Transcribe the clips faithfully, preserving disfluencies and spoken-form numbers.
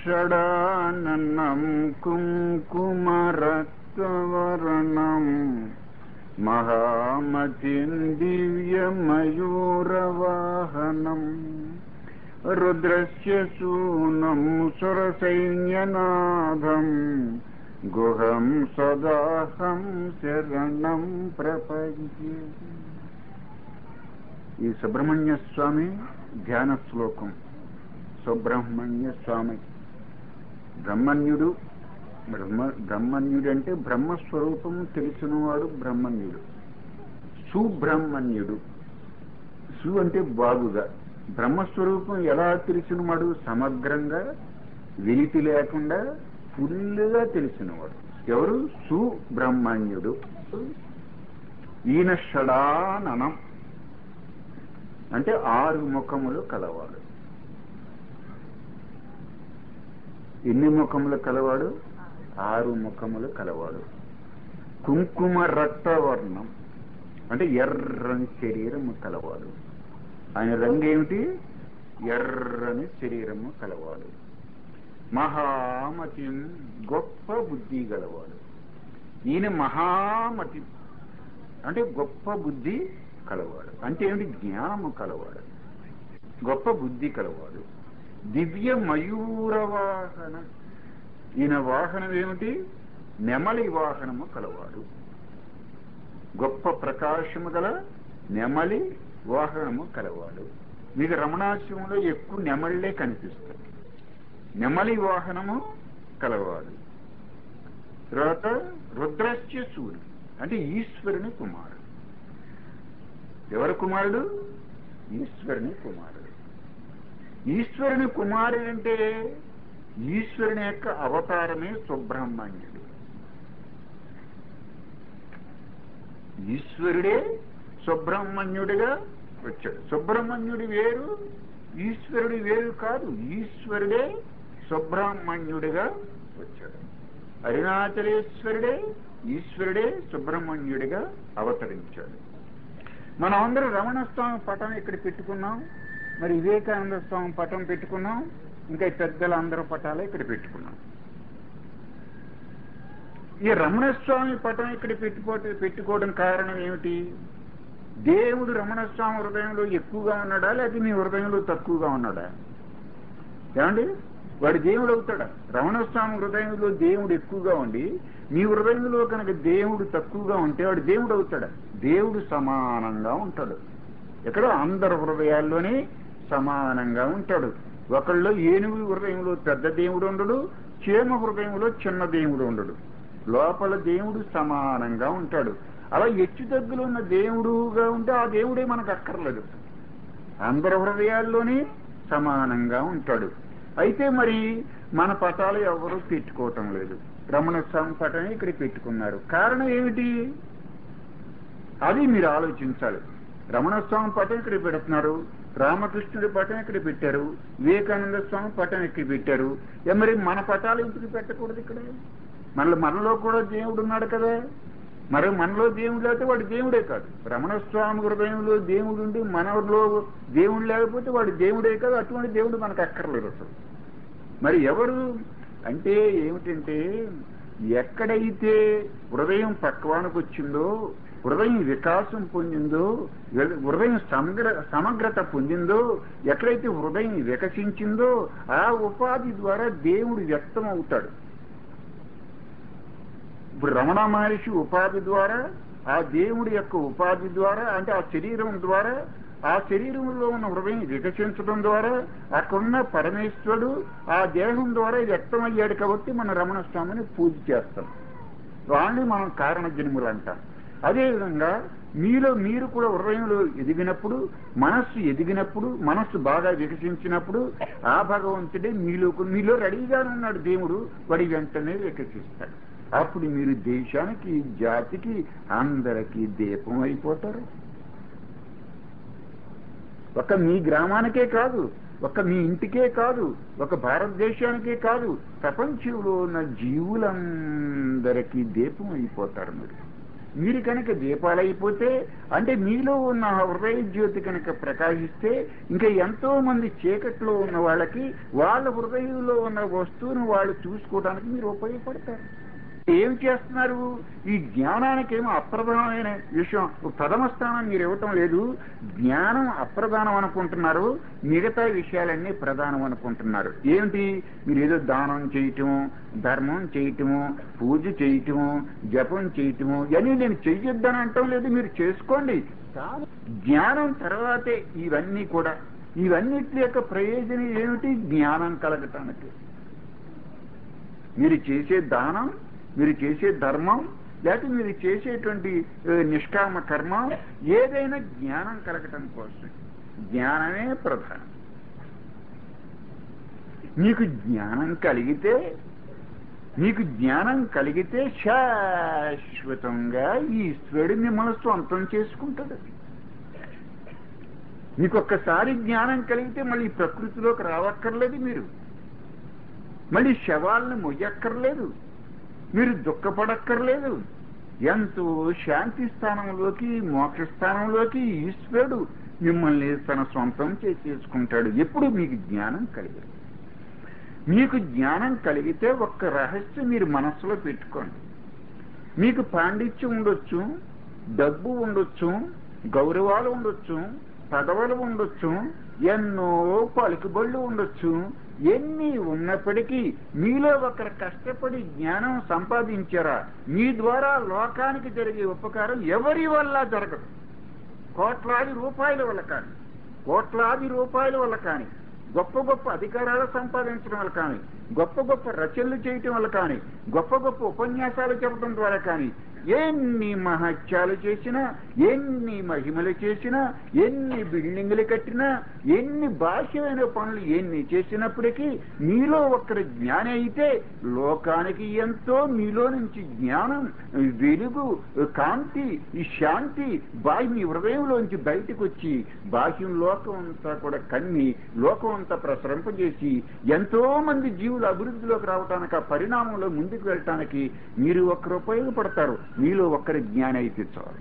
షడాననం కుంకుమరక్తవర్ణం మహామతిం దివ్యమయూరవాహనం రుద్రస్య సూనం సురసైన్యనాథం గుహం సదాహం శరణం ప్రపంచే. ఈ సుబ్రహ్మణ్య స్వామి ధ్యాన శ్లోకం. సుబ్రహ్మణ్య స్వామి బ్రహ్మణ్యుడు. బ్రహ్మ బ్రహ్మణ్యుడు అంటే బ్రహ్మస్వరూపం తెలిసినవాడు బ్రహ్మణ్యుడు. సుబ్రహ్మణ్యుడు. సు అంటే బాగుగా. బ్రహ్మస్వరూపం ఎలా తెలిసినవాడు? సమగ్రంగా, వెలితి లేకుండా ఫుల్గా తెలిసినవాడు ఎవరు? సుబ్రహ్మణ్యుడు. ఈయన షడాననం అంటే ఆరు ముఖములు కలవాడు. ఎన్ని ముఖములు కలవాడు? ఆరు ముఖములు కలవాడు. కుంకుమ రక్తవర్ణం అంటే ఎర్రని శరీరము కలవాడు. ఆయన రంగు ఏమిటి? ఎర్రని శరీరము కలవాడు. మహామతి గొప్ప బుద్ధి గలవాడు. ఈయన మహామతి అంటే గొప్ప బుద్ధి కలవాడు. అంటే ఏమిటి? జ్ఞానము కలవాడు, గొప్ప బుద్ధి కలవాడు. దివ్య మయూర వాహనం. ఈయన వాహనం ఏమిటి? నెమలి వాహనము కలవాడు. గొప్ప ప్రకాశము గల నెమలి వాహనము కలవాడు. మీకు రమణాశ్రమంలో ఎక్కువ నెమళ్ళే కనిపిస్తాయి. నెమలి వాహనము కలవాడు. తర్వాత రుద్రస్య సూర్యుడు అంటే ఈశ్వరుని కుమారుడు. ఎవరి కుమారుడు? ఈశ్వరుని కుమారుడు. ఈశ్వరుని కుమారుడు అంటే ఈశ్వరుని యొక్క అవతారమే సుబ్రహ్మణ్యుడు. ఈశ్వరుడే సుబ్రహ్మణ్యుడిగా వచ్చాడు. సుబ్రహ్మణ్యుడు వేరు, ఈశ్వరుడు వేరు కాదు. ఈశ్వరుడే సుబ్రహ్మణ్యుడిగా వచ్చాడు. అరుణాచలేశ్వరుడే ఈశ్వరుడే సుబ్రహ్మణ్యుడిగా అవతరించాడు. మనం అందరూ రమణ స్వామి పటం ఇక్కడ పెట్టుకున్నాం, మరి వివేకానంద స్వామి పటం పెట్టుకున్నాం, ఇంకా పెద్దల అందరూ పటాలు ఇక్కడ పెట్టుకున్నాం. ఈ రమణస్వామి పటం ఇక్కడ పెట్టుకో పెట్టుకోవడం కారణం ఏమిటి? దేవుడు రమణస్వామి హృదయంలో ఎక్కువగా ఉన్నాడా, లేకపోతే మీ హృదయంలో తక్కువగా ఉన్నాడా? ఏమండి? వాడు దేవుడు అవుతాడా? రమణస్వామి హృదయంలో దేవుడు ఎక్కువగా ఉండి మీ హృదయంలో కనుక దేవుడు తక్కువగా ఉంటే వాడు దేవుడు అవుతాడా? దేవుడు సమానంగా ఉంటాడు. ఎక్కడో అందరి హృదయాల్లోనే సమానంగా ఉంటాడు. ఒకళ్ళు ఏనుగు హృదయంలో పెద్ద దేవుడు ఉండడు, చేమ హృదయంలో చిన్న దేవుడు ఉండడు. లోపల దేవుడు సమానంగా ఉంటాడు. అలా హెచ్చు తగ్గులు ఉన్న దేవుడుగా ఉంటే ఆ దేవుడే మనకు అక్కర్లేదు. అందరి హృదయాల్లోనే సమానంగా ఉంటాడు. అయితే మరి మన పటాలు ఎవరు పెట్టుకోవటం లేదు. రమణ స్వామి పటమే ఇక్కడ పెట్టుకున్నారు. కారణం ఏమిటి? అది మీరు ఆలోచించాలి. రమణ స్వామి పటం ఇక్కడ పెడుతున్నారు, రామకృష్ణుడి పటం ఇక్కడ పెట్టారు, వివేకానంద స్వామి పటం ఇక్కడ పెట్టారు. మరి మన పటాలు ఎందుకు పెట్టకూడదు? ఇక్కడ మన మనలో కూడా దేవుడు ఉన్నాడు కదా. మరి మనలో దేవుడు లేకపోతే వాడు దేవుడే కాదు. రమణ స్వామి హృదయంలో దేవుడు ఉండి మనలో దేవుడు లేకపోతే వాడు దేవుడే కాదు. అటువంటి దేవుడు మనకు అక్కర్లేదు అసలు. మరి ఎవరు అంటే ఏమిటంటే, ఎక్కడైతే హృదయం పక్వానికి వచ్చిందో, హృదయం వికాసం పొందిందో, హృదయం సమగ్ర సమగ్రత పొందిందో, ఎక్కడైతే హృదయం వికసించిందో ఆ ఉపాధి ద్వారా దేవుడు వ్యక్తం అవుతాడు. ఇప్పుడు రమణ మహర్షి ఉపాధి ద్వారా, ఆ దేవుడి యొక్క ఉపాధి ద్వారా, అంటే ఆ శరీరం ద్వారా, ఆ శరీరంలో ఉన్న హృదయం వికసించడం ద్వారా అక్కడున్న పరమేశ్వరుడు ఆ దేహం ద్వారా వ్యక్తమయ్యాడు. కాబట్టి మన రమణ స్వామిని పూజ చేస్తాం. వాళ్ళని మనం కారణ జన్ములు అంటాం. అదేవిధంగా మీలో మీరు కూడా హృదయంలో ఎదిగినప్పుడు, మనస్సు ఎదిగినప్పుడు, మనస్సు బాగా వికసించినప్పుడు ఆ భగవంతుడే మీలో మీలో రెడీగానే ఉన్నాడు. దేవుడు వాడి వెంటనే వికసిస్తాడు. అప్పుడు మీరు దేశానికి, జాతికి, అందరికీ దీపం అయిపోతారు. ఒక మీ గ్రామానికే కాదు, ఒక మీ ఇంటికే కాదు, ఒక భారతదేశానికే కాదు, ప్రపంచంలో ఉన్న జీవులందరికీ దీపం అయిపోతారు మీరు. మీరు కనుక దీపాలైపోతే, అంటే మీలో ఉన్న హృదయ జ్యోతి కనుక ప్రకాశిస్తే, ఇంకా ఎంతో మంది చీకట్లో ఉన్న వాళ్ళకి వాళ్ళ హృదయంలో ఉన్న వస్తువును వాళ్ళు చూసుకోవడానికి మీరు ఉపయోగపడతారు. ఏమి చేస్తున్నారు? ఈ జ్ఞానానికి ఏమో అప్రధానమైన విషయం ప్రథమ స్థానం మీరు ఇవ్వటం లేదు. జ్ఞానం అప్రధానం అనుకుంటున్నారు, మిగతా విషయాలన్నీ ప్రధానం అనుకుంటున్నారు. ఏమిటి? మీరు ఏదో దానం చేయటము, ధర్మం చేయటము, పూజ చేయటము, జపం చేయటము, ఇవన్నీ నేను చెయ్యొద్దని అంటం లేదు, మీరు చేసుకోండి. కానీ జ్ఞానం తర్వాతే ఇవన్నీ కూడా. ఇవన్నిటి యొక్క ప్రయోజనం ఏమిటి? జ్ఞానం కలగటానికి. మీరు చేసే దానం, మీరు చేసే ధర్మం, లేకపోతే మీరు చేసేటువంటి నిష్కామ కర్మ ఏదైనా జ్ఞానం కలగటం కోసం. జ్ఞానమే ప్రధానం. మీకు జ్ఞానం కలిగితే మీకు జ్ఞానం కలిగితే శాశ్వతంగా ఈశ్వరుడు మిమ్మల్ని సొంతం చేసుకుంటాడు. మీకు ఒక్కసారి జ్ఞానం కలిగితే మళ్ళీ ప్రకృతిలోకి రావక్కర్లేదు, మీరు మళ్ళీ శవాలను మొయ్యక్కర్లేదు, మీరు దుఃఖపడక్కర్లేదు. ఎంతో శాంతి స్థానంలోకి, మోక్ష స్థానంలోకి ఈశ్వరుడు మిమ్మల్ని తన సొంతం చేసుకుంటాడు. ఎప్పుడు మీకు జ్ఞానం కలిగింది. మీకు జ్ఞానం కలిగితే ఒక్క రహస్యం మీరు మనస్సులో పెట్టుకోండి. మీకు పాండిత్యం ఉండొచ్చు, డబ్బు ఉండొచ్చు, గౌరవాలు ఉండొచ్చు, పదవులు ఉండొచ్చు, ఎన్నో పలుకుబళ్ళు ఉండొచ్చు. ఎన్ని ఉన్నప్పటికీ మీలో ఒకరు కష్టపడి జ్ఞానం సంపాదించారా, మీ ద్వారా లోకానికి జరిగే ఉపకారం ఎవరి వల్ల జరగదు. కోట్లాది రూపాయల వల్ల కానీ, కోట్లాది రూపాయల వల్ల కానీ, గొప్ప గొప్ప అధికారాలు సంపాదించడం వల్ల కానీ, గొప్ప గొప్ప రచనలు చేయటం వల్ల కానీ, గొప్ప గొప్ప ఉపన్యాసాలు చెప్పడం ద్వారా కానీ, ఎన్ని మహత్యాలు చేసినా, ఎన్ని మహిమలు చేసినా, ఎన్ని బిల్డింగులు కట్టినా, ఎన్ని బాహ్యమైన పనులు ఎన్ని చేసినప్పటికీ మీలో ఒక్కరి జ్ఞానం అయితే లోకానికి ఎంతో మీలో నుంచి జ్ఞానం, వెలుగు, కాంతి, ఈ శాంతి బాహ్య మీ హృదయంలోంచి బయటకు వచ్చి బాహ్యం లోకం అంతా కూడా కన్ని లోకం అంతా ప్రసరింపజేసి ఎంతో మంది జీవులు అభివృద్ధిలోకి రావటానికి, ఆ పరిణామంలో ముందుకు వెళ్ళటానికి మీరు ఒక్కరు ఉపయోగపడతారు. మీలో ఒక్కరి జ్ఞానం అయితే చాలు.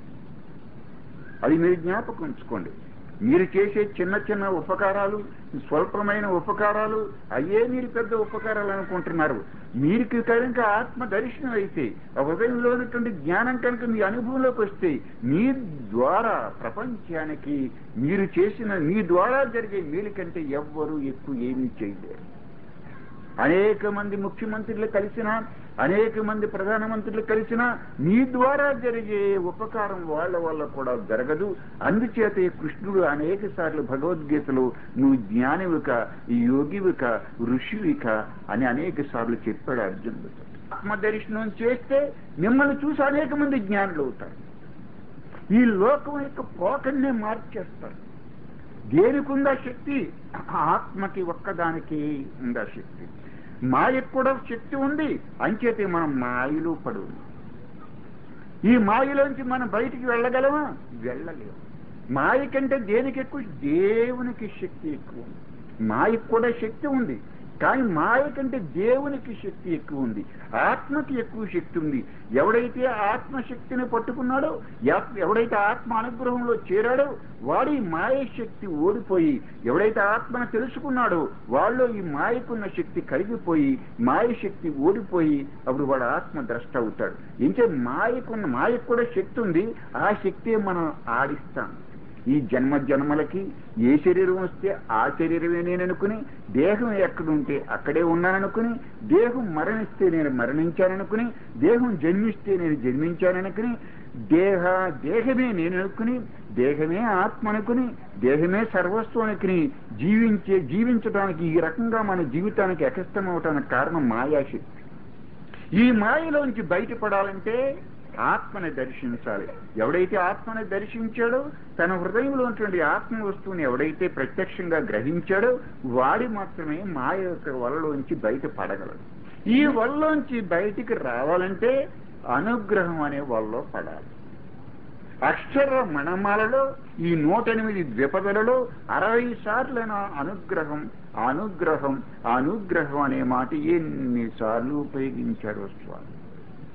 అది మీరు జ్ఞాపకం ఉంచుకోండి. మీరు చేసే చిన్న చిన్న ఉపకారాలు, స్వల్పమైన ఉపకారాలు, అయ్యే మీరు పెద్ద ఉపకారాలు అనుకుంటున్నారు. మీరు కనుక ఆత్మ దర్శనం అయితే, ఆ హృదయంలో ఉన్నటువంటి జ్ఞానం కనుక మీ అనుభవంలోకి వస్తే, మీ ద్వారా ప్రపంచానికి మీరు చేసిన, మీ ద్వారా జరిగే మేలు కంటే ఎవ్వరూ ఎక్కువ ఏమీ చేయలేరు. అనేక మంది ముఖ్యమంత్రులు కలిసినా, అనేక మంది ప్రధానమంత్రులు కలిసినా మీ ద్వారా జరిగే ఉపకారం వాళ్ళ వల్ల కూడా జరగదు. అందుచేత కృష్ణుడు అనేక సార్లు భగవద్గీతలో నువ్వు జ్ఞానివిక, యోగివిక, ఋషివిక అని అనేక సార్లు చెప్పాడు అర్జునుడితో. ఆత్మదర్శనం చేస్తే మిమ్మల్ని చూసి అనేక మంది జ్ఞానులు అవుతారు. ఈ లోకం యొక్క పోకన్నే మార్చేస్తారు. దేనికి ఉందా శక్తి? ఆత్మకి ఒక్కదానికి ఉందా శక్తి. మాయకు కూడా శక్తి ఉంది, అంచేతే మనం మాయలో పడు. ఈ మాయలోంచి మనం బయటికి వెళ్ళగలమా? వెళ్ళలేము. మాయ కంటే దేనికి ఎక్కువ? దేవునికి శక్తి ఎక్కువ ఉంది. మాయకు కూడా శక్తి ఉంది, కానీ మాయ కంటే దేవునికి శక్తి ఎక్కువ ఉంది. ఆత్మకి ఎక్కువ శక్తి ఉంది. ఎవడైతే ఆత్మశక్తిని పట్టుకున్నాడో, ఎవడైతే ఆత్మ అనుగ్రహంలో చేరాడో వాడు ఈ మాయ శక్తి ఓడిపోయి, ఎవడైతే ఆత్మను తెలుసుకున్నాడో వాళ్ళు ఈ మాయకున్న శక్తి కరిగిపోయి, మాయ శక్తి ఓడిపోయి అప్పుడు వాడు ఆత్మ ద్రష్ట అవుతాడు. ఇంకే మాయకున్న మాయకు కూడా శక్తి ఉంది. ఆ శక్తి మనం ఆడిస్తాం. ఈ జన్మ జన్మలకి ఏ శరీరం వస్తే ఆ శరీరమే నేను అనుకుని, దేహం ఎక్కడుంటే అక్కడే ఉన్నాననుకుని, దేహం మరణిస్తే నేను మరణించాననుకుని, దేహం జన్మిస్తే నేను జన్మించాననుకుని, దేహ దేహమే నేను అనుకుని, దేహమే ఆత్మ అనుకుని, దేహమే సర్వస్వం అనుకుని జీవించే జీవించడానికి ఈ రకంగా మన జీవితానికి ఎకష్టం అవటానికి కారణం మాయాశక్తి. ఈ మాయలోంచి బయటపడాలంటే ఆత్మని దర్శించాలి. ఎవడైతే ఆత్మని దర్శించాడో, తన హృదయంలో ఉన్నటువంటి ఆత్మ వస్తువుని ఎవడైతే ప్రత్యక్షంగా గ్రహించాడో వాడి మాత్రమే మాయ యొక్క వలలోంచి బయట పడగలడు. ఈ వలలోంచి బయటికి రావాలంటే అనుగ్రహం అనే వలలో పడాలి. అక్షర మణమాలలో ఈ నూట ఎనిమిది ద్విపదలలో అరవై సార్లైన అనుగ్రహం అనుగ్రహం అనుగ్రహం అనే మాట ఎన్నిసార్లు ఉపయోగించాడు స్వామి.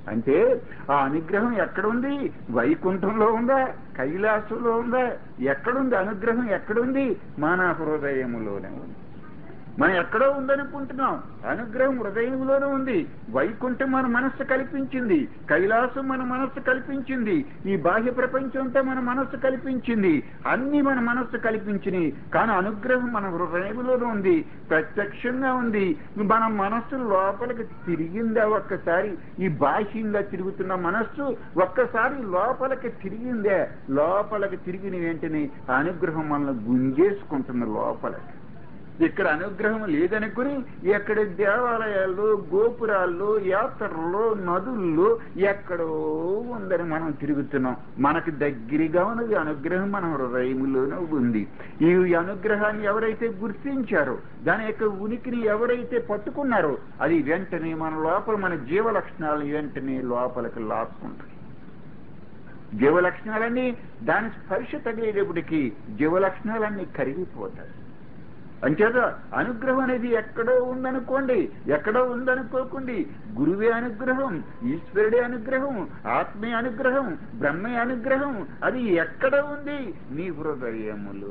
అంటే ఆ అనుగ్రహం ఎక్కడుంది? వైకుంఠంలో ఉందా? కైలాసంలో ఉందా? ఎక్కడుంది అనుగ్రహం? ఎక్కడుంది? మన హృదయములోనే ఉంది. మనం ఎక్కడో ఉందనుకుంటున్నాం, అనుగ్రహం హృదయంలోనే ఉంది. వైకుంఠం మన మనస్సు కల్పించింది, కైలాసం మన మనస్సు కల్పించింది, ఈ బాహ్య ప్రపంచం అంతా మన మనస్సు కల్పించింది, అన్ని మన మనస్సు కల్పించినాయి. కానీ అనుగ్రహం మన హృదయంలోనే ఉంది, ప్రత్యక్షంగా ఉంది. మన మనస్సు లోపలికి తిరిగిందా ఒక్కసారి? ఈ బాహ్యంగా తిరుగుతున్న మనస్సు ఒక్కసారి లోపలికి తిరిగిందే, లోపలికి తిరిగిన వెంటనే అనుగ్రహం మనల్ని గుంజేసుకుంటుంది లోపలికి. ఇక్కడ అనుగ్రహం లేదనుకుని ఎక్కడ దేవాలయాల్లో, గోపురాల్లో, యాత్రల్లో, నదుల్లో ఎక్కడో ఉందని మనం తిరుగుతున్నాం. మనకి దగ్గరగా ఉన్నది అనుగ్రహం మన హృదయంలోనే ఉంది. ఈ అనుగ్రహాన్ని ఎవరైతే గుర్తించారో, దాని యొక్క ఉనికిని ఎవరైతే పట్టుకున్నారో, అది వెంటనే మన లోపల మన జీవ లక్షణాలను వెంటనే లోపలికి లాక్కుంటుంది. జీవలక్షణాలన్నీ దాని స్పర్శ తగిలేటప్పటికీ జీవలక్షణాలన్నీ కరిగిపోతాయి. అంచేత అనుగ్రహం అనేది ఎక్కడో ఉందనుకోండి, ఎక్కడో ఉందనుకోకండి. గురువే అనుగ్రహం, ఈశ్వరుడే అనుగ్రహం, ఆత్మే అనుగ్రహం, బ్రహ్మే అనుగ్రహం. అది ఎక్కడ ఉంది? నీ హృదయములో.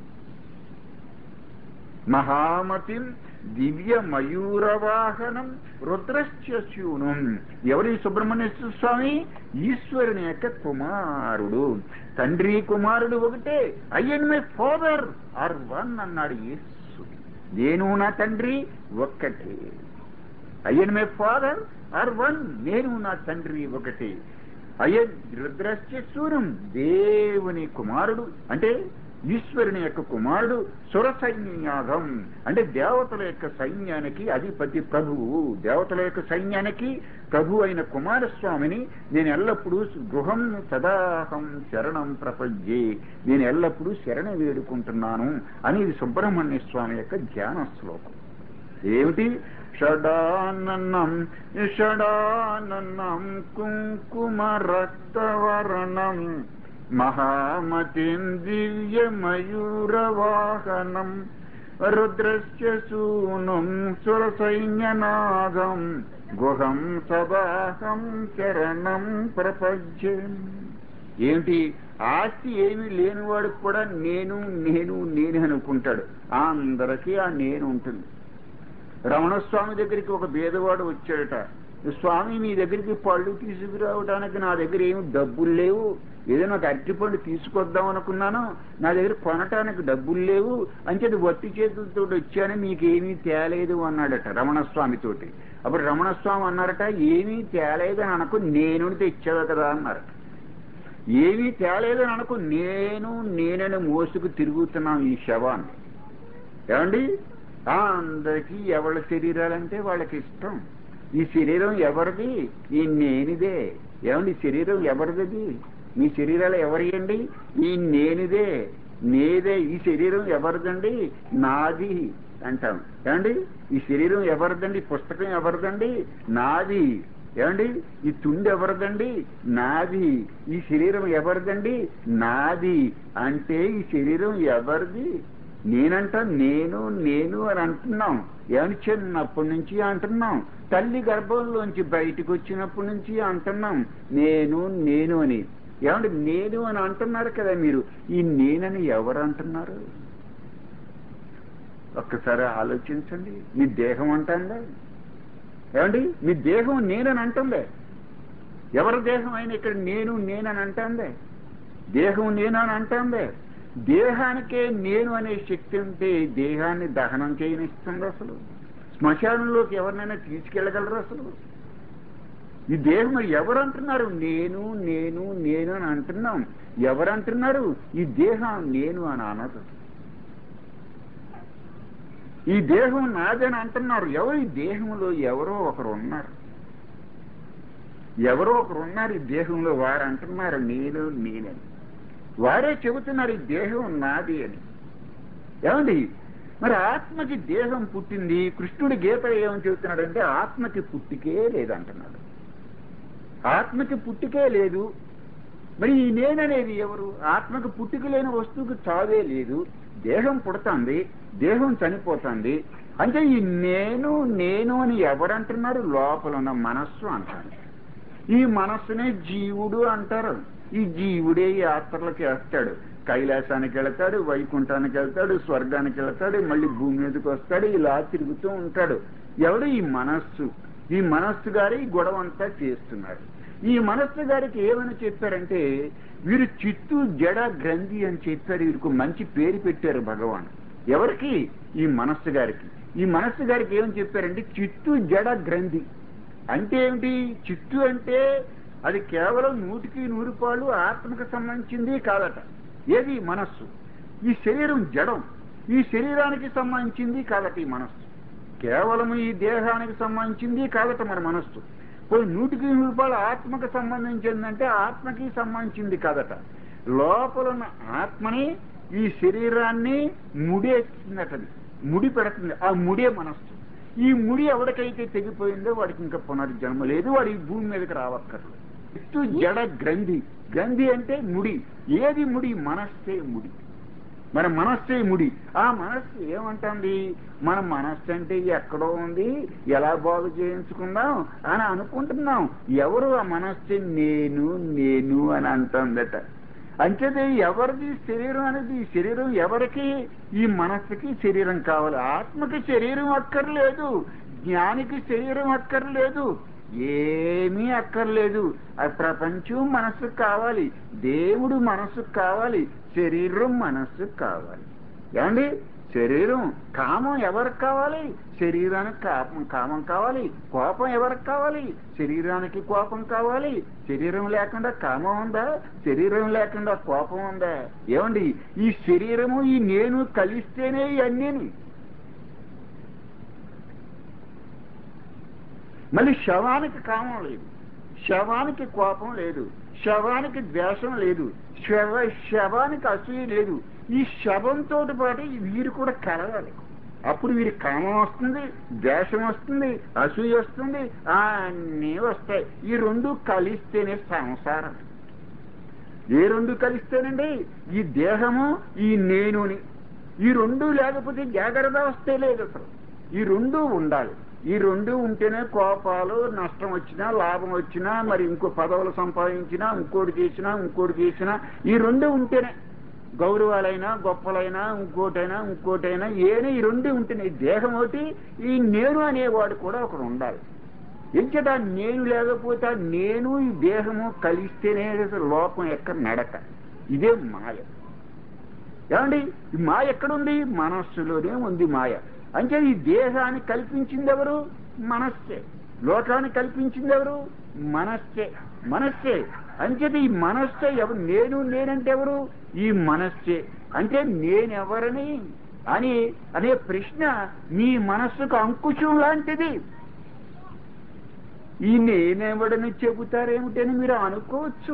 మహామతిం దివ్య మయూరవాహనం రుద్రశ్చూనం. ఎవరి? సుబ్రహ్మణ్యేశ్వర స్వామి ఈశ్వరుని యొక్క కుమారుడు. తండ్రి కుమారుడు ఒకటే. I and my father are one అన్నాడు యేసు. నేను నా తండ్రి ఒక్కటే. I and my father are one. నేను నా తండ్రి ఒకటే. అయ్యన్ రుద్రశ్చూనం. దేవుని కుమారుడు అంటే ఈశ్వరుని యొక్క కుమారుడు. సుర సైన్యాగం అంటే దేవతల యొక్క సైన్యానికి అధిపతి ప్రభువు. దేవతల యొక్క సైన్యానికి ప్రభు అయిన కుమారస్వామిని నేను ఎల్లప్పుడూ గృహం సదాహం శరణం ప్రపంచే, నేను ఎల్లప్పుడూ శరణ వేడుకుంటున్నాను అనేది సుబ్రహ్మణ్య స్వామి యొక్క ధ్యాన శ్లోకం. ఏమిటి? షడాననం షడాననం కుంకుమ రక్తవర్ణం మహామతిం దివ్య మయూరవాహనం రుద్రస్య సూనుం సుర సైన్యనాదం గుహం సదాహం శరణం ప్రపంచే. ఏమిటి? ఆస్తి ఏమీ లేనివాడు కూడా నేను నేను నేను అనుకుంటాడు. అందరికీ ఆ నేను ఉంటుంది. రమణస్వామి దగ్గరికి ఒక బేదవాడు వచ్చాడట. స్వామి, మీ దగ్గరికి పళ్ళు తీసుకురావడానికి నా దగ్గర ఏమి డబ్బులు లేవు, ఏదో నాకు అరటిపండు తీసుకొద్దాం అనుకున్నాను, నా దగ్గర కొనటానికి డబ్బులు లేవు, అంచేది వట్టి చేతులతో వచ్చాను, మీకేమీ తేలేదు అన్నాడట రమణస్వామితోటి. అప్పుడు రమణస్వామి అన్నారట, ఏమీ తేలేదని అనుకో, నేను తెచ్చావు కదా అన్నారు. ఏమీ తేలేదని అనుకో, నేను నేనని మోసుకు తిరుగుతున్నాం ఈ శవాన్ని. ఏమండి? అందరికీ ఎవరి శరీరాలంటే వాళ్ళకి ఇష్టం. ఈ శరీరం ఎవరిది? ఈ నేనిదే. ఏమండి? శరీరం ఎవరిది? మీ శరీరాలు ఎవరియండి? ఈ నేనిదే, నేదే. ఈ శరీరం ఎవరిదండి? నాది అంటాం. ఏమండి? ఈ శరీరం ఎవరిదండి? పుస్తకం ఎవరిదండి? నాది. ఏమండి? ఈ తుండి ఎవరిదండి? నాది. ఈ శరీరం ఎవరిదండి? నాది. అంటే ఈ శరీరం ఎవరిది? నేనంట నేను నేను అని అంటున్నాం. ఏమని? చిన్నప్పటి నుంచి అంటున్నాం. తల్లి గర్భంలోంచి బయటకు వచ్చినప్పటి నుంచి అంటున్నాం నేను నేను అని. ఏమంటే నేను అని అంటున్నారు కదా మీరు. ఈ నేనని ఎవరు అంటున్నారు? ఒక్కసారి ఆలోచించండి. మీ దేహం అంటుందా? ఏమండి? మీ దేహం నేనని అంటుందే. ఎవరి దేహం అయినా ఇక్కడ నేను నేనని అంటుందే. దేహం నేను అని అంటుందే. దేహానికే నేను అనే శక్తి ఉంటే దేహాన్ని దహనం చేయనిస్తుంది. అసలు శ్మశానంలోకి ఎవరినైనా తీసుకెళ్ళగలరు? అసలు ఈ దేహం ఎవరు అంటున్నారు? నేను నేను నేను అని అంటున్నాం. ఎవరు అంటున్నారు? ఈ దేహం నేను అని అనదు. ఈ దేహం నాదని అంటున్నారు. ఎవరు? ఈ దేహంలో ఎవరో ఒకరు ఉన్నారు. ఎవరో ఒకరు ఉన్నారు ఈ దేహంలో. వారు అంటున్నారు నేను నేనని. వారే చెబుతున్నారు ఈ దేహం నాది అని. ఏమండి? మరి ఆత్మకి దేహం పుట్టింది. కృష్ణుడి గీత ఏమని చెబుతున్నాడంటే ఆత్మకి పుట్టికే లేదంటున్నాడు. ఆత్మకి పుట్టికే లేదు. మరి ఈ నేననేది ఎవరు? ఆత్మకి పుట్టిక లేని వస్తువుకి చావే లేదు. దేహం పుడుతుంది, దేహం చనిపోతుంది. అంటే ఈ నేను నేను అని ఎవరంటున్నారు? లోపల ఉన్న మనస్సు అంటారు. ఈ మనస్సునే జీవుడు అంటారు. ఈ జీవుడే యాత్రలకు వేస్తాడు, కైలాసానికి వెళతాడు, వైకుంఠానికి వెళ్తాడు, స్వర్గానికి వెళతాడు, మళ్ళీ భూమి మీదకి వస్తాడు, ఇలా తిరుగుతూ ఉంటాడు. ఎవడు? ఈ మనస్సు. ఈ మనస్సు గారి ఈ గొడవ అంతా చేస్తున్నారు. ఈ మనస్సు గారికి ఏమని చెప్పారంటే వీరు చిత్తు జడ గ్రంథి అని చెప్పారు. వీరికి మంచి పేరు పెట్టారు భగవాన్. ఎవరికి? ఈ మనస్సు గారికి. ఈ మనస్సు గారికి ఏమని చెప్పారంటే చిత్తు జడ గ్రంథి అంటే ఏమిటి? చిత్తు అంటే అది కేవలం నూటికి నూరు పాళ్ళు ఆత్మకు సంబంధించింది కాదట. ఏది? మనస్సు. ఈ శరీరం జడం, ఈ శరీరానికి సంబంధించింది కాదట. ఈ మనస్సు కేవలం ఈ దేహానికి సంబంధించింది కాదట మన మనస్సు. పోయి నూటికి నూరు పాళ్ళు ఆత్మకు సంబంధించిందంటే ఆత్మకి సంబంధించింది కాదట. లోపల ఉన్న ఆత్మని ఈ శరీరాన్ని ముడేస్తుందటది, ముడి పెడుతుంది. ఆ ముడే మనస్సు. ఈ ముడి ఎవరికైతే తెగిపోయిందో వాడికి ఇంకా పునర్జన్మ లేదు, వాడి భూమి మీదకి రావక్కర్లేదు. చిత్తు జడ గ్రంథి. గ్రంథి అంటే ముడి. ఏది ముడి? మనస్సే ముడి. మన మనస్సే ముడి. ఆ మనస్సు ఏమంటుంది? మన మనస్సు అంటే ఎక్కడో ఉంది, ఎలా బాగు చేయించుకుందాం అని అనుకుంటున్నాం. ఎవరు? ఆ మనస్సు నేను నేను అని అంటుందట. అంచేతే ఎవరిది శరీరం అనేది? ఈ శరీరం ఎవరికి? ఈ మనస్సుకి శరీరం కావాలి. ఆత్మకి శరీరం అక్కర్లేదు, జ్ఞానికి శరీరం అక్కర్లేదు, ఏమీ అక్కర్లేదు. ఆ ప్రపంచం మనస్సుకు కావాలి, దేవుడు మనస్సుకు కావాలి, శరీరం మనస్సుకు కావాలి. ఏమండి? శరీరం కామం ఎవరికి కావాలి? శరీరానికి కాపం కామం కావాలి. కోపం ఎవరికి కావాలి? శరీరానికి కోపం కావాలి. శరీరం లేకుండా కామం ఉందా? శరీరం లేకుండా కోపం ఉందా? ఏమండి? ఈ శరీరము ఈ నేను కలిస్తేనే ఇవన్నీ. మళ్ళీ శవానికి కామం లేదు, శవానికి కోపం లేదు, శవానికి ద్వేషం లేదు, శవ శవానికి అసూయ లేదు. ఈ శవంతో పాటు వీరు కూడా కలవాలి. అప్పుడు వీరికి కామం వస్తుంది, ద్వేషం వస్తుంది, అసూయ వస్తుంది, అన్నీ వస్తాయి. ఈ రెండు కలిస్తేనే సంసారం. ఏ రెండు కలిస్తేనండి? ఈ దేహము ఈ నేనుని. ఈ రెండు లేకపోతే జాగ్రత్త అవస్థే లేదు అసలు. ఈ రెండు ఉండాలి. ఈ రెండు ఉంటేనే కోపాలు, నష్టం వచ్చినా లాభం వచ్చినా, మరి ఇంకో పదవులు సంపాదించినా, ఇంకోటి చేసినా ఇంకోటి చేసినా ఈ రెండు ఉంటేనే గౌరవాలైనా గొప్పలైనా ఇంకోటైనా ఇంకోటైనా ఏనే ఈ రెండు ఉంటేనే. దేహం ఒకటి, ఈ నేను అనేవాడు కూడా ఒకడు ఉండాలి. ఎంచేత నేను లేకపోతే నేను ఈ దేహము కలిస్తేనే లోపం ఎక్కడ నడక. ఇదే మాయ. ఏమండి? ఈ మాయ ఎక్కడుంది? మనస్సులోనే ఉంది మాయ. అంటే ఈ దేహాన్ని కల్పించింది ఎవరు? మనస్సే. లోకాన్ని కల్పించింది ఎవరు? మనస్సే. మనస్సే. అంచేది ఈ మనస్సే ఎవరు? నేను నేనంటే ఎవరు? ఈ మనస్సే. అంటే నేనెవరని అని అనే ప్రశ్న మీ మనస్సుకు అంకుశం లాంటిది. ఈ నేనెవడని చెబుతారేమిటని మీరు అనుకోవచ్చు.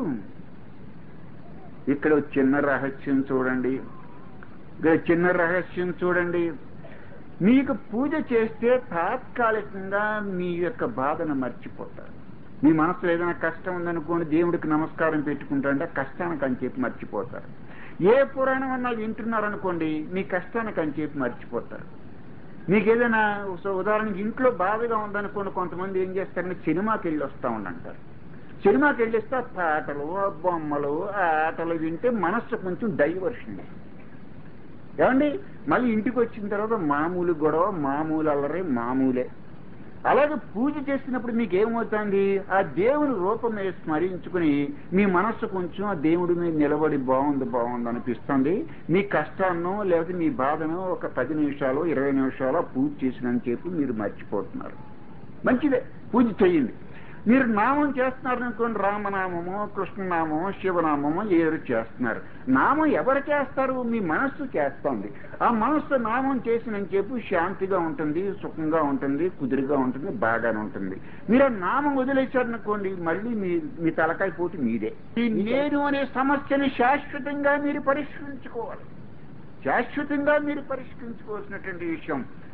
ఇక్కడ చిన్న రహస్యం చూడండి, ఇక్కడ చిన్న రహస్యం చూడండి. మీకు పూజ చేస్తే తాత్కాలికంగా మీ యొక్క బాధను మర్చిపోతారు. మీ మనసులో ఏదైనా కష్టం ఉందనుకోండి, దేవుడికి నమస్కారం పెట్టుకుంటారంటే కష్టానికి అని చెప్పి మర్చిపోతారు. ఏ పురాణం అన్నా వింటున్నారనుకోండి, మీ కష్టానికి అని చెప్పి మర్చిపోతారు. మీకు ఏదైనా ఉదాహరణకి ఇంట్లో బాధగా ఉందనుకోండి, కొంతమంది ఏం చేస్తారంటే సినిమాకి వెళ్ళి వస్తూ ఉండంటారు. సినిమాకి వెళ్ళిస్తే పాటలు, బొమ్మలు, ఆటలు వింటే మనస్సు కొంచెం డైవర్షన్. ఏమండి? మళ్ళీ ఇంటికి వచ్చిన తర్వాత మామూలు గొడవ, మామూలు అల్లరి, మామూలే. అలాగే పూజ చేసినప్పుడు మీకు ఏమవుతుంది? ఆ దేవుని రూపమే స్మరించుకుని మీ మనస్సు కొంచెం ఆ దేవుడి మీద నిలబడి బాగుంది బాగుంది అనిపిస్తుంది. మీ కష్టాన్నో లేకపోతే మీ బాధనో ఒక పది నిమిషాలు ఇరవై నిమిషాలు పూజ చేసినని చెప్పి మీరు మర్చిపోతున్నారు. మంచిదే, పూజ చేయండి. మీరు నామం చేస్తున్నారనుకోండి, రామనామమో కృష్ణనామమో శివనామమో ఏరు చేస్తున్నారు. నామం ఎవరు చేస్తారు? మీ మనస్సు చేస్తుంది. ఆ మనస్సు నామం చేసినని చెప్పి శాంతిగా ఉంటుంది, సుఖంగా ఉంటుంది, కుదురుగా ఉంటుంది, బాగానే ఉంటుంది. మీరు ఆ నామం వదిలేశారనుకోండి, మళ్ళీ మీ మీ తలకాయ పోటీ మీదే. ఈ నేను అనే సమస్యని శాశ్వతంగా మీరు పరిష్కరించుకోవాలి. శాశ్వతంగా మీరు పరిష్కరించుకోవాల్సినటువంటి విషయం.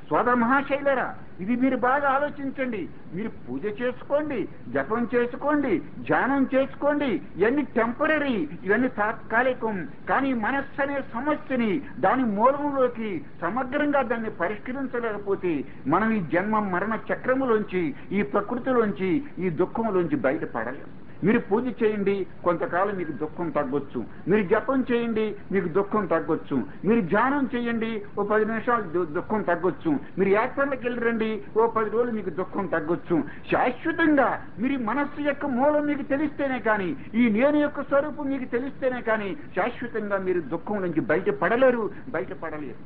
సోదర మహాశైలరా, ఇది మీరు బాగా ఆలోచించండి. మీరు పూజ చేసుకోండి, జపం చేసుకోండి, ధ్యానం చేసుకోండి, ఇవన్నీ టెంపరీ, ఇవన్నీ తాత్కాలికం. కానీ మనస్సు అనే సమస్యని దాని మూలంలోకి సమగ్రంగా దాన్ని పరిష్కరించలేకపోతే మనం ఈ జన్మ మరణ చక్రములోంచి, ఈ ప్రకృతిలోంచి, ఈ దుఃఖంలోంచి బయటపడలేం. మీరు పూజ చేయండి, కొంతకాలం మీకు దుఃఖం తగ్గొచ్చు. మీరు జపం చేయండి, మీకు దుఃఖం తగ్గొచ్చు. మీరు ధ్యానం చేయండి, ఓ పది నిమిషాలు దుఃఖం తగ్గొచ్చు. మీరు యాత్రలకు వెళ్ళరండి, ఓ పది రోజులు మీకు దుఃఖం తగ్గొచ్చు. శాశ్వతంగా మీరు మనస్సు యొక్క మూలం మీకు తెలిస్తేనే కానీ, ఈ నేను యొక్క స్వరూపం మీకు తెలిస్తేనే కానీ శాశ్వతంగా మీరు దుఃఖం నుంచి బయటపడలేరు, బయటపడలేరు.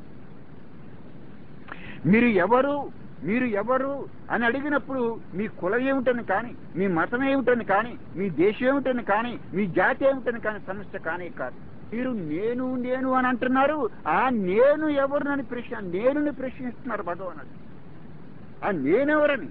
మీరు ఎవరు మీరు ఎవరు అని అడిగినప్పుడు మీ కులం ఏమిటని కానీ, మీ మతం ఏమిటని కానీ, మీ దేశం ఏమిటని కానీ, మీ జాతి ఏమిటని కానీ సమస్య కానే కాదు. మీరు నేను నేను అని అంటున్నారు. ఆ నేను ఎవరినని ప్రశ్న నేనుని ప్రశ్నిస్తున్నారు భగవానుడు. ఆ నేనెవరని?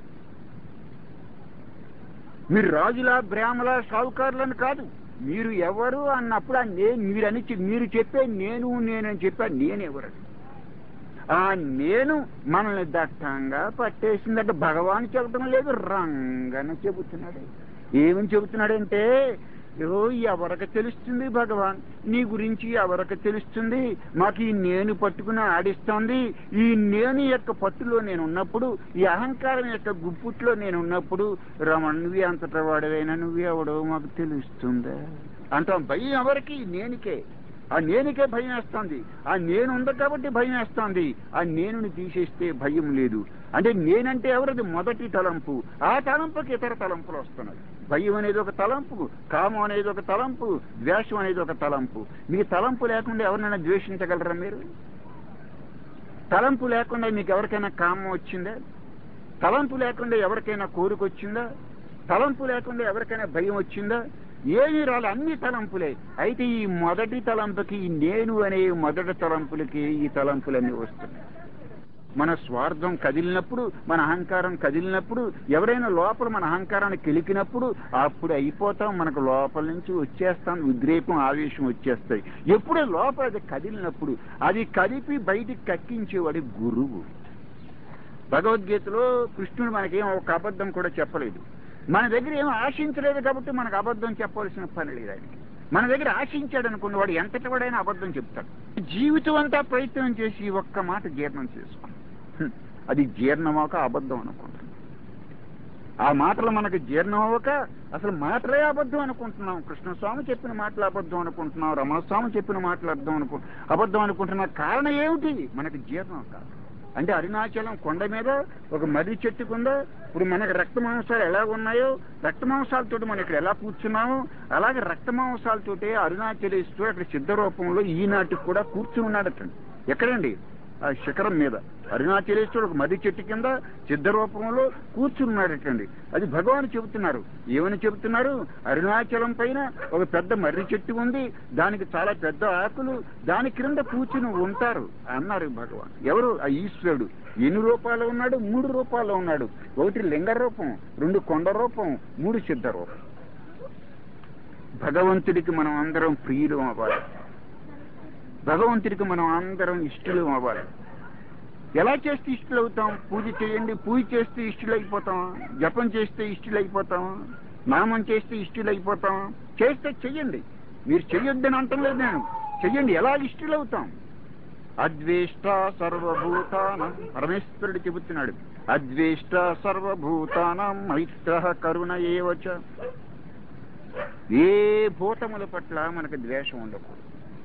మీరు రాజులా, బ్రాహ్మలా, సావుకారులని కాదు. మీరు ఎవరు అన్నప్పుడు ఆ నేను మీరని మీరు చెప్పే నేను నేనని చెప్పా నేనెవరని. ఆ నేను మనల్ని దట్టంగా పట్టేసిందంటే భగవాన్ చెప్పడం లేదు, రంగని చెబుతున్నాడు. ఏమని చెబుతున్నాడంటే, ఏవో ఎవరికి తెలుస్తుంది భగవాన్ నీ గురించి, ఎవరికి తెలుస్తుంది? మాకు ఈ నేను పట్టుకుని ఆడిస్తోంది. ఈ నేను యొక్క పట్టులో నేను ఉన్నప్పుడు, ఈ అహంకారం యొక్క గుప్పుట్లో నేను ఉన్నప్పుడు, రమణ నువ్వు అంతటా వాడవైనా నువ్వు ఎవడో మాకు తెలుస్తుందా అంటాం. భయం ఎవరికి? నేనుకే. ఆ నేనుకే భయం వేస్తుంది. ఆ నేను ఉంది కాబట్టి భయం వేస్తుంది. ఆ నేనుని తీసేస్తే భయం లేదు. అంటే నేనంటే ఎవరది? మొదటి తలంపు. ఆ తలంపుకి ఇతర తలంపులు వస్తున్నాయి. భయం అనేది ఒక తలంపు, కామం అనేది ఒక తలంపు, ద్వేషం అనేది ఒక తలంపు. మీ తలంపు లేకుండా ఎవరినైనా ద్వేషించగలరా మీరు? తలంపు లేకుండా మీకు ఎవరికైనా కామం వచ్చిందా? తలంపు లేకుండా ఎవరికైనా కోరిక వచ్చిందా? తలంపు లేకుండా ఎవరికైనా భయం వచ్చిందా? ఏమీ రాలే, అన్ని తలంపులే. అయితే ఈ మొదటి తలంపుకి, నేను అనే మొదటి తలంపులకి ఈ తలంపులన్నీ వస్తున్నాయి. మన స్వార్థం కదిలినప్పుడు, మన అహంకారం కదిలినప్పుడు, ఎవరైనా లోపల మన అహంకారాన్ని కెలికినప్పుడు అప్పుడు అయిపోతాం. మనకు లోపల నుంచి వచ్చేస్తాం, ఉద్రేకం, ఆవేశం వచ్చేస్తాయి. ఎప్పుడూ లోపల అది కదిలినప్పుడు, అది కదిపి బయటికి కక్కించేవాడు గురువు. భగవద్గీతలో కృష్ణుడు మనకేం ఒక అబద్ధం కూడా చెప్పలేదు. మన దగ్గర ఏం ఆశించలేదు కాబట్టి మనకు అబద్ధం చెప్పవలసిన పని లేదు ఆయనకి. మన దగ్గర ఆశించాడు అనుకున్న వాడు ఎంతటి వాడైనా అబద్ధం చెప్తాడు. జీవితం అంతా ప్రయత్నం చేసి ఒక్క మాట జీర్ణం చేసుకో, అది జీర్ణమవక అబద్ధం అనుకుంటున్నాం. ఆ మాటలు మనకు జీర్ణం అవ్వక అసలు మాటలే అబద్ధం అనుకుంటున్నాం. కృష్ణస్వామి చెప్పిన మాటలు అబద్ధం అనుకుంటున్నాం, రమణస్వామి చెప్పిన మాటలు అర్థం అనుకు అబద్ధం అనుకుంటున్నాం. కారణం ఏమిటి? మనకు జీర్ణం కాదు. అంటే అరుణాచలం కొండ మీద ఒక మర్రి చెట్టుకుందా, ఇప్పుడు మనకి రక్త మాంసాలు ఎలా ఉన్నాయో, రక్త మాంసాలతో మనం ఇక్కడ ఎలా కూర్చున్నామో అలాగే రక్త మాంసాలతోటే అరుణాచలేశ్వరుడు అక్కడ సిద్ధ రూపంలో ఈనాటికి కూడా కూర్చుని ఉన్నాడటండి. ఎక్కడండి? ఆ శిఖరం మీద అరుణాచలేశ్వరుడు ఒక మర్రి చెట్టు కింద సిద్ధ రూపంలో కూర్చున్నాడటండి. అది భగవాన్ చెబుతున్నారు. ఏమని చెబుతున్నారు? అరుణాచలం పైన ఒక పెద్ద మర్రి చెట్టు ఉంది, దానికి చాలా పెద్ద ఆకులు, దాని క్రింద కూర్చుని ఉంటారు అన్నారు భగవాన్. ఎవరు? ఆ ఈశ్వరుడు. ఎన్ని రూపాల్లో ఉన్నాడు? మూడు రూపాల్లో ఉన్నాడు. ఒకటి లింగ రూపం, రెండు కొండ రూపం, మూడు సిద్ధ రూపం. భగవంతుడికి మనం అందరం ప్రియులు అవ్వాలి. భగవంతుడికి మనం అందరం ఇష్టలు అవ్వాలి. ఎలా చేస్తే ఇష్టలు అవుతాం? పూజ చేయండి, పూజ చేస్తే ఇష్టలు అయిపోతాం. జపం చేస్తే ఇష్టలు అయిపోతాం. నామం చేస్తే ఇష్టలు అయిపోతాం. చేస్తే చెయ్యండి. మీరు చెయ్యొద్దని అంటం లేదు నేను. చెయ్యండి. ఎలా ఇష్టలు అవుతాం? అద్వేష్ట సర్వభూతానం, పరమేశ్వరుడు చెబుతున్నాడు. అద్వేష్ట సర్వభూతానం మైత్ర కరుణ ఏవచ. ఏ భూతముల పట్ల మనకు ద్వేషం ఉండకూడదు.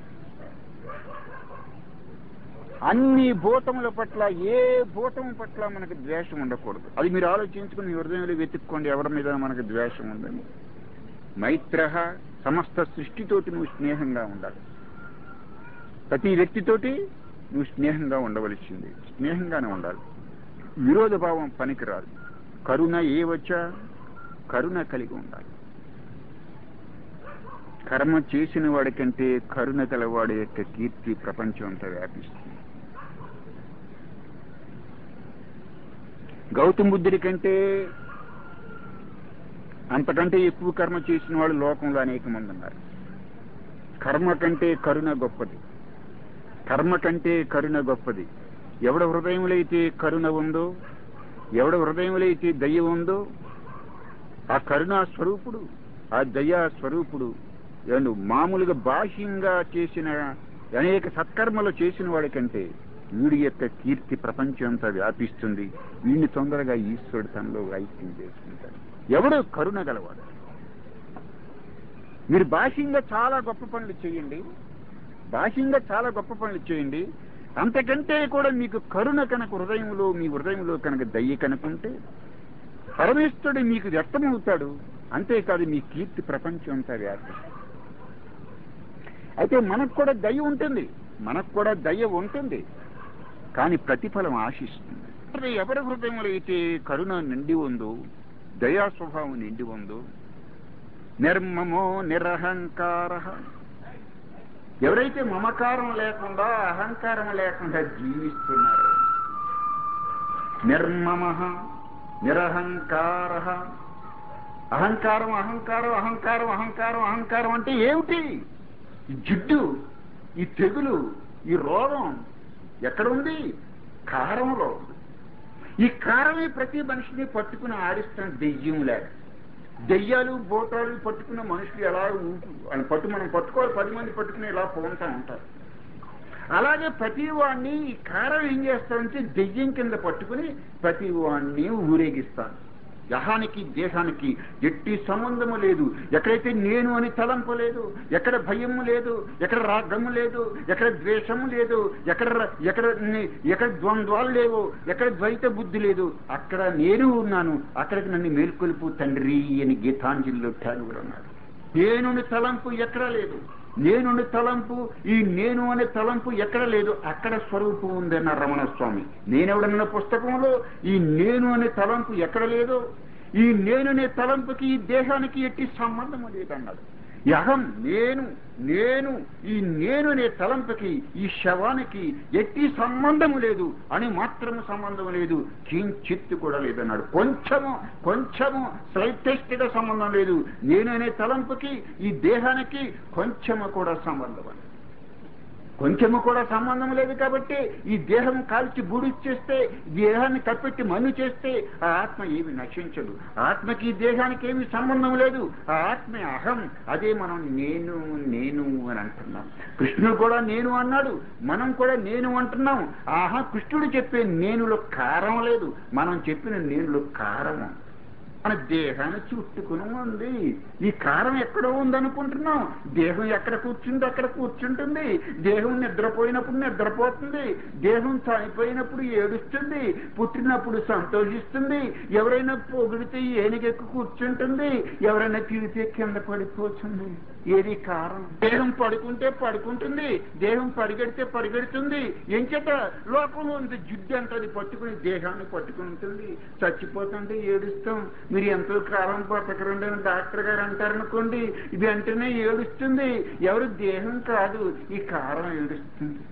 అన్ని భూతముల పట్ల, ఏ భూతం పట్ల మనకు ద్వేషం ఉండకూడదు. అది మీరు ఆలోచించుకుని మీ హృదయంలో వెతుక్కోండి ఎవరి మీద మనకు ద్వేషం ఉందని. మైత్ర, సమస్త సృష్టితోటి నువ్వు స్నేహంగా ఉండాలి. ప్రతి వ్యక్తితోటి నువ్వు స్నేహంగా ఉండవలసింది. స్నేహంగానే ఉండాలి. విరోధ భావం పనికిరాదు. కరుణ ఏవచ్చా, కరుణ కలిగి ఉండాలి. కర్మ చేసిన వాడి కంటే కరుణ కలవాడి యొక్క కీర్తి ప్రపంచం అంతా వ్యాపిస్తుంది. గౌతమ బుద్ధుడి కంటే అంతకంటే ఎక్కువ కర్మ చేసిన వాళ్ళు లోకంలో అనేక మంది ఉన్నారు. కర్మ కంటే కరుణ గొప్పది. కర్మ కంటే కరుణ గొప్పది. ఎవడ హృదయంలో అయితే కరుణ ఉందో, ఎవడ హృదయంలో అయితే దయ ఉందో, ఆ కరుణా స్వరూపుడు, ఆ దయా స్వరూపుడు ఏమండు మామూలుగా బాహ్యంగా చేసిన అనేక సత్కర్మలు చేసిన వాడికంటే వీడి యొక్క కీర్తి ప్రపంచం అంతా వ్యాపిస్తుంది. వీడిని తొందరగా ఈశ్వరుడు తనలో ఐక్యం చేసుకుంటాడు. ఎవడు కరుణ గలవాడు. మీరు బాహ్యంగా చాలా గొప్ప పనులు చేయండి, బాహ్యంగా చాలా గొప్ప పనులు చేయండి, అంతకంటే కూడా మీకు కరుణ కనుక హృదయంలో, మీ హృదయంలో కనుక దయ్య కనుకుంటే పరమేశ్వరుడు మీకు వ్యక్తమవుతాడు. అంతేకాదు మీ కీర్తి ప్రపంచం అంతా వ్యాపిస్తుంది. అయితే మనకు కూడా దయ ఉంటుంది, మనకు కూడా దయ ఉంటుంది, కానీ ప్రతిఫలం ఆశిస్తుంది. ఎవరి హృదయంలో అయితే కరుణ నిండి ఉందో, దయా స్వభావం నిండి ఉందో, నిర్మమో నిరహంకార, ఎవరైతే మమకారం లేకుండా అహంకారం లేకుండా జీవిస్తున్నారు, నిర్మమ నిరహంకార. అహంకారం అహంకారం అహంకారం అహంకారం అహంకారం అంటే ఏమిటి? ఈ జిడ్డు, ఈ తెగులు, ఈ రోగం ఎక్కడుంది? కారంలో ఉంది. ఈ కారమే ప్రతి మనిషిని పట్టుకుని ఆడిస్తున్న దెయ్యం లేక. దెయ్యాలు బోటాలు పట్టుకున్న మనుషులు ఎలా అని పట్టు మనం పట్టుకోవాలి, పది మంది పట్టుకుని ఇలా పోంటా ఉంటారు. అలాగే ప్రతి వాడిని ఈ కారం ఏం చేస్తారంటే దెయ్యం కింద పట్టుకుని ప్రతి వాడిని ఊరేగిస్తాను. యహానికి దేహానికి ఎట్టి సంబంధము లేదు. ఎక్కడైతే నేను అని తలంపు లేదు, ఎక్కడ భయము లేదు, ఎక్కడ రాగము లేదు, ఎక్కడ ద్వేషము లేదు, ఎక్కడ ఎక్కడ ఎక్కడ ద్వంద్వాలు లేవు, ఎక్కడ ద్వైత బుద్ధి లేదు, అక్కడ నేను ఉన్నాను. అక్కడికి నన్ను మేల్కొల్పు తండ్రి అని గీతాంజలిలో ఠాగూర్ అన్నాడు. నేనుని తలంపు ఎక్కడ లేదు, నేనుని తలంపు, ఈ నేను అనే తలంపు ఎక్కడ లేదు, అక్కడ స్వరూపం ఉందన్న రమణ స్వామి. నేనెవడన్న పుస్తకంలో ఈ నేను అనే తలంపు ఎక్కడ లేదో, ఈ నేనునే తలంపుకి ఈ దేహానికి ఎట్టి సంబంధము లేదన్నాడు. ఈ అహం నేను నేను ఈ నేను అనే తలంపుకి ఈ శవానికి ఎట్టి సంబంధము లేదు అని మాత్రము సంబంధం లేదు, కించిత్తు కూడా లేదన్నాడు. కొంచెము కొంచెము స్లైటెస్ట్ గా సంబంధం లేదు. నేను అనే తలంపుకి ఈ దేహానికి కొంచెము కూడా సంబంధం లేదు. కొంచెము కూడా సంబంధం లేదు కాబట్టి ఈ దేహం కాల్చి బూడిచ్చేస్తే, దేహాన్ని కప్పెట్టి మన్ను చేస్తే ఆ ఆత్మ ఏమి నశించదు. ఆత్మకి ఈ దేహానికి ఏమి సంబంధం లేదు. ఆ ఆత్మ అహం, అదే మనం నేను నేను అని అంటున్నాం. కృష్ణుడు కూడా నేను అన్నాడు, మనం కూడా నేను అంటున్నాం. ఆహా, కృష్ణుడు చెప్పే నేనులో కారం లేదు, మనం చెప్పిన నేనులో కారం. మన దేహాన్ని చుట్టుకుని ఉంది. ఈ కారం ఎక్కడో ఉందనుకుంటున్నాం. దేహం ఎక్కడ కూర్చుంది అక్కడ కూర్చుంటుంది. దేహం నిద్రపోయినప్పుడు నిద్రపోతుంది. దేహం చనిపోయినప్పుడు ఏడుస్తుంది, పుట్టినప్పుడు సంతోషిస్తుంది. ఎవరైనా పొగిడితే ఏనుగెక్కి కూర్చుంటుంది, ఎవరైనా తిరిగితే కింద పడిపోతుంది. ఏది కారం? దేహం పడుకుంటే పడుకుంటుంది, దేహం పరిగెడితే పరిగెడుతుంది. ఏం చేత? లోకంలో ఉంది జిడ్డు అంటది పట్టుకుని దేహాన్ని పట్టుకుని ఉంటుంది. చచ్చిపోతుంటే ఏడుస్తాం. మీరు ఎంతో కాలం బతకరండి అని డాక్టర్ గారు అంటారనుకోండి, ఇది అంటేనే ఏడుస్తుంది. ఎవరు? దేహం కాదు, ఈ కారం ఏడుస్తుంది.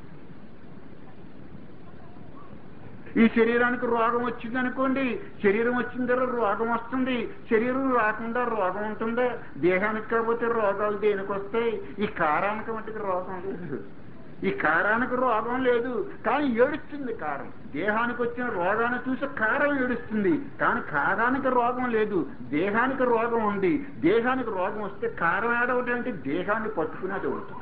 ఈ శరీరానికి రోగం వచ్చిందనుకోండి, శరీరం వచ్చిన తర్వాత రోగం వస్తుంది. శరీరం రాకుండా రోగం ఉంటుందా? దేహానికి కాకపోతే రోగాలు దేనికి వస్తాయి? ఈ కారానికి మట్టుకు రోగం లేదు. ఈ కారానికి రోగం లేదు, కానీ ఏడుస్తుంది కారం. దేహానికి వచ్చిన రోగాన్ని చూసి కారం ఏడుస్తుంది, కానీ కారానికి రోగం లేదు. దేహానికి రోగం ఉంది. దేహానికి రోగం వస్తే కారం ఏడవటం అంటే దేహాన్ని పట్టుకునేది ఉంటుంది.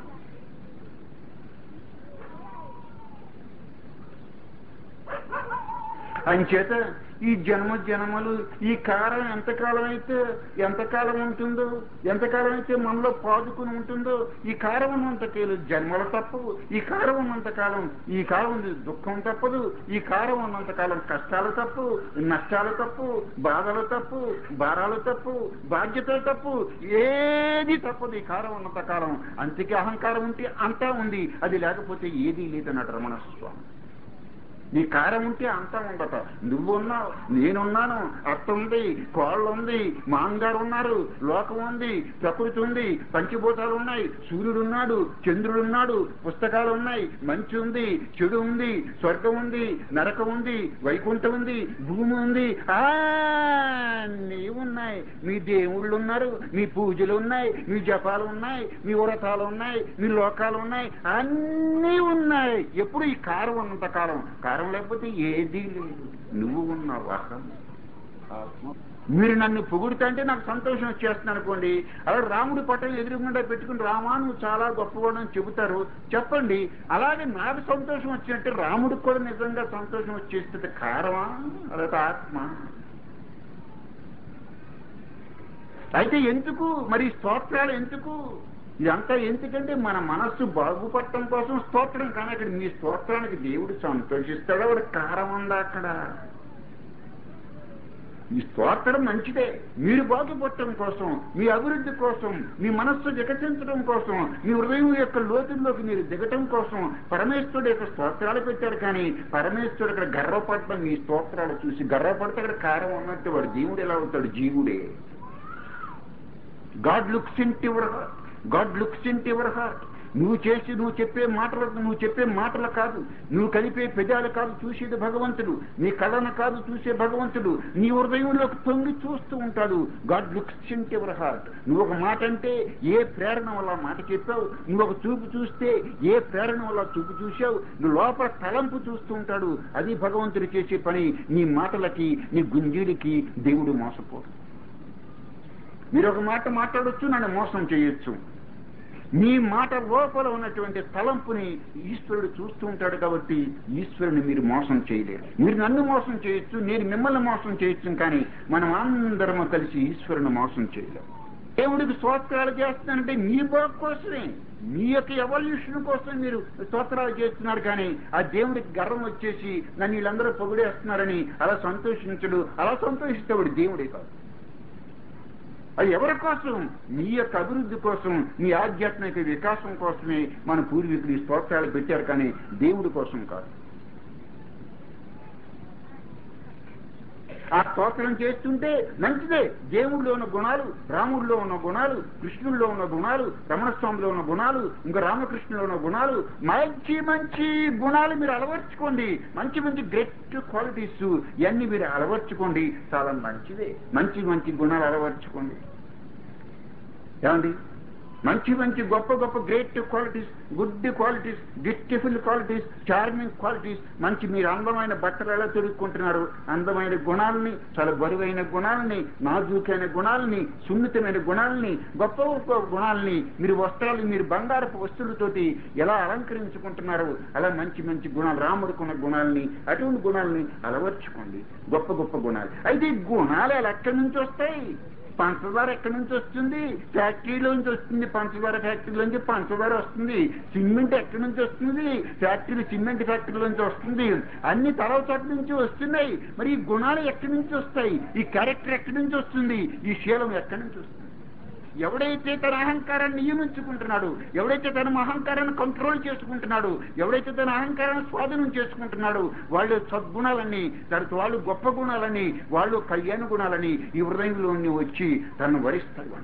అంచేత ఈ జన్మ జన్మలు ఈ కారం ఎంతకాలం అయితే ఎంతకాలం ఉంటుందో, ఎంతకాలం అయితే మనలో పాదుకుని ఉంటుందో, ఈ కారం ఉన్నంతకాలం జన్మలు తప్పవు. ఈ కారం ఉన్నంతకాలం ఈ కారం దుఃఖం తప్పదు. ఈ కారం ఉన్నంతకాలం కష్టాలు తప్పు, నష్టాలు తప్పు, బాధలు తప్పు, భారాలు తప్పు, బాధ్యతలు తప్పు, ఏది తప్పదు ఈ కారం ఉన్నంతకాలం. అందుకే అహంకారం ఉంటే అంతా ఉంది, అది లేకపోతే ఏదీ లేదన్నాడు రమణ స్వామి. నీ కారం ఉంటే అంతా ఉండట. నువ్వున్నావు, నేనున్నాను, అత్త ఉంది, కోళ్ళు ఉంది, మాంగారు ఉన్నారు, లోకం ఉంది, ప్రకృతి ఉంది, పంచభూతాలు ఉన్నాయి, సూర్యుడు ఉన్నాడు, చంద్రుడున్నాడు, పుస్తకాలు ఉన్నాయి, మంచి ఉంది, చెడు ఉంది, స్వర్గం ఉంది, నరకం ఉంది, వైకుంఠం ఉంది, భూమి ఉంది, అన్నీ ఉన్నాయి. మీ దేవుళ్ళు ఉన్నారు, మీ పూజలు ఉన్నాయి, మీ జపాలు ఉన్నాయి, మీ వ్రతాలు ఉన్నాయి, మీ లోకాలు ఉన్నాయి, అన్నీ ఉన్నాయి. ఎప్పుడు ఈ కారం ఉన్నంత కాలం. కారం లేకపోతే ఏదీ లేదు. నువ్వు ఉన్నావు అహం ఆత్మ. మీరు నన్ను పొగుడుతుంటే నాకు సంతోషం వచ్చేస్తుంది అనుకోండి. అలా రాముడి పట్టం ఎదురుగుండా పెట్టుకుని రామా నువ్వు చాలా గొప్పవాడు అని చెబుతారు, చెప్పండి. అలాగే నాకు సంతోషం వచ్చినట్టు రాముడికి కూడా నిజంగా సంతోషం వచ్చేస్తుంది. కారమా అదొక ఆత్మ. అయితే ఎందుకు మరి స్తోత్రాలు ఎందుకు? ఇదంతా ఎందుకంటే మన మనస్సు బాగుపడటం కోసం స్తోత్రం. కానీ అక్కడ మీ స్తోత్రానికి దేవుడు సంతోషిస్తాడు. అక్కడ కారం ఉందా అక్కడ? ఈ స్తోత్రం మంచిదే, మీరు బాగుపడటం కోసం, మీ అభివృద్ధి కోసం, మీ మనస్సు వికసించడం కోసం, మీ హృదయం యొక్క లోతుల్లోకి మీరు దిగటం కోసం పరమేశ్వరుడు యొక్క స్తోత్రాలు పెట్టారు. కానీ పరమేశ్వరుడు అక్కడ గర్వపడటం మీ స్తోత్రాలు చూసి గర్వపడితే అక్కడ కారం ఉన్నట్టు వాడు దేవుడు ఎలా అవుతాడు? జీవుడే. God looks into your heart. God looks into your heart. నువ్వు చేసి నువ్వు చెప్పే మాటలకు, నువ్వు చెప్పే మాటలు కాదు, నువ్వు కలిపే పెదాలు కాదు చూసేది భగవంతుడు. నీ కళ్ళను కాదు చూసే భగవంతుడు నీ హృదయంలోకి తొంగి చూస్తూ ఉంటాడు. God looks into your heart. నువ్వు ఒక మాట అంటే ఏ ప్రేరణ వల్ల మాట చెప్పావు, నువ్వు ఒక చూపు చూస్తే ఏ ప్రేరణ వల్ల చూపు చూసావు, నువ్వు లోపల తలంపు చూస్తూ ఉంటాడు. అది భగవంతుడు చేసే పని. నీ మాటలకి, నీ గుంజీడికి దేవుడు మోసపోడు. మీరు ఒక మాట మాట్లాడొచ్చు, నన్ను మోసం చేయొచ్చు. మీ మాట లోపల ఉన్నటువంటి తలంపుని ఈశ్వరుడు చూస్తూ ఉంటాడు. కాబట్టి ఈశ్వరుని మీరు మోసం చేయలేరు. మీరు నన్ను మోసం చేయొచ్చు, నేను మిమ్మల్ని మోసం చేయొచ్చు, కానీ మనం అందరము కలిసి ఈశ్వరుని మోసం చేయలేము. దేవుడికి స్తోత్రాలు చేస్తానంటే మీ బాగు కోసమే, మీ యొక్క ఎవల్యూషన్ కోసం మీరు స్తోత్రాలు చేస్తున్నారు. కానీ ఆ దేవుడికి గర్వం వచ్చేసి నన్ను వీళ్ళందరూ పొగిడేస్తున్నారని అలా సంతోషించడు. అలా సంతోషిస్తాడు దేవుడే కాదు. అది ఎవరి కోసం? మీ యొక్క అభివృద్ధి కోసం, మీ ఆధ్యాత్మిక వికాసం కోసమే మన పూర్వీకులు ఈ స్తోత్రాలు పెట్టారు. కానీ దేవుడి కోసం కాదు. ఆ స్తోత్రం చేస్తుంటే మంచిదే. దేవుడిలో ఉన్న గుణాలు, రాముడిలో ఉన్న గుణాలు, కృష్ణుల్లో ఉన్న గుణాలు, రమణస్వామిలో ఉన్న గుణాలు, ఇంకా రామకృష్ణులో ఉన్న గుణాలు, మంచి మంచి గుణాలు మీరు అలవర్చుకోండి. మంచి మంచి గ్రేట్ క్వాలిటీస్ ఇవన్నీ మీరు అలవర్చుకోండి. చాలా మంచిదే. మంచి మంచి గుణాలు అలవర్చుకోండి. ఏమండి? మంచి మంచి గొప్ప గొప్ప great qualities, good qualities, beautiful qualities, charming qualities. మంచి మీరు అందమైన బట్టలు ఎలా తొడుక్కుంటున్నారు, అందమైన గుణాలని, చాలా బరువైన గుణాలని, నాజూకైన గుణాలని, సున్నితమైన గుణాలని, గొప్ప గొప్ప గుణాలని, మీరు వస్త్రాలు, మీరు బంగారపు వస్తువులతోటి ఎలా అలంకరించుకుంటున్నారు, అలా మంచి మంచి గుణాలు, రాముడికున్న గుణాలని, అటువంటి గుణాలని అలవర్చుకోండి. గొప్ప గొప్ప గుణాలు. అయితే ఈ గుణాలు ఎలా ఎక్కడి నుంచి వస్తాయి? పంచదార ఎక్కడి నుంచి వస్తుంది? ఫ్యాక్టరీలోంచి వస్తుంది. పంచదార ఫ్యాక్టరీలోంచి పంచదార వస్తుంది. సిమెంట్ ఎక్కడి నుంచి వస్తుంది? ఫ్యాక్టరీ, సిమెంట్ ఫ్యాక్టరీలోంచి వస్తుంది. అన్ని తలవ చోట నుంచి వస్తున్నాయి. మరి ఈ గుణాలు ఎక్కడి నుంచి వస్తాయి? ఈ క్యారెక్టర్ ఎక్కడి నుంచి వస్తుంది? ఈ శీలం ఎక్కడి నుంచి వస్తుంది? ఎవడైతే తన అహంకారాన్ని నియమించుకుంటున్నాడు, ఎవడైతే తన అహంకారాన్ని కంట్రోల్ చేసుకుంటున్నాడు, ఎవడైతే తన అహంకారాన్ని స్వాధీనం చేసుకుంటున్నాడు, వాళ్ళు సద్గుణాలని, తర్వాత వాళ్ళు గొప్ప గుణాలని, వాళ్ళు కళ్యాణ గుణాలని ఈ హృదయంలోని వచ్చి తను వరిస్తాడు.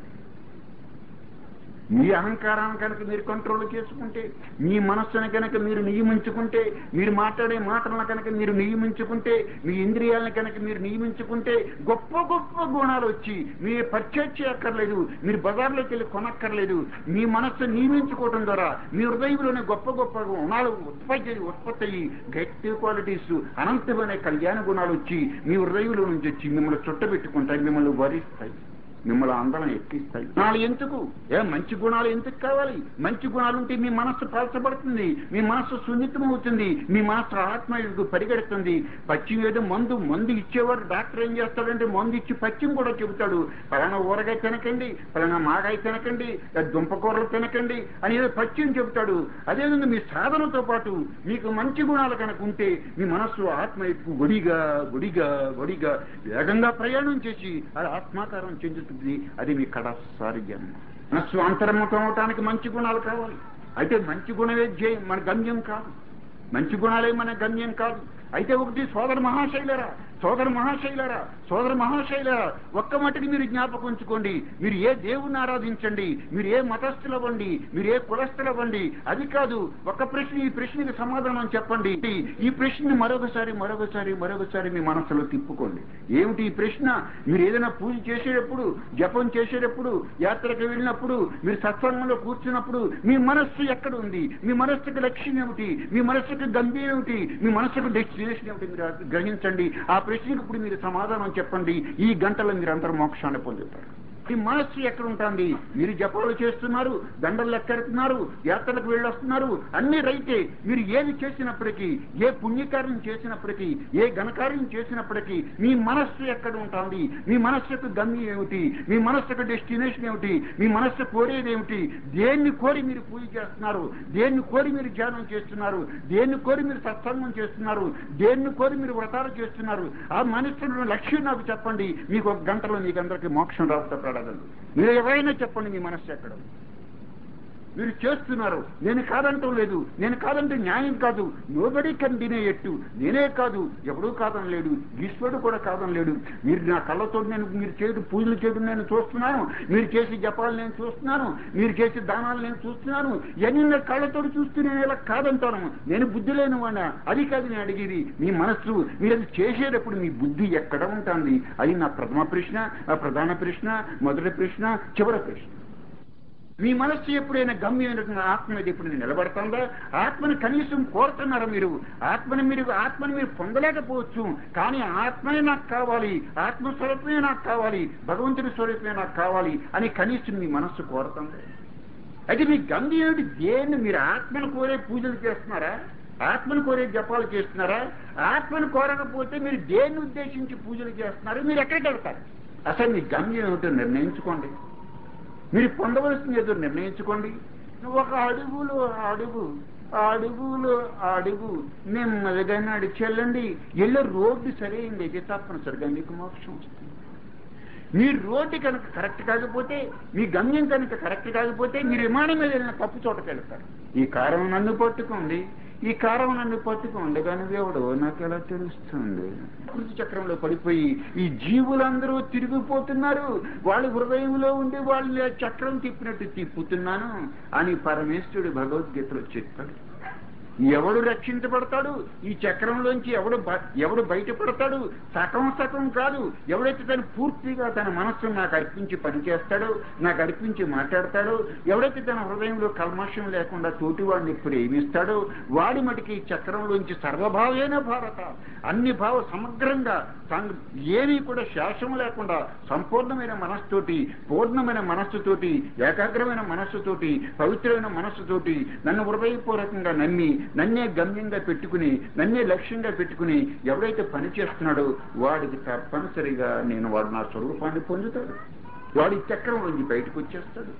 మీ అహంకారాన్ని కనుక మీరు కంట్రోల్ చేసుకుంటే, మీ మనస్సును కనుక మీరు నియమించుకుంటే, మీరు మాట్లాడే మాటలను కనుక మీరు నియమించుకుంటే, మీ ఇంద్రియాలను కనుక మీరు నియమించుకుంటే, గొప్ప గొప్ప గుణాలు వచ్చి మీరు పర్చేజ్ చేయక్కర్లేదు, మీరు బజార్లోకి వెళ్ళి కొనక్కర్లేదు. మీ మనస్సు నియమించుకోవడం ద్వారా మీ హృదయంలోనే గొప్ప గొప్ప గుణాలు ఉత్పత్తి ఉత్పత్తి అయ్యి గట్టి క్వాలిటీస్, అనంతమైన కళ్యాణ గుణాలు వచ్చి మీ హృదయంలో నుంచి వచ్చి మిమ్మల్ని చుట్టబెట్టుకుంటాయి, మిమ్మల్ని వరిస్తాయి, మిమ్మల్ని అందరం ఎక్కిస్తాయి. గుణాలు ఎందుకు? ఏ మంచి గుణాలు ఎందుకు కావాలి? మంచి గుణాలు ఉంటే మీ మనస్సు పలచబడుతుంది, మీ మనస్సు సున్నితం అవుతుంది, మీ మనస్సు ఆత్మ పరిగెడుతుంది. పచ్చిం ఏదో మందు మందు ఇచ్చేవారు డాక్టర్ ఏం చేస్తాడంటే మందు ఇచ్చి పచ్చిం కూడా చెబుతాడు. పలానా ఊరగాయ తినకండి, పలానా మాగాయ తినకండి, దుంపకూరలు తినకండి అని ఏదో పచ్చిం చెబుతాడు. అదేవిధంగా మీ సాధనతో పాటు మీకు మంచి గుణాలు కనుక ఉంటే మీ మనస్సు ఆత్మ ఎక్కువ ఒడిగా ఒడిగా ఒడిగా వేగంగా ప్రయాణం చేసి అది ఆత్మాకారం చెందుతుంది. అది మీ కడసారి జన్మ. మనస్సు అంతర్ముఖం అవటానికి మంచి గుణాలు కావాలి. అయితే మంచి గుణమే జయం, మన గమ్యం కాదు. మంచి గుణాలే మన గమ్యం కాదు. అయితే ఒకటి సోదర మహాశైలరా, సోదర మహాశైలరా, సోదర మహాశైలరా, ఒక్క మటుకు మీరు జ్ఞాపకం ఉంచుకోండి. మీరు ఏ దేవుణ్ణి ఆరాధించండి, మీరు ఏ మతస్థులు అవ్వండి, మీరు ఏ కులస్థులు అవ్వండి, అది కాదు. ఒక ప్రశ్న, ఈ ప్రశ్నకి సమాధానం చెప్పండి. ఈ ప్రశ్నని మరొకసారి మరొకసారి మరొకసారి మీ మనసులో తిప్పుకోండి. ఏమిటి ఈ ప్రశ్న? మీరు ఏదైనా పూజ చేసేటప్పుడు, జపం చేసేటప్పుడు, యాత్రకు వెళ్ళినప్పుడు, మీరు సత్సంగంలో కూర్చున్నప్పుడు మీ మనస్సు ఎక్కడ ఉంది? మీ మనస్సుకు లక్ష్యం ఏమిటి? మీ మనస్సుకు గంభీరం ఏమిటి? మీ మనస్సుకు డెస్టినేషన్ ఏమిటి మీరు గ్రహించండి. ఆ ప్రశ్నకు ఇప్పుడు మీరు సమాధానం చెప్పండి. ఈ గంటలో మీరు అందరూ మోక్షాన్ని పొందుతారు. ఈ మనస్సు ఎక్కడ ఉంటుంది? మీరు జపాలు చేస్తున్నారు, దండలు లెక్కెడుతున్నారు, యాత్రలకు వెళ్ళొస్తున్నారు, అన్ని రైతే. మీరు ఏది చేసినప్పటికీ, ఏ పుణ్యకార్యం చేసినప్పటికీ, ఏ ఘనకార్యం చేసినప్పటికీ మీ మనస్సు ఎక్కడ ఉంటుంది? మీ మనస్సు యొక్క గమ్యం ఏమిటి? మీ మనస్సు యొక్క డెస్టినేషన్ ఏమిటి? మీ మనస్సు కోరేది ఏమిటి? దేన్ని కోరి మీరు పూజ చేస్తున్నారు? దేన్ని కోరి మీరు ధ్యానం చేస్తున్నారు? దేన్ని కోరి మీరు సత్సంగం చేస్తున్నారు? దేన్ని కోరి మీరు వ్రతాలు చేస్తున్నారు? ఆ మనస్సులో లక్ష్యం నాకు చెప్పండి. మీకు ఒక గంటలో మీకు అందరికీ మోక్షం రావుతా. మీరు ఎవరైనా చెప్పండి మీ మనస్సు ఎక్కడ మీరు చేస్తున్నారు. నేను కాదంటం లేదు, నేను కాదంటే న్యాయం కాదు. నోబడి కెన్ డినై ఎట్టు. నేనే కాదు, ఎవడూ కాదని లేడు, ఈశ్వరుడు కూడా కాదని లేడు. మీరు నా కళ్ళతో నేను మీరు చేయడం పూజలు చేయడం నేను చూస్తున్నాను, మీరు చేసే జపాలు నేను చూస్తున్నాను, మీరు చేసే దానాలు నేను చూస్తున్నాను. ఇవన్నీ నా కళ్ళతో చూస్తూ నేను ఇలా కాదంటాను. నేను బుద్ధి లేని వాడినా? అది కాదు నేను అడిగేది. మీ మనస్సు మీరు అది చేసేటప్పుడు మీ బుద్ధి ఎక్కడ ఉంటుంది? అది నా ప్రథమ ప్రశ్న, నా ప్రధాన ప్రశ్న, మొదటి ప్రశ్న, చివరి ప్రశ్న. మీ మనస్సు ఎప్పుడైనా గమ్యమైన ఆత్మ మీద ఎప్పుడు నిలబడుతుందా? ఆత్మని కనీసం కోరుతున్నారా మీరు? ఆత్మని మీరు ఆత్మని మీరు పొందలేకపోవచ్చు, కానీ ఆత్మనే నాకు కావాలి, ఆత్మస్వరూపమే నాకు కావాలి, భగవంతుని స్వరూపమే నాకు కావాలి అని కనీసం మీ మనస్సు కోరుతుంది. అయితే మీ గమ్యం ఏమిటి? దేన్ని మీరు ఆత్మను కోరే పూజలు చేస్తున్నారా? ఆత్మను కోరే జపాలు చేస్తున్నారా? ఆత్మను కోరకపోతే మీరు దేన్ని ఉద్దేశించి పూజలు చేస్తున్నారు? మీరు ఎక్కడికి వెళ్తారు? అసలు మీ గమ్యం ఏమిటో నిర్ణయించుకోండి. మీరు పొందవలసింది ఏదో నిర్ణయించుకోండి. ఒక అడుగులో అడుగు అడుగులో అడుగు నెమ్మదిగా నడిచెళ్ళండి. ఎల్లో రోడ్డు సరైంది అయితే తప్పనిసరిగా మీకు మోక్షం వస్తుంది. మీ రోడ్డు కనుక కరెక్ట్ కాకపోతే, మీ గమ్యం కనుక కరెక్ట్ కాకపోతే మీరు విమానం మీద వెళ్ళిన తప్పు చోటకి వెళ్తారు. ఈ కారం నన్ను పట్టుకోండి, ఈ కారం నన్ను పట్టుకోండి, కానీ ఎవడో నాకు ఎలా తెలుస్తుంది? కృతి చక్రంలో పడిపోయి ఈ జీవులందరూ తిరిగిపోతున్నారు. వాళ్ళ హృదయంలో ఉండి వాళ్ళు చక్రం తిప్పినట్టు తిప్పుతున్నాను అని పరమేశ్వరుడు భగవద్గీతలో చెప్పాడు. ఎవడు రక్షించబడతాడు? ఈ చక్రంలోంచి ఎవడు ఎవడు బయటపడతాడు? సగం సగం కాదు. ఎవడైతే తను పూర్తిగా తన మనస్సును నాకు అర్పించి పనిచేస్తాడో, నాకు అర్పించి మాట్లాడతాడో, ఎవడైతే తన హృదయంలో కల్మషం లేకుండా తోటివాడిని ప్రేమిస్తాడో వాడి మటుకి ఈ చక్రంలోంచి సర్వభావేన భారత, అన్ని భావ సమగ్రంగా ఏమీ కూడా శేషం లేకుండా సంపూర్ణమైన మనస్సుతోటి, పూర్ణమైన మనస్సుతోటి, ఏకాగ్రమైన మనస్సుతోటి, పవిత్రమైన మనస్సుతోటి నన్ను హృదయపూర్వకంగా నమ్మి నన్నే గమ్యంగా పెట్టుకుని నన్నే లక్ష్యంగా పెట్టుకుని ఎవడైతే పని చేస్తున్నాడో వాడికి తప్పనిసరిగా నేను వాడు నా స్వరూపాన్ని పొందుతాడు. వాడి చక్రం నుంచి బయటకు వచ్చేస్తాడు.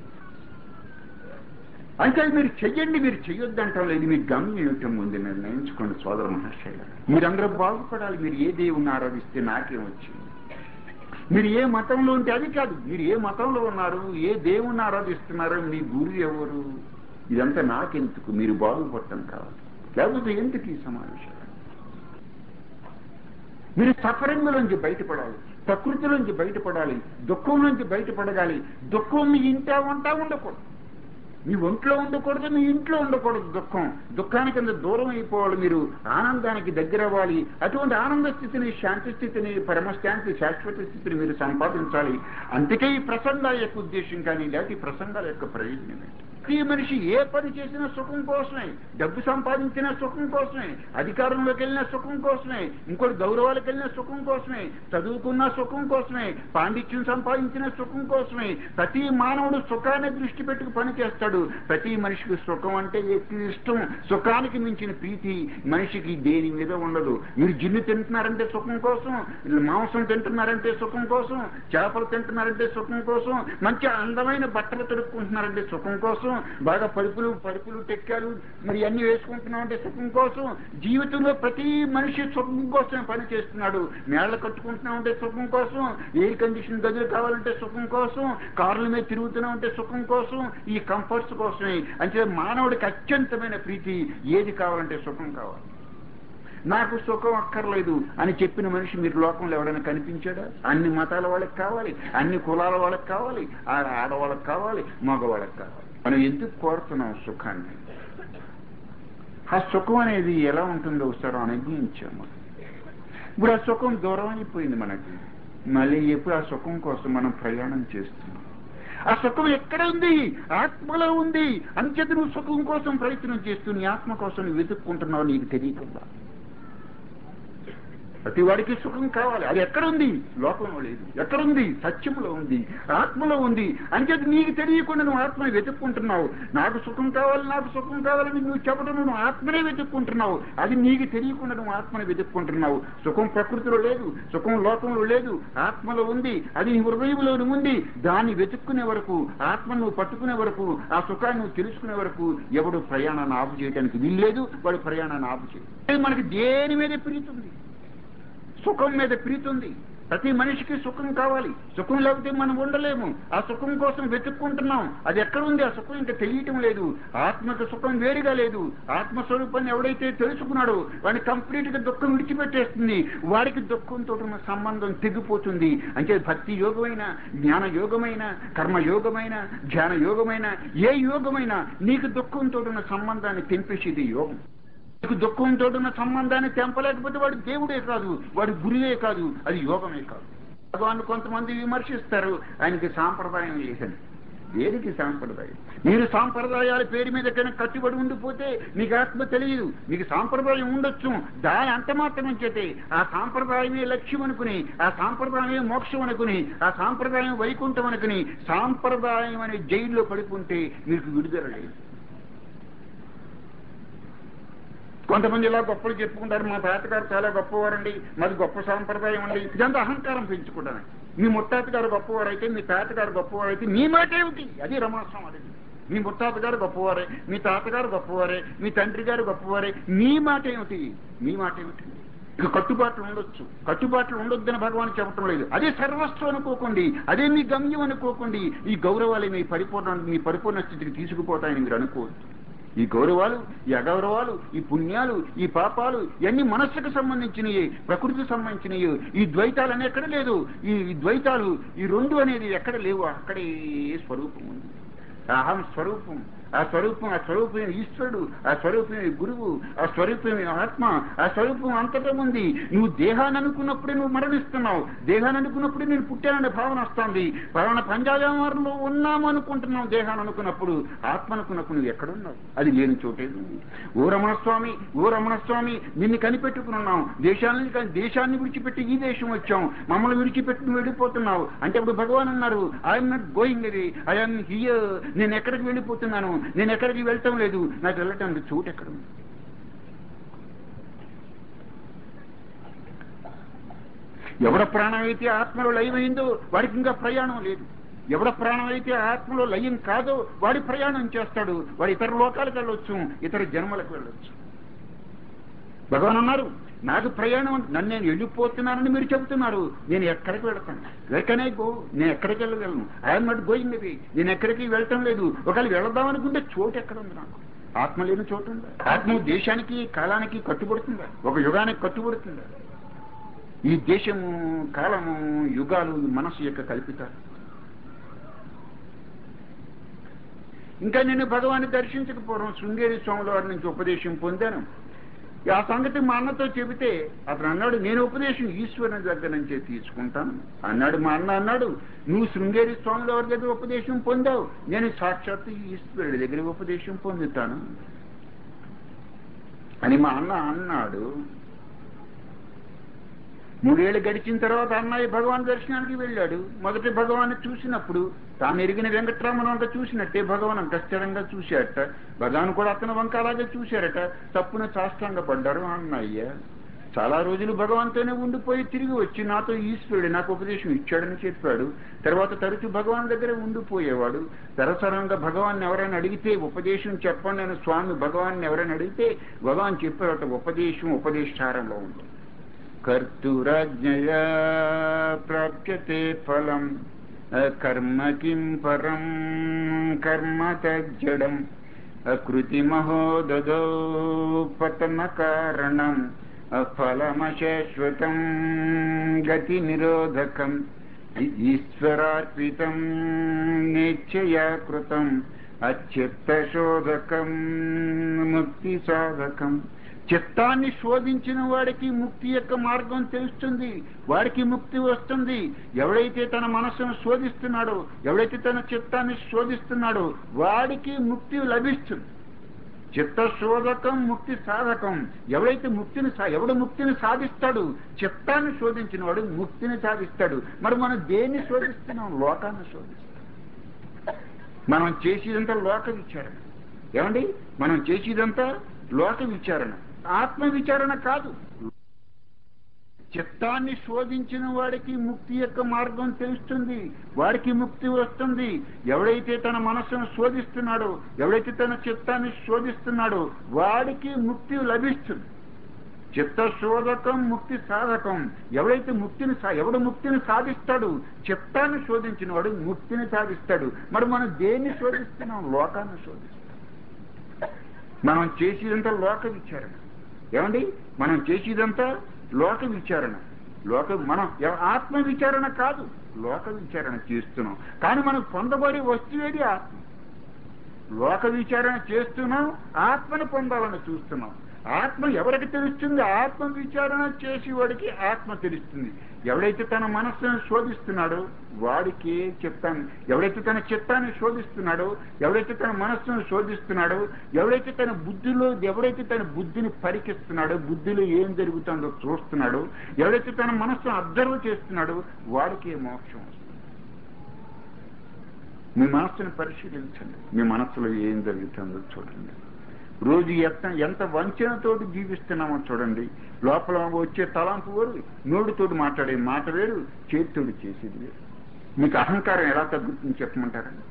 అంటే మీరు చెయ్యండి, మీరు చెయ్యొద్దంటాం లేదు. మీ గమ్యం ఏమిటో ముందు నిర్ణయించుకోండి సోదర మహాశయ. మీరందరూ బాగుపడాలి. మీరు ఏ దేవుణ్ణి ఆరాధిస్తే నాకేం వచ్చింది? మీరు ఏ మతంలో ఉంటే అది కాదు. మీరు ఏ మతంలో ఉన్నారు, ఏ దేవుణ్ణి ఆరాధిస్తున్నారో, మీ గురువు ఎవరు, ఇదంతా నాకెందుకు? మీరు బాగుపడటం కావాలి. లేకపోతే ఎందుకు ఈ సమావేశాలు? మీరు సఫరింగ్లోంచి బయటపడాలి, ప్రకృతిలోంచి బయటపడాలి, దుఃఖం నుంచి బయటపడగాలి. దుఃఖం మీ ఇంటా ఉంటా ఉండకూడదు, మీ ఒంట్లో ఉండకూడదు, మీ ఇంట్లో ఉండకూడదు. దుఃఖం దుఃఖానికి అంత దూరం అయిపోవాలి. మీరు ఆనందానికి దగ్గర అవ్వాలి. అటువంటి ఆనంద స్థితిని, శాంతి స్థితిని, పరమశాంతి శాశ్వత స్థితిని మీరు సంపాదించాలి. అందుకే ఈ ప్రసంగాల యొక్క ఉద్దేశం. కానీ లేకపోతే ఈ ప్రసంగాల యొక్క ప్రయోజనం ఏంటి? ఈ మనిషి ఏ పని చేసినా సుఖం కోసమే, డబ్బు సంపాదించిన సుఖం కోసమే, అధికారంలోకి వెళ్ళిన సుఖం కోసమే, ఇంకోటి గౌరవాలకు వెళ్ళిన సుఖం కోసమే, చదువుకున్న సుఖం కోసమే, పాండిత్యం సంపాదించిన సుఖం కోసమే. ప్రతి మానవుడు సుఖాన్ని దృష్టి పెట్టుకు పని చేస్తాడు. ప్రతి మనిషికి సుఖం అంటే ఎక్కువ ఇష్టం. సుఖానికి మించిన ప్రీతి మనిషికి దేని మీద ఉండదు. మీరు జిన్ను తింటున్నారంటే సుఖం కోసం, మాంసం తింటున్నారంటే సుఖం కోసం, చేపలు తింటున్నారంటే సుఖం కోసం, మంచి అందమైన బట్టలు తొడుక్కుంటున్నారంటే సుఖం కోసం, బాగా పరుపులు పరుపులు టెక్కాలు మరి అన్ని వేసుకుంటున్నామంటే సుఖం కోసం. జీవితంలో ప్రతి మనిషి సుఖం కోసమే పని చేస్తున్నాడు. మేళ్ళ కట్టుకుంటున్నామంటే సుఖం కోసం, ఎయిర్ కండిషన్ గదులు కావాలంటే సుఖం కోసం, కార్ల మీద తిరుగుతున్నామంటే సుఖం కోసం, ఈ కంఫర్ట్స్ కోసమే. అంటే మానవుడికి అత్యంతమైన ప్రీతి ఏది కావాలంటే సుఖం కావాలి. నాకు సుఖం అక్కర్లేదు అని చెప్పిన మనిషి మీరు లోకంలో ఎవరైనా కనిపించాడా? అన్ని మతాల వాళ్ళకి కావాలి, అన్ని కులాల వాళ్ళకి కావాలి, ఆడ ఆడవాళ్ళకి కావాలి, మగవాళ్ళకి కావాలి. మనం ఎందుకు కోరుతున్నాం సుఖాన్ని? ఆ సుఖం అనేది ఎలా ఉంటుందో ఒకసారి అనుభవించాము. ఇప్పుడు ఆ సుఖం దూరం అయిపోయింది మనకి. మళ్ళీ ఎప్పుడు ఆ సుఖం కోసం మనం ప్రయాణం చేస్తున్నాం. ఆ సుఖం ఎక్కడ ఉంది? ఆత్మలో ఉంది. అంచేత నువ్వు సుఖం కోసం ప్రయత్నం చేస్తూ నీ ఆత్మ కోసం నువ్వు వెతుక్కుంటున్నావు, నీకు తెలియకుండా. ప్రతి వాడికి సుఖం కావాలి. అది ఎక్కడుంది? లోకంలో లేదు. ఎక్కడుంది? సత్యంలో ఉంది, ఆత్మలో ఉంది. అంచేది నీకు తెలియకుండా నువ్వు ఆత్మని వెతుక్కుంటున్నావు. నాకు సుఖం కావాలి, నాకు సుఖం కావాలని నువ్వు చెప్పడం నువ్వు ఆత్మనే వెతుక్కుంటున్నావు. అది నీకు తెలియకుండా నువ్వు ఆత్మని వెతుక్కుంటున్నావు. సుఖం ప్రకృతిలో లేదు, సుఖం లోకంలో లేదు, ఆత్మలో ఉంది. అది నీ హృదయంలో ఉంది. దాన్ని వెతుక్కునే వరకు, ఆత్మను నువ్వు పట్టుకునే వరకు, ఆ సుఖాన్ని నువ్వు తెలుసుకునే వరకు ఎవడు ప్రయాణాన్ని ఆపు చేయడానికి వీల్లేదు. వాడు ప్రయాణాన్ని ఆపు చేయడు. మనకి దేని మీద ప్రీతి ఉంది? సుఖం మీద ప్రీతి ఉంది. ప్రతి మనిషికి సుఖం కావాలి. సుఖం లేకపోతే మనం ఉండలేము. ఆ సుఖం కోసం వెతుక్కుంటున్నాం. అది ఎక్కడుంది? ఆ సుఖం ఇంకా తెలియటం లేదు. ఆత్మకు సుఖం వేరుగా లేదు. ఆత్మస్వరూపాన్ని ఎవడైతే తెలుసుకున్నాడో వాడిని కంప్లీట్ గా దుఃఖం విడిచిపెట్టేస్తుంది. వాడికి దుఃఖంతో ఉన్న సంబంధం తెగిపోతుంది. అంటే భక్తి యోగమైన, జ్ఞాన యోగమైన, కర్మయోగమైన, ధ్యాన యోగమైన, ఏ యోగమైనా నీకు దుఃఖంతో ఉన్న సంబంధాన్ని తెంపేసేది యోగం. నీకు దుఃఖంతో ఉన్న సంబంధాన్ని తెంపలేకపోతే వాడు దేవుడే కాదు, వాడు గురువే కాదు, అది యోగమే కాదు. భగవాన్ని కొంతమంది విమర్శిస్తారు, ఆయనకి సాంప్రదాయం లేదని. దేనికి సాంప్రదాయం? మీరు సాంప్రదాయాల పేరు మీద కనుక కట్టుబడి ఉండిపోతే మీకు ఆత్మ తెలియదు. మీకు సాంప్రదాయం ఉండొచ్చు, దాని అంత మాత్రం చేతే ఆ సాంప్రదాయమే లక్ష్యం అనుకుని, ఆ సాంప్రదాయమే మోక్షం అనుకుని, ఆ సాంప్రదాయం వైకుంఠం అనుకుని సాంప్రదాయం అనే జైల్లో పడుకుంటే మీకు విడుదల లేదు. కొంతమంది ఇలా గొప్పలు చెప్పుకుంటారు, మా తాతగారు చాలా గొప్పవారండి, మాది గొప్ప సాంప్రదాయం అండి. ఇదంతా అహంకారం పెంచుకుంటాను. మీ ముత్తాతగారు గొప్పవారైతే, మీ తాతగారు గొప్పవారైతే మీ మాట ఏమిటి? అది రమణస్వామి అడిగి. మీ ముత్తాతగారు గొప్పవారే, మీ తాతగారు గొప్పవారే, మీ తండ్రి గారు గొప్పవారే, మీ మాట ఏమిటి? మీ మాట ఏమిటి? ఇక కట్టుబాట్లు ఉండొచ్చు, కట్టుబాట్లు ఉండొద్దని భగవాన్ చెప్పడం లేదు. అదే సర్వస్వం అనుకోకండి, అదే మీ గమ్యం అనుకోకండి. ఈ గౌరవాలు మీ పరిపూర్ణ మీ పరిపూర్ణ స్థితికి తీసుకుపోతాయని మీరు అనుకోవద్దు. ఈ గౌరవాలు, ఈ అగౌరవాలు, ఈ పుణ్యాలు, ఈ పాపాలు ఇవన్నీ మనస్సుకు సంబంధించినవి, ప్రకృతికి సంబంధించినవి. ఈ ద్వైతాలు అని ఎక్కడ లేదు. ఈ ద్వైతాలు, ఈ రెండు అనేది ఎక్కడ లేవు. అక్కడే స్వరూపం ఉంది. అహం స్వరూపం. ఆ స్వరూపం, ఆ స్వరూపమైన ఈశ్వరుడు, ఆ స్వరూపమైన గురువు, ఆ స్వరూపమైన ఆత్మ, ఆ స్వరూపం అంతటా ఉంది. నువ్వు దేహాన్ని అనుకున్నప్పుడే నువ్వు మరణిస్తున్నావు. దేహాన్ని అనుకున్నప్పుడే నేను పుట్టాననే భావన వస్తుంది. పలానా పంచాజామారంలో ఉన్నాము అనుకుంటున్నావు దేహాన్ని అనుకున్నప్పుడు. ఆత్మ అనుకున్నప్పుడు నువ్వు ఎక్కడున్నావు? అది లేని చోటే. ఓ రమణస్వామి, ఓ రమణస్వామి, నిన్ను కనిపెట్టుకుని ఉన్నాం. దేశాన్ని దేశాన్ని విడిచిపెట్టి ఈ దేశం వచ్చాం, మమ్మల్ని విడిచిపెట్టి నువ్వు వెళ్ళిపోతున్నావు అంటే ఇప్పుడు భగవాన్ అన్నారు, I'm not going away, I'm here. నేను ఎక్కడికి వెళ్ళిపోతున్నాను? నేను ఎక్కడికి వెళ్ళటం లేదు. నాకు వెళ్ళటానికి చోటు ఎక్కడ ఉంది? ఎవడ ప్రాణం అయితే ఆత్మలో లయమైందో వాడికి ఇంకా ప్రయాణం లేదు. ఎవడ ప్రాణం అయితే ఆత్మలో లయం కాదో వాడి ప్రయాణం చేస్తాడు. వాడు ఇతర లోకాలకు వెళ్ళొచ్చు, ఇతర జన్మలకు వెళ్ళొచ్చు. భగవాన్ అన్నారు, నాకు ప్రయాణం, నన్ను నేను వెళ్ళిపోతున్నానని మీరు చెబుతున్నారు, నేను ఎక్కడికి వెళ్తాను? వెకనే గో, నేను ఎక్కడికి వెళ్ళగలను? ఐఎమ్ నాట్ గోయింగ్ అవే, నేను ఎక్కడికి వెళ్ళటం లేదు. ఒకవేళ వెళదాం అనుకుంటే చోటు ఎక్కడ ఉంది? నాకు ఆత్మ లేని చోటు ఉందా? ఆత్మ దేశానికి, కాలానికి కట్టుబడుతుందా? ఒక యుగానికి కట్టుబడుతుందా? ఈ దేశము, కాలము, యుగాలు మనసు యొక్క కల్పితాలు. ఇంకా నేను భగవాన్ని దర్శించకపోవడం, శృంగేరి స్వాముల వారి నుంచి ఉపదేశం పొందాను. ఆ సంగతి మా అన్నతో చెబితే అతను అన్నాడు, నేను ఉపదేశం ఈశ్వరుని దగ్గర నుంచే తీసుకుంటాను అన్నాడు. మా అన్న అన్నాడు, నువ్వు శృంగేరి స్వాముల వారి దగ్గర ఉపదేశం పొందావు, నేను సాక్షాత్తు ఈశ్వరుడి దగ్గర ఉపదేశం పొందుతాను అని మా అన్న అన్నాడు. మూడేళ్లు గడిచిన తర్వాత అన్నయ్య భగవాన్ దర్శనానికి వెళ్ళాడు. మొదటి భగవాన్ని చూసినప్పుడు తాను ఎరిగిన వెంకటరామన్ అంతా చూసినట్టే భగవాన్ అంత స్థిరంగా చూశారట. భగవాన్ కూడా అతని వంక అలాగే చూశారట. తప్పున సాష్టాంగ పడ్డారు అన్నయ్య. చాలా రోజులు భగవాన్తోనే ఉండిపోయి తిరిగి వచ్చి నాతో ఈశ్వరుడు నాకు ఉపదేశం ఇచ్చాడని చెప్పాడు. తర్వాత తరచు భగవాన్ దగ్గర ఉండిపోయేవాడు. తరతరంగా భగవాన్ ఎవరైనా అడిగితే ఉపదేశం చెప్పండి అని స్వామి భగవాన్ ఎవరైనా అడిగితే భగవాన్ చెప్పారట, ఉపదేశం ఉపదేశారంలో ఉంది. కర్తూరాజ్ఞయా ప్రాప్యతే ఫలం కర్మ కిం పరం కర్మ తజ్జడం కృతిమహోదదో పతన కారణం ఫలమశాశ్వతం గతి నిరోధకం ఈశ్వరార్పితం నిశ్చయా కృతం అచ్యుత్తశోధకం ముక్తి సాధకం. చిత్తాన్ని శోధించిన వాడికి ముక్తి యొక్క మార్గం తెలుస్తుంది, వాడికి ముక్తి వస్తుంది. ఎవడైతే తన మనస్సును శోధిస్తున్నాడో, ఎవడైతే తన చిత్తాన్ని శోధిస్తున్నాడో వాడికి ముక్తి లభిస్తుంది. చిత్తశోధకం ముక్తి సాధకం. ఎవడైతే ముక్తిని ఎవడు ముక్తిని సాధిస్తాడు? చిత్తాన్ని శోధించిన వాడు ముక్తిని సాధిస్తాడు. మరి మనం దేన్ని శోధిస్తున్నాం? లోకాన్ని శోధిస్తాం. మనం చేసేదంతా లోక విచారణ. ఏమండి, మనం చేసేదంతా లోక విచారణ, ఆత్మ విచారణ కాదు. చిత్తాన్ని శోధించిన వాడికి ముక్తి యొక్క మార్గం తెలుస్తుంది, వాడికి ముక్తి వస్తుంది. ఎవడైతే తన మనస్సును శోధిస్తున్నాడో, ఎవడైతే తన చిత్తాన్ని శోధిస్తున్నాడో వాడికి ముక్తి లభిస్తుంది. చిత్తశోధకం ముక్తి సాధకం. ఎవడైతే ముక్తిని ఎవడు ముక్తిని సాధిస్తాడు? చిత్తాన్ని శోధించిన వాడు ముక్తిని సాధిస్తాడు. మరి మనం దేన్ని శోధిస్తున్నాం? లోకాన్ని శోధిస్తాం. మనం చేసేదంతా లోక విచారణ. ఏమండి, మనం చేసేదంతా లోక విచారణ. లోక మనం ఆత్మ విచారణ కాదు, లోక విచారణ చేస్తున్నాం. కానీ మనం పొందబడే వస్తువేది ఆత్మ. లోక విచారణ చేస్తున్నాం, ఆత్మను పొందాలని చూస్తున్నాం. ఆత్మ ఎవరికి తెలుస్తుంది? ఆత్మ విచారణ చేసేవాడికి ఆత్మ తెలుస్తుంది. ఎవడైతే తన మనస్సును శోధిస్తున్నాడో వాడికి చిత్తాన్ని, ఎవడైతే తన చిత్తాన్ని శోధిస్తున్నాడో, ఎవడైతే తన మనస్సును శోధిస్తున్నాడో, ఎవడైతే తన బుద్ధిలో ఎవడైతే తన బుద్ధిని పరికిస్తున్నాడో, బుద్ధిలో ఏం జరుగుతుందో చూస్తున్నాడో, ఎవడైతే తన మనస్సును అబ్జర్వ్ చేస్తున్నాడో వాడికి మోక్షం వస్తుంది. మీ మనస్సును పరిశీలించండి, మీ మనస్సులో ఏం జరుగుతుందో చూడండి. రోజు ఎంత ఎంత వంచనతోటి జీవిస్తున్నామో చూడండి. లోపల వచ్చే తలంపు వేరు, నోటితోటి మాట్లాడే మాట వేరు, చేతితోటి చేసేది వేరు. మీకు అహంకారం ఎలా తగ్గుతుందని చెప్పమంటారండి?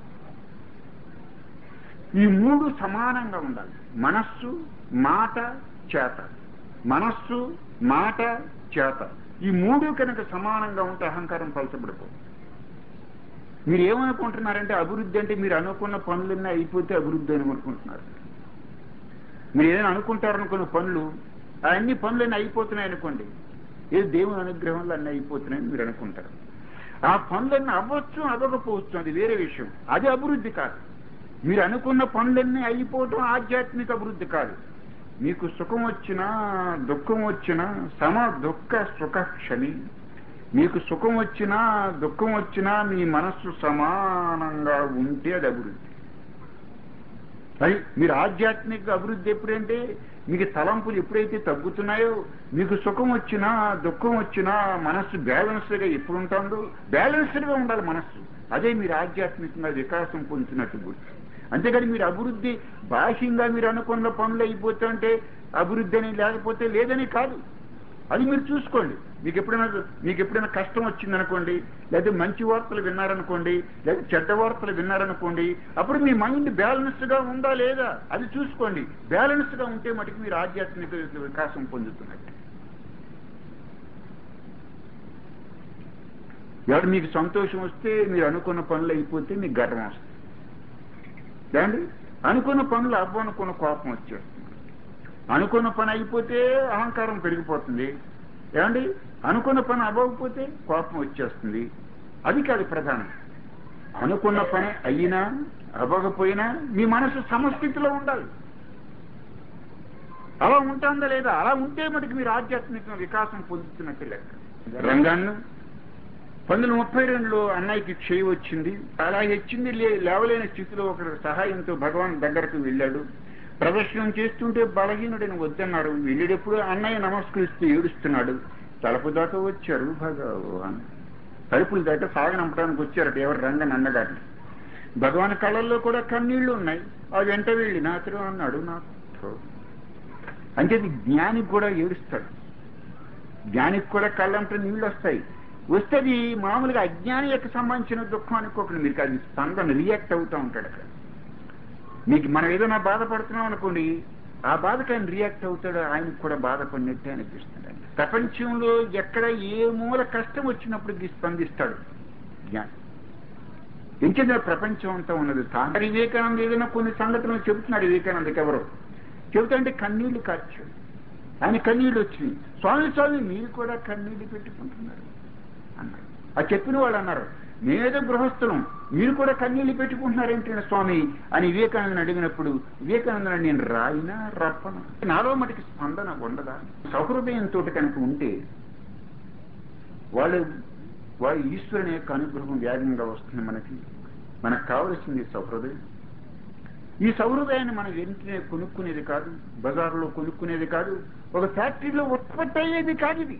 ఈ మూడు సమానంగా ఉండాలి. మనస్సు, మాట, చేత. మనస్సు, మాట, చేత ఈ మూడు కనుక సమానంగా ఉంటే అహంకారం పలచబడిపోతుంది. మీరు ఏమనుకుంటున్నారంటే అభివృద్ధి అంటే మీరు అనుకున్న పనులన్నీ అయిపోతే అభివృద్ధి అని అనుకుంటున్నారు. మీరు ఏదైనా అనుకుంటారనుకున్న పనులు అన్ని పనులన్నీ అయిపోతున్నాయి అనుకోండి, ఏది దేవుని అనుగ్రహంలో అన్నీ అయిపోతున్నాయని మీరు అనుకుంటారు. ఆ పనులన్నీ అవ్వచ్చు అవ్వకపోవచ్చు, అది వేరే విషయం. అది అభివృద్ధి కాదు. మీరు అనుకున్న పనులన్నీ అయిపోవటం ఆధ్యాత్మిక అభివృద్ధి కాదు. మీకు సుఖం వచ్చినా దుఃఖం వచ్చినా సమ దుఃఖ సుఖ క్షణి. మీకు సుఖం వచ్చినా దుఃఖం వచ్చినా మీ మనస్సు సమానంగా ఉంటే అది అభివృద్ధి. అది మీరు ఆధ్యాత్మిక అభివృద్ధి ఎప్పుడంటే మీకు తలంపులు ఎప్పుడైతే తగ్గుతున్నాయో, మీకు సుఖం వచ్చినా దుఃఖం వచ్చినా మనస్సు బ్యాలెన్స్డ్గా ఎప్పుడు ఉంటుందో, బ్యాలెన్స్డ్గా ఉండాలి మనస్సు. అదే మీరు ఆధ్యాత్మికంగా వికాసం పొందుతున్నట్టు గుర్తు. అంతేకాని మీరు అభివృద్ధి బాహ్యంగా మీరు అనుకున్న పనులు అయిపోతుంటే అభివృద్ధి అని లేకపోతే లేదని కాదు. అది మీరు చూసుకోండి. మీకు ఎప్పుడైనా మీకు ఎప్పుడైనా కష్టం వచ్చిందనుకోండి, లేదా మంచి వార్తలు విన్నారనుకోండి, లేదా చెడ్డ వార్తలు విన్నారనుకోండి, అప్పుడు మీ మైండ్ బ్యాలెన్స్డ్గా ఉందా లేదా అది చూసుకోండి. బ్యాలెన్స్డ్గా ఉంటే మటుకు మీరు ఆధ్యాత్మిక వికాసం పొందుతున్నట్టు. ఎవరు మీకు సంతోషం వస్తే మీరు అనుకున్న పనులు అయిపోతే మీకు గర్వం వస్తుంది. ఏమండి, అనుకున్న పనులు అవ్వనుకున్న కోపం వచ్చేస్తుంది. అనుకున్న పని అయిపోతే అహంకారం పెరిగిపోతుంది. ఏమండి, అనుకున్న పని అవ్వకపోతే కోపం వచ్చేస్తుంది. అది కాదు ప్రధానం. అనుకున్న పని అయినా అవ్వకపోయినా మీ మనసు సమస్థితిలో ఉండాలి. అలా ఉంటుందా లేదా? అలా ఉంటే మటుకు మీరు ఆధ్యాత్మిక వికాసం పొందుతున్నట్టు లెక్క. రంగాన్ని పంతొమ్మిది ముప్పై రెండులో అన్నయ్యకి క్షయ వచ్చింది. అలా హెచ్చింది లేవలేని స్థితిలో ఒకరి సహాయంతో భగవాన్ దగ్గరకు వెళ్ళాడు. ప్రదర్శనం చేస్తుంటే బలహీనుడిని వద్దన్నారు. వెళ్ళేటప్పుడు అన్నయ్య నమస్కరిస్తూ ఏడుస్తున్నాడు. తలుపు దాకా వచ్చారు భగవాన్. తలుపులు దాకా సాగనంపడానికి వచ్చారట ఎవరు? రంగన్ అన్నగారిని. భగవాన్ కళ్ళల్లో కూడా కన్నీళ్లు ఉన్నాయి. ఆ వెంట వెళ్ళి నాతో అన్నాడు నాకు అంటే జ్ఞానికి కూడా ఏడుస్తాడు. జ్ఞానికి కూడా కళ్ళంటే నీళ్ళు వస్తాయి. వస్తుంది మామూలుగా అజ్ఞాని యొక్క సంబంధించిన దుఃఖం అనుకోకండి. మీకు అది స్పందన రియాక్ట్ అవుతూ ఉంటాడు. అక్కడ మీకు మనం ఏదైనా బాధపడుతున్నాం అనుకోండి, ఆ బాధకు ఆయన రియాక్ట్ అవుతాడు. ఆయనకు కూడా బాధపడినట్టే అనిపిస్తుంది. ప్రపంచంలో ఎక్కడ ఏ మూల కష్టం వచ్చినప్పుడు స్పందిస్తాడు జ్ఞాని. ఇంకేదో ప్రపంచం అంతా ఉన్నది. తాను వివేకానంద ఏదైనా కొన్ని సంఘటనలు చెబుతున్నాడు. వివేకానందకి ఎవరు చెబుతుంటే కన్నీళ్లు కార్చాడు. ఆయన కన్నీళ్ళు వచ్చినాయి. స్వామి స్వామి మీరు కూడా కన్నీళ్లు పెట్టుకుంటున్నారు అన్నారు. ఆ చెప్పిన వాళ్ళు అన్నారు, మేమేదో గృహస్థులం, మీరు కూడా కన్నీళ్లు పెట్టుకుంటున్నారేంటి స్వామి అని వివేకానందని అడిగినప్పుడు, వివేకానంద నేను రాయినా రప్పన నాలో మటుకి స్పందన ఉండదా? సహృదయంతో కనుక ఉంటే వాళ్ళు వాళ్ళు ఈశ్వరుని యొక్క అనుగ్రహం వేగంగా వస్తుంది. మనకి మనకు కావలసింది సహృదయం. ఈ సౌహృదయాన్ని మనం వెంటనే కొనుక్కునేది కాదు, బజార్లో కొనుక్కునేది కాదు, ఒక ఫ్యాక్టరీలో ఉత్పత్తి అయ్యేది కాదు. ఇది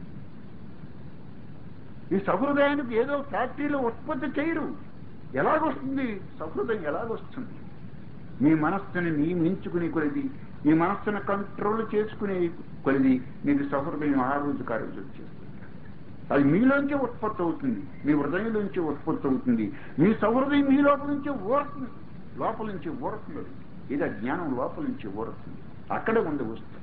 ఈ సహృదయానికి ఏదో ఫ్యాక్టరీలో ఉత్పత్తి చేయరు. ఎలాగొస్తుంది సహృదయం? ఎలాగొస్తుంది? మీ మనస్సుని నియమించుకునే కొలిది, మీ మనస్సును కంట్రోల్ చేసుకునే కొలిది మీకు సహృదయం ఆ రోజు ఆ రోజు వచ్చేస్తుంది. అది మీలోంచే ఉత్పత్తి అవుతుంది, మీ హృదయంలోంచి ఉత్పత్తి అవుతుంది. మీ సహృదయం మీ లోపల నుంచి ఊరుతుంది, లోపల నుంచి ఊరుతుంది. ఇది జ్ఞానం లోపల నుంచి ఊరుతుంది. అక్కడ ఉంది వస్తువు.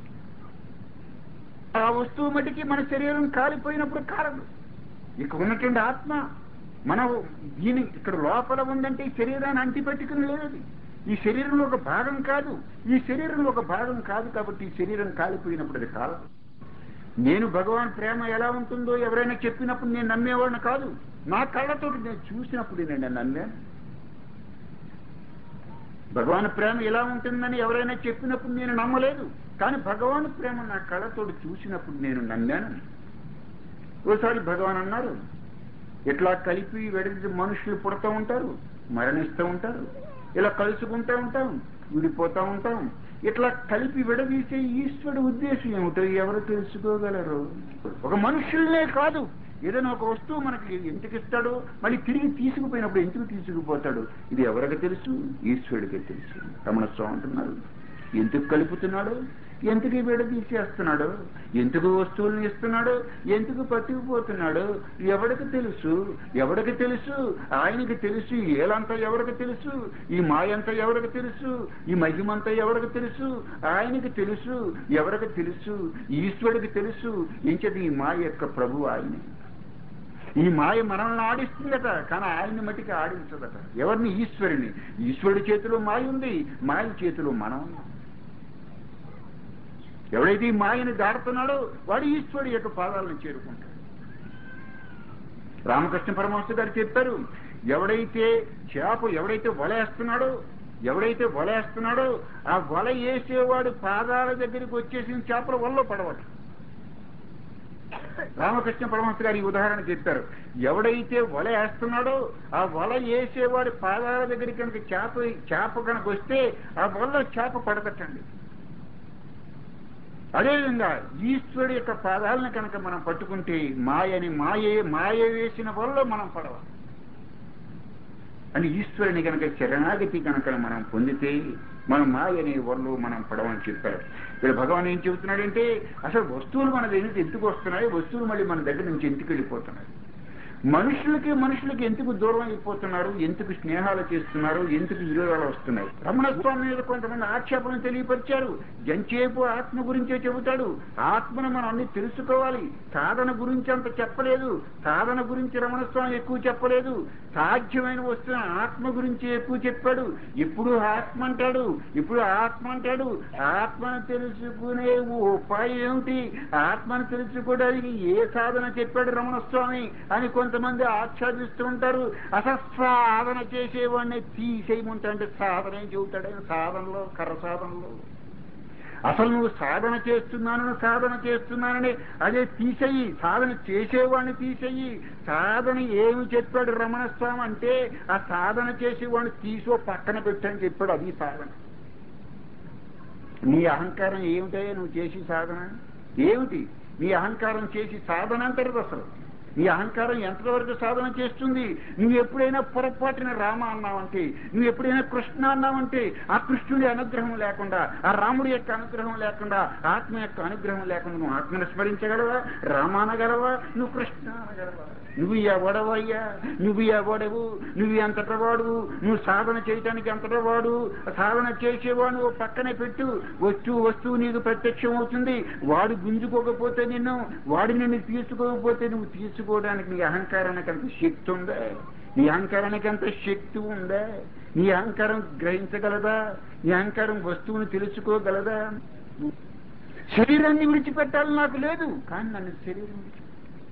ఆ వస్తువు మటుకి మన శరీరం కాలిపోయినప్పుడు కారదు. ఇక్కడ ఉన్నటువంటి ఆత్మ మన దీని ఇక్కడ లోపల ఉందంటే ఈ శరీరాన్ని అంటిపెట్టుకుని లేదు. ఈ శరీరంలో ఒక భాగం కాదు, ఈ శరీరంలో ఒక భాగం కాదు. కాబట్టి ఈ శరీరం కాలిపోయినప్పుడు అది కాలదు. నేను భగవాన్ ప్రేమ ఎలా ఉంటుందో ఎవరైనా చెప్పినప్పుడు నేను నమ్మేవాడిని కాదు. నా కళ్ళతో నేను చూసినప్పుడు నేను నమ్మాను. భగవాన్ ప్రేమ ఎలా ఉంటుందని ఎవరైనా చెప్పినప్పుడు నేను నమ్మలేదు. కానీ భగవాన్ ప్రేమ నా కళ్ళతోటి చూసినప్పుడు నేను నమ్మాను. ఓసారి భగవాన్ అన్నారు, ఇట్లా కలిపి వెడితే మనుషులు పుడుతూ ఉంటారు, మరణిస్తూ ఉంటారు, ఇలా కలుసుకుంటూ ఉంటాం, విడిపోతూ ఉంటాం. ఇట్లా కలిపి విడదీసే ఈశ్వరుడు ఉద్దేశం ఏమిటో ఎవరు తెలుసుకోగలరు? ఒక మనుషుల్నే కాదు, ఏదైనా ఒక వస్తువు మనకి ఎందుకు ఇస్తాడో మళ్ళీ తిరిగి తీసుకుపోయినప్పుడు ఎందుకు తీసుకుపోతాడు ఇది ఎవరికి తెలుసు? ఈశ్వరుడికి తెలుసు. రమణ స్వామి అంటున్నారు, ఎందుకు కలుపుతున్నాడు, ఎందుకు విడదీసేస్తున్నాడు, ఎందుకు వస్తువులను ఇస్తున్నాడు, ఎందుకు పట్టుకుపోతున్నాడు ఎవరికి తెలుసు? ఎవరికి తెలుసు? ఆయనకి తెలుసు. ఏలంతా ఎవరికి తెలుసు? ఈ మాయంతా ఎవరికి తెలుసు? ఈ మహిమంతా ఎవరికి తెలుసు? ఆయనకి తెలుసు. ఎవరికి తెలుసు? ఈశ్వరుడికి తెలుసు. ఇంకది ఈ మాయ యొక్క ప్రభు ఆయనే. ఈ మాయ మనల్ని ఆడిస్తుందట, కానీ ఆయన్ని మట్టికి ఆడించదట. ఎవరిని? ఈశ్వరుని. ఈశ్వరుడి చేతిలో మాయ ఉంది, మాయ చేతిలో మనం ఉన్నాం. ఎవడైతే ఈ మాయని దాడుతున్నాడో వాడు ఈశ్వరుడి యొక్క పాదాలను చేరుకుంటాడు. రామకృష్ణ పరమహంస గారు చెప్పారు, ఎవడైతే చేప ఎవడైతే వలేస్తున్నాడో ఎవడైతే వలేస్తున్నాడో ఆ వల వేసేవాడు పాదాల దగ్గరికి వచ్చేసిన చేపల వల్ల పడవట. రామకృష్ణ పరమహంస గారు ఈ ఉదాహరణ చెప్పారు. ఎవడైతే వల వేస్తున్నాడో ఆ వల వేసేవాడి పాదాల దగ్గరికి కనుక చేప చేప కనుక వస్తే ఆ వల్ల చేప పడదటండి. అదేవిధంగా ఈశ్వరుడి యొక్క పాదాలను కనుక మనం పట్టుకుంటే మాయని మాయే మాయ వేసిన వల్ల మనం పడవాలి అని ఈశ్వరుని కనుక శరణాగతి కనుక మనం పొందితే మనం మాయని వల్ల మనం పడవని చెప్పారు. ఇక్కడ భగవాన్ ఏం చెబుతున్నాడంటే అసలు వస్తువులు మన దగ్గర ఎందుకు వస్తున్నాయి, వస్తువులు మళ్ళీ మన దగ్గర నుంచి ఎందుకు వెళ్ళిపోతున్నాయి, మనుషులకి మనుషులకి ఎందుకు దూరం అయిపోతున్నారు, ఎందుకు స్నేహాలు చేస్తున్నారు, ఎందుకు విరోధాలు వస్తున్నాయి. రమణస్వామి మీద కొంతమంది ఆక్షేపణలు తెలియపరిచారు. జంచేపు ఆత్మ గురించే చెబుతాడు. ఆత్మను మనం అన్ని తెలుసుకోవాలి. సాధన గురించి అంత చెప్పలేదు. సాధన గురించి రమణస్వామి ఎక్కువ చెప్పలేదు. సాధ్యమైన వస్తున్న ఆత్మ గురించి ఎక్కువ చెప్పాడు. ఇప్పుడు ఆత్మ అంటాడు, ఇప్పుడు ఆత్మ అంటాడు. ఆత్మను తెలుసుకునే ఉపాయం ఏమిటి, ఆత్మను తెలుసుకోవడానికి ఏ సాధన చెప్పాడు రమణస్వామి అని కొంతమంది ఆక్షేపిస్తూ ఉంటారు. అసలు సాధన చేసేవాడిని తీసేయమంటే సాధన ఏం చెబుతాడని సాధనలో కర్ర సాధనలో అసలు నువ్వు సాధన చేస్తున్నాను సాధన చేస్తున్నానని అదే తీసేయి, సాధన చేసేవాడిని తీసేయి. సాధన ఏమి చెప్పాడు రమణస్వామి అంటే ఆ సాధన చేసేవాడిని తీసో పక్కన పెట్టని చెప్పాడు. అది సాధన. నీ అహంకారం ఏమిటో నువ్వు చేసి సాధన ఏమిటి? నీ అహంకారం చేసి సాధన అంటారు. అసలు నీ అహంకారం ఎంతవరకు సాధన చేస్తుంది? నువ్వు ఎప్పుడైనా పొరపాటున రామ అన్నావంటే, నువ్వు ఎప్పుడైనా కృష్ణ అన్నావంటే ఆ కృష్ణుడి అనుగ్రహం లేకుండా, ఆ రాముడి యొక్క అనుగ్రహం లేకుండా, ఆత్మ యొక్క అనుగ్రహం లేకుండా నువ్వు ఆత్మను స్మరించగలవా? రామ అనగలవా? నువ్వు కృష్ణ అనగలవా? నువ్వు ఎవడవయ్యా? నువ్వు ఎవడవు? నువ్వు ఎంతట వాడు? నువ్వు సాధన చేయటానికి ఎంతట వాడు? సాధన చేసేవాడు ఓ పక్కనే పెట్టు. వస్తువు వస్తువు నీకు ప్రత్యక్షం అవుతుంది. వాడు గుంజుకోకపోతే నిన్ను, వాడు నిన్ను తీసుకోకపోతే నువ్వు తీసుకోవడానికి నీ అహంకారానికి అంత శక్తి ఉందా? నీ అహంకారానికి అంత శక్తి ఉందా? నీ అహంకారం గ్రహించగలదా? నీ అహంకారం వస్తువుని తెలుసుకోగలదా? శరీరాన్ని విడిచిపెట్టాలని నాకు లేదు, కానీ నన్ను శరీరం విడిచి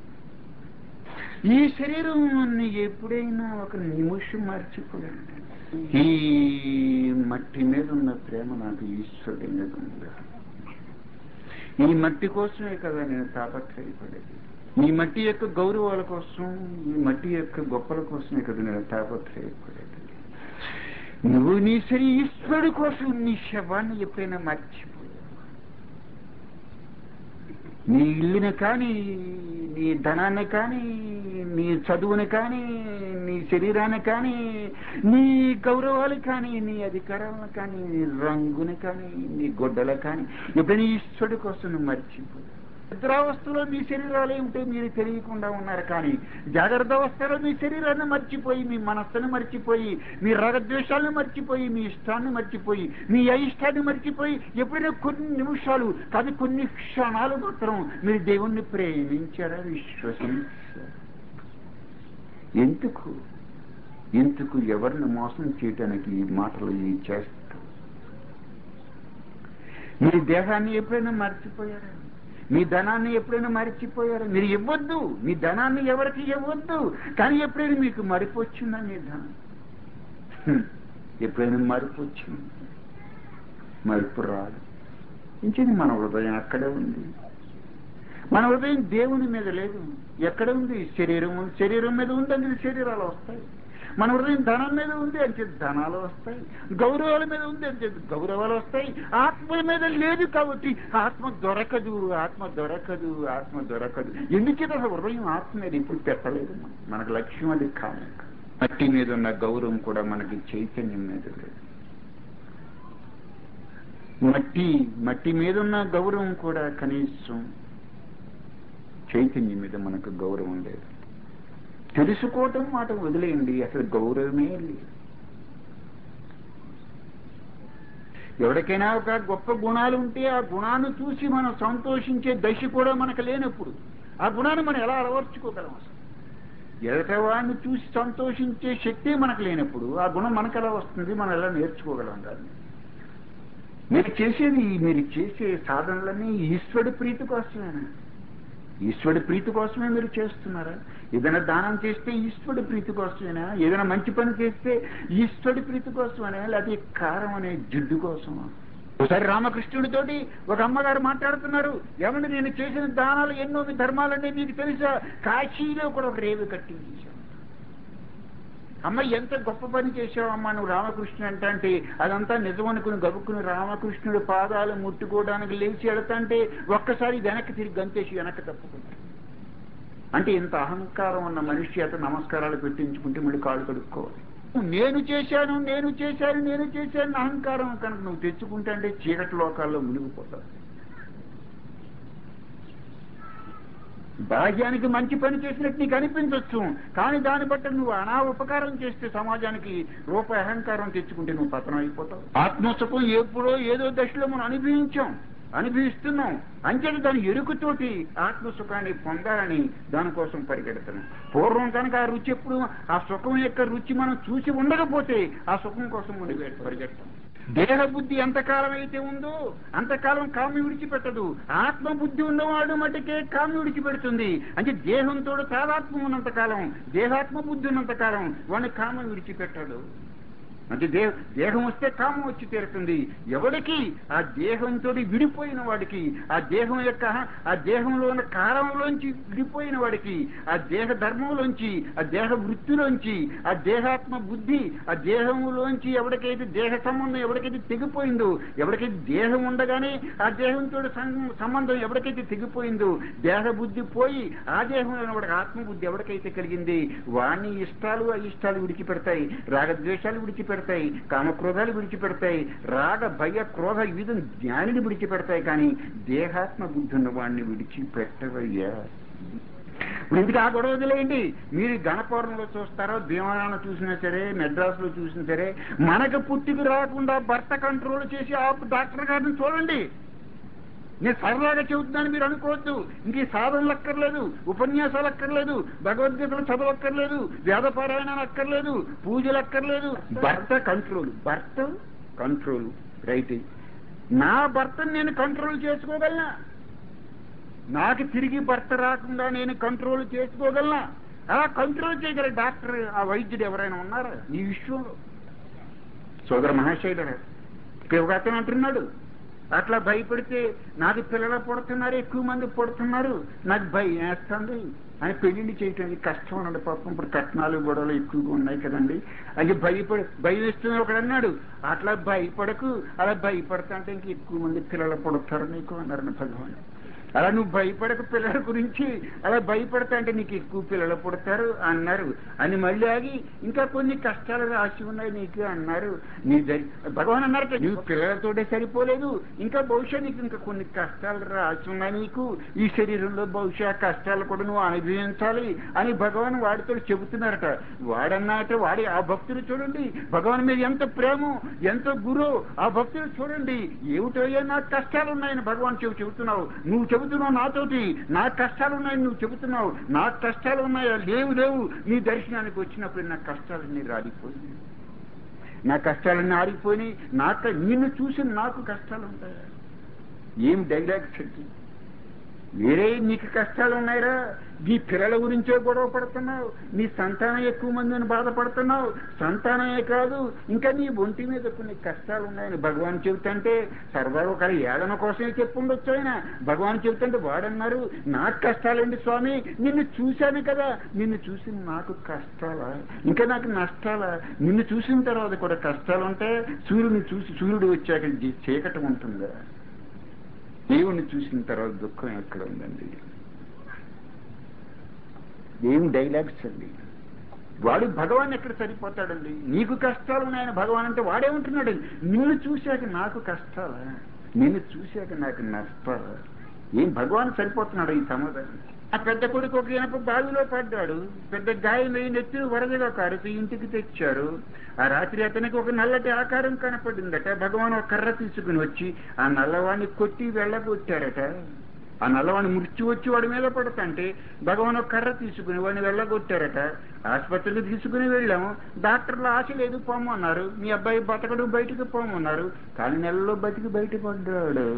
ఈ శరీరం ఎప్పుడైనా ఒక నిమిషం మర్చిపోయాను. ఈ మట్టి మీద ఉన్న ప్రేమ నాకు ఈశ్వరుడి మీద ఉందా? ఈ మట్టి కోసమే కదా నేను తాపత్రయపడేది. ఈ మట్టి యొక్క గౌరవాల కోసం, ఈ మట్టి యొక్క గొప్పల కోసమే కదా నేను తాపత్రయపడేది. నువ్వు నీ సరి ఈశ్వరుడి కోసం నీ శవాన్ని ఎప్పుడైనా మర్చిపోయావు? నీ ఇల్లుని కానీ, నీ ధనాన్ని కానీ, నీ చదువుని కానీ, నీ శరీరాన్ని కానీ, నీ గౌరవాలు కానీ, నీ అధికారాలను కానీ, నీ రంగుని కానీ, నీ గొడ్డలు కానీ ఎప్పుడైనా ఈశ్వరుడి కోసం నువ్వు మర్చిపోయావు? నిద్రావస్థలో మీ శరీరాలు ఏమిటో మీరు తెలియకుండా ఉన్నారు, కానీ జాగ్రత్త అవస్థలో మీ శరీరాన్ని మర్చిపోయి, మీ మనస్సును మర్చిపోయి, మీ రాగద్వేషాలను మర్చిపోయి, మీ ఇష్టాన్ని మర్చిపోయి, మీ అయిష్టాన్ని మర్చిపోయి ఎప్పుడైనా కొన్ని నిమిషాలు కాదు కొన్ని క్షణాలు మాత్రం మీరు దేవుణ్ణి ప్రేమించారా, విశ్వసించారా? ఎందుకు ఎందుకు ఎవరిని మోసం చేయటానికి ఈ మాటలు ఈ చేస్తారు? మీ దేహాన్ని ఎప్పుడైనా మర్చిపోయారా? మీ ధనాన్ని ఎప్పుడైనా మరిచిపోయారు? మీరు ఇవ్వద్దు, మీ ధనాన్ని ఎవరికి ఇవ్వద్దు, కానీ ఎప్పుడైనా మీకు మరిపు వచ్చిందా? మీ ధనం ఎప్పుడైనా మరిపు వచ్చింది? మరిపు రాదు. ఇంకేది మన హృదయం అక్కడే ఉంది. మన హృదయం దేవుని మీద లేదు. ఎక్కడ ఉంది? శరీరం ఉంది. శరీరం మీద ఉంది, అందుకే శరీరాలు వస్తాయి. మన హృదయం ధనం మీద ఉంది అంటే ధనాలు వస్తాయి. గౌరవాల మీద ఉంది అంటే గౌరవాలు వస్తాయి. ఆత్మ మీద లేదు కాబట్టి ఆత్మ దొరకదు, ఆత్మ దొరకదు, ఆత్మ దొరకదు. ఎందుకంటే అసలు హృదయం ఆత్మ మీద ఇప్పుడు పెట్టలేదు. మనకు లక్ష్యం అది కాదు. మట్టి మీద ఉన్న గౌరవం కూడా మనకి చైతన్యం మీద లేదు. మట్టి మట్టి మీద ఉన్న గౌరవం కూడా కనీసం చైతన్యం మీద మనకు గౌరవం లేదు. తెలుసుకోవటం మాట వదిలేయండి, అసలు గౌరవమే లేదు. ఎవరికైనా ఒక గొప్ప గుణాలు ఉంటే ఆ గుణాన్ని చూసి మనం సంతోషించే దశ కూడా మనకు లేనప్పుడు ఆ గుణాన్ని మనం ఎలా అలవర్చుకోగలం? అసలు ఎదటవాడిని చూసి సంతోషించే శక్తి మనకు లేనప్పుడు ఆ గుణం మనకు ఎలా వస్తుంది? మనం ఎలా నేర్చుకోగలం? కాదు. మీరు చేసేది మీరు చేసే సాధనలన్నీ ఈశ్వరుడి ప్రీతి కోసమేనా? ఈశ్వరుడి ప్రీతి కోసమే మీరు చేస్తున్నారా? ఏదైనా దానం చేస్తే ఈశ్వరుడి ప్రీతి కోసమేనా? ఏదైనా మంచి పని చేస్తే ఈశ్వరుడి ప్రీతి కోసమేనా? లేకపోతే కారం అనే జిడ్డు కోసమా? ఒకసారి రామకృష్ణుడితోటి ఒక అమ్మగారు మాట్లాడుతున్నారు. ఏమన్నా నేను చేసిన దానాలు ఎన్నో ధర్మాలన్నీ మీకు తెలుసా? కాశీలో కూడా ఒక రేవు కట్టించేశాను. అమ్మ ఎంత గొప్ప పని చేశావమ్మా నువ్వు రామకృష్ణుడు అంటే అంటే అదంతా నిజమనుకుని గబుక్కుని రామకృష్ణుడి పాదాలు ముట్టుకోవడానికి లేచి వెళతంటే ఒక్కసారి వెనక్కి తిరిగి గంతేసి వెనక్కి తప్పుకుంటాడు. అంటే ఇంత అహంకారం ఉన్న మనిషి అతను నమస్కారాలు పెట్టించుకుంటే మళ్ళీ కాళ్ళు కడుక్కోవాలి. నేను చేశాను నేను చేశాను నేను చేశాను అహంకారం కనుక నువ్వు తెచ్చుకుంటే అంటే చీకటి లోకాల్లో మునిగిపోతావు. బాహ్యానికి మంచి పని చేసినట్టు నీకు అనిపించవచ్చు, కానీ దాన్ని బట్టి నువ్వు అనా ఉపకారం చేస్తే సమాజానికి రూపాయి అహంకారం తెచ్చుకుంటే నువ్వు పతనం అయిపోతావు. ఆత్మసుఖం ఎప్పుడో ఏదో దశలో మనం అనుభవించాం, అనుభవిస్తున్నాం. అంచేది దాని ఎరుకుతోటి ఆత్మసుఖాన్ని పొందాలని దానికోసం పరిగెడుతున్నాం. పూర్వం కనుక ఆ రుచి ఎప్పుడు ఆ సుఖం యొక్క రుచి మనం చూసి ఉండకపోతే ఆ సుఖం కోసం ముందు పరిగెడతాం. దేహ బుద్ధి ఎంతకాలం అయితే ఉందో అంతకాలం కామ్యం విడిచిపెట్టదు. ఆత్మ బుద్ధి ఉన్నవాడు మటుకే కామ్యం విడిచిపెడుతుంది. అంటే దేహంతో తాదాత్మ్యం ఉన్నంతకాలం, దేహాత్మ బుద్ధి ఉన్నంతకాలం వాడిని కామం విడిచిపెట్టాడు. అంటే దేహ దేహం వస్తే కామం వచ్చి తీరుతుంది. ఎవడికి ఆ దేహంతో విడిపోయిన వాడికి, ఆ దేహం యొక్క ఆ దేహంలో ఉన్న కారంలోంచి విడిపోయిన వాడికి, ఆ దేహ ధర్మంలోంచి, ఆ దేహ వృత్తిలోంచి, ఆ దేహాత్మ బుద్ధి, ఆ దేహంలోంచి ఎవరికైతే దేహ సంబంధం ఎవరికైతే తెగిపోయిందో, ఎవరికైతే దేహం ఉండగానే ఆ దేహంతో సంబంధం ఎవరికైతే తెగిపోయిందో, దేహ బుద్ధి పోయి ఆ దేహంలో వాడికి ఆత్మబుద్ధి ఎవరికైతే కలిగింది వాణ్ణి ఇష్టాలు అయిష్టాలు విడిచిపెడతాయి, రాగద్వేషాలు విడిచిపెడతాయి, కామక్రోధాలు విడిచిపెడతాయి, రాగ భయ క్రోధ విధం జ్ఞానిని విడిచిపెడతాయి, కానీ దేహాత్మ బుద్ధి ఉన్న వాడిని విడిచిపెట్టవయ్యా. ఇప్పుడు ఇందుకు ఆ గొడవ వదిలేయండి. మీరు గణపౌరంలో చూస్తారో, భీమవరంలో చూసినా సరే, మెడ్రాస్లో చూసినా సరే, మనకు పుట్టికి రాకుండా భర్త కంట్రోల్ చేసి ఆ డాక్టర్ గారిని చూడండి. నేను సరదాగా చెబుతున్నాను, మీరు అనుకోవద్దు. ఇంక సాధనలు అక్కర్లేదు, ఉపన్యాసాలు అక్కర్లేదు, భగవద్గీతలు చదవక్కర్లేదు, వేదపారాయణాలు అక్కర్లేదు, పూజలు అక్కర్లేదు. భర్త కంట్రోల్, భర్త కంట్రోల్ రైట్. నా భర్తను నేను కంట్రోల్ చేసుకోగలనా? నాకు తిరిగి భర్త రాకుండా నేను కంట్రోల్ చేసుకోగలనా? అలా కంట్రోల్ చేయగల డాక్టర్, ఆ వైద్యుడు ఎవరైనా ఉన్నారా ఈ విషయంలో? సోదర మహాశయుడు ఇక్కడ ఒక అతను అంటున్నాడు, అట్లా భయపడితే నాకు పిల్లలు పుడుతున్నారు, ఎక్కువ మంది పుడుతున్నారు, నాకు భయం వేస్తుంది అని పెళ్లిళ్ళు చేయటానికి కష్టం అన్నాడు. పాపం ఇప్పుడు కట్నాలు గొడవలు ఎక్కువగా ఉన్నాయి కదండి, అది భయపడి భయం వేస్తున్నారు ఒకడు అన్నాడు. అట్లా భయపడకు, అలా భయపడతా అంటే ఇంక ఎక్కువ మంది పిల్లలు పుడతారు నీకు అన్నారని భగవాన్. అలా నువ్వు భయపడక పిల్లల గురించి, అలా భయపడతా అంటే నీకు ఎక్కువ పిల్లలు పుడతారు అన్నారు అని మళ్ళీ ఆగి ఇంకా కొన్ని కష్టాలు రాసి ఉన్నాయి నీకు అన్నారు. నీ భగవాన్ అన్నారు నువ్వు పిల్లలతోటే సరిపోలేదు, ఇంకా బహుశా నీకు ఇంకా కొన్ని కష్టాలు రాసి ఉన్నాయి నీకు, ఈ శరీరంలో బహుశా కష్టాలు కూడా నువ్వు అనుభవించాలి అని భగవాన్ వాడితో చెబుతున్నారట. వాడన్నాట వాడి ఆ భక్తులు చూడండి భగవాన్ మీద ఎంత ప్రేమ, ఎంత గురు, ఆ భక్తులు చూడండి ఏమిటయ్యా నాకు కష్టాలు ఉన్నాయని భగవాన్ చెబు చెబుతున్నావు నువ్వు చెబుతున్నావు నాతోటి నాకు కష్టాలు ఉన్నాయని నువ్వు చెబుతున్నావు, నాకు కష్టాలు ఉన్నాయా? లేవు లేవు, నీ దర్శనానికి వచ్చినప్పుడు నా కష్టాలన్నీ రాలిపోయి నా కష్టాలన్నీ ఆరిపోయినాయి, నాకు నిన్ను చూసి నాకు కష్టాలు ఉంటాయా? ఏం డైలాగ్స్ అంటే వేరే నీకు కష్టాలు ఉన్నాయిరా, నీ పిల్లల గురించే గొడవ పడుతున్నావు, నీ సంతానం ఎక్కువ మందిని బాధపడుతున్నావు, సంతానమే కాదు ఇంకా నీ ఒంటి మీద కొన్ని కష్టాలు ఉన్నాయని భగవాన్ చెబుతుంటే సరదాగా ఒక ఏదన కోసమే చెప్పుండొచ్చు ఆయన. భగవాన్ చెబుతుంటే వాడన్నారు నాకు కష్టాలండి స్వామి, నిన్ను చూశాను కదా, నిన్ను చూసి నాకు కష్టాలా, ఇంకా నాకు నష్టాలా? నిన్ను చూసిన తర్వాత కూడా కష్టాలు ఉంటాయి, సూర్యుడిని చూసి సూర్యుడు వచ్చాక చీకటి ఉంటుందా? దేవుణ్ణి చూసిన తర్వాత దుఃఖం ఎక్కడ ఉందండి? ఏం డైలాగ్స్ అండి. వాడు భగవాన్ ఎక్కడ సరిపోతాడండి? నీకు కష్టాలు ఉన్నాయని భగవాన్ అంటే వాడేమంటున్నాడు? నిన్ను చూశాక నాకు కష్టాలా, నిన్ను చూశాక నాకు నష్టాలా? ఏం భగవాన్ సరిపోతున్నాడు ఈ సమాధానం? ఆ పెద్ద కొడుకు ఒక ఇనప బావిలో పడ్డాడు, పెద్ద గాయం అయి నెత్తులు వరదగా కారుతూ ఇంటికి తెచ్చారు. ఆ రాత్రి అతనికి ఒక నల్లటి ఆకారం కనపడిందట. భగవాన్ ఒక కర్ర తీసుకుని వచ్చి ఆ నల్లవాడిని కొట్టి వెళ్ళగొట్టారట. ఆ నల్లవాడిని మృత్యు వచ్చి వాడి మీద పడతంటే భగవాన్ ఒక కర్ర తీసుకుని వాడిని వెళ్ళగొట్టారట. ఆసుపత్రికి తీసుకుని వెళ్ళాము, డాక్టర్లు ఆశ లేదు పోమన్నారు, మీ అబ్బాయి బతకడు బయటకు పోమన్నారు, కానీ నెలలో బతికి బయటపడ్డాడు.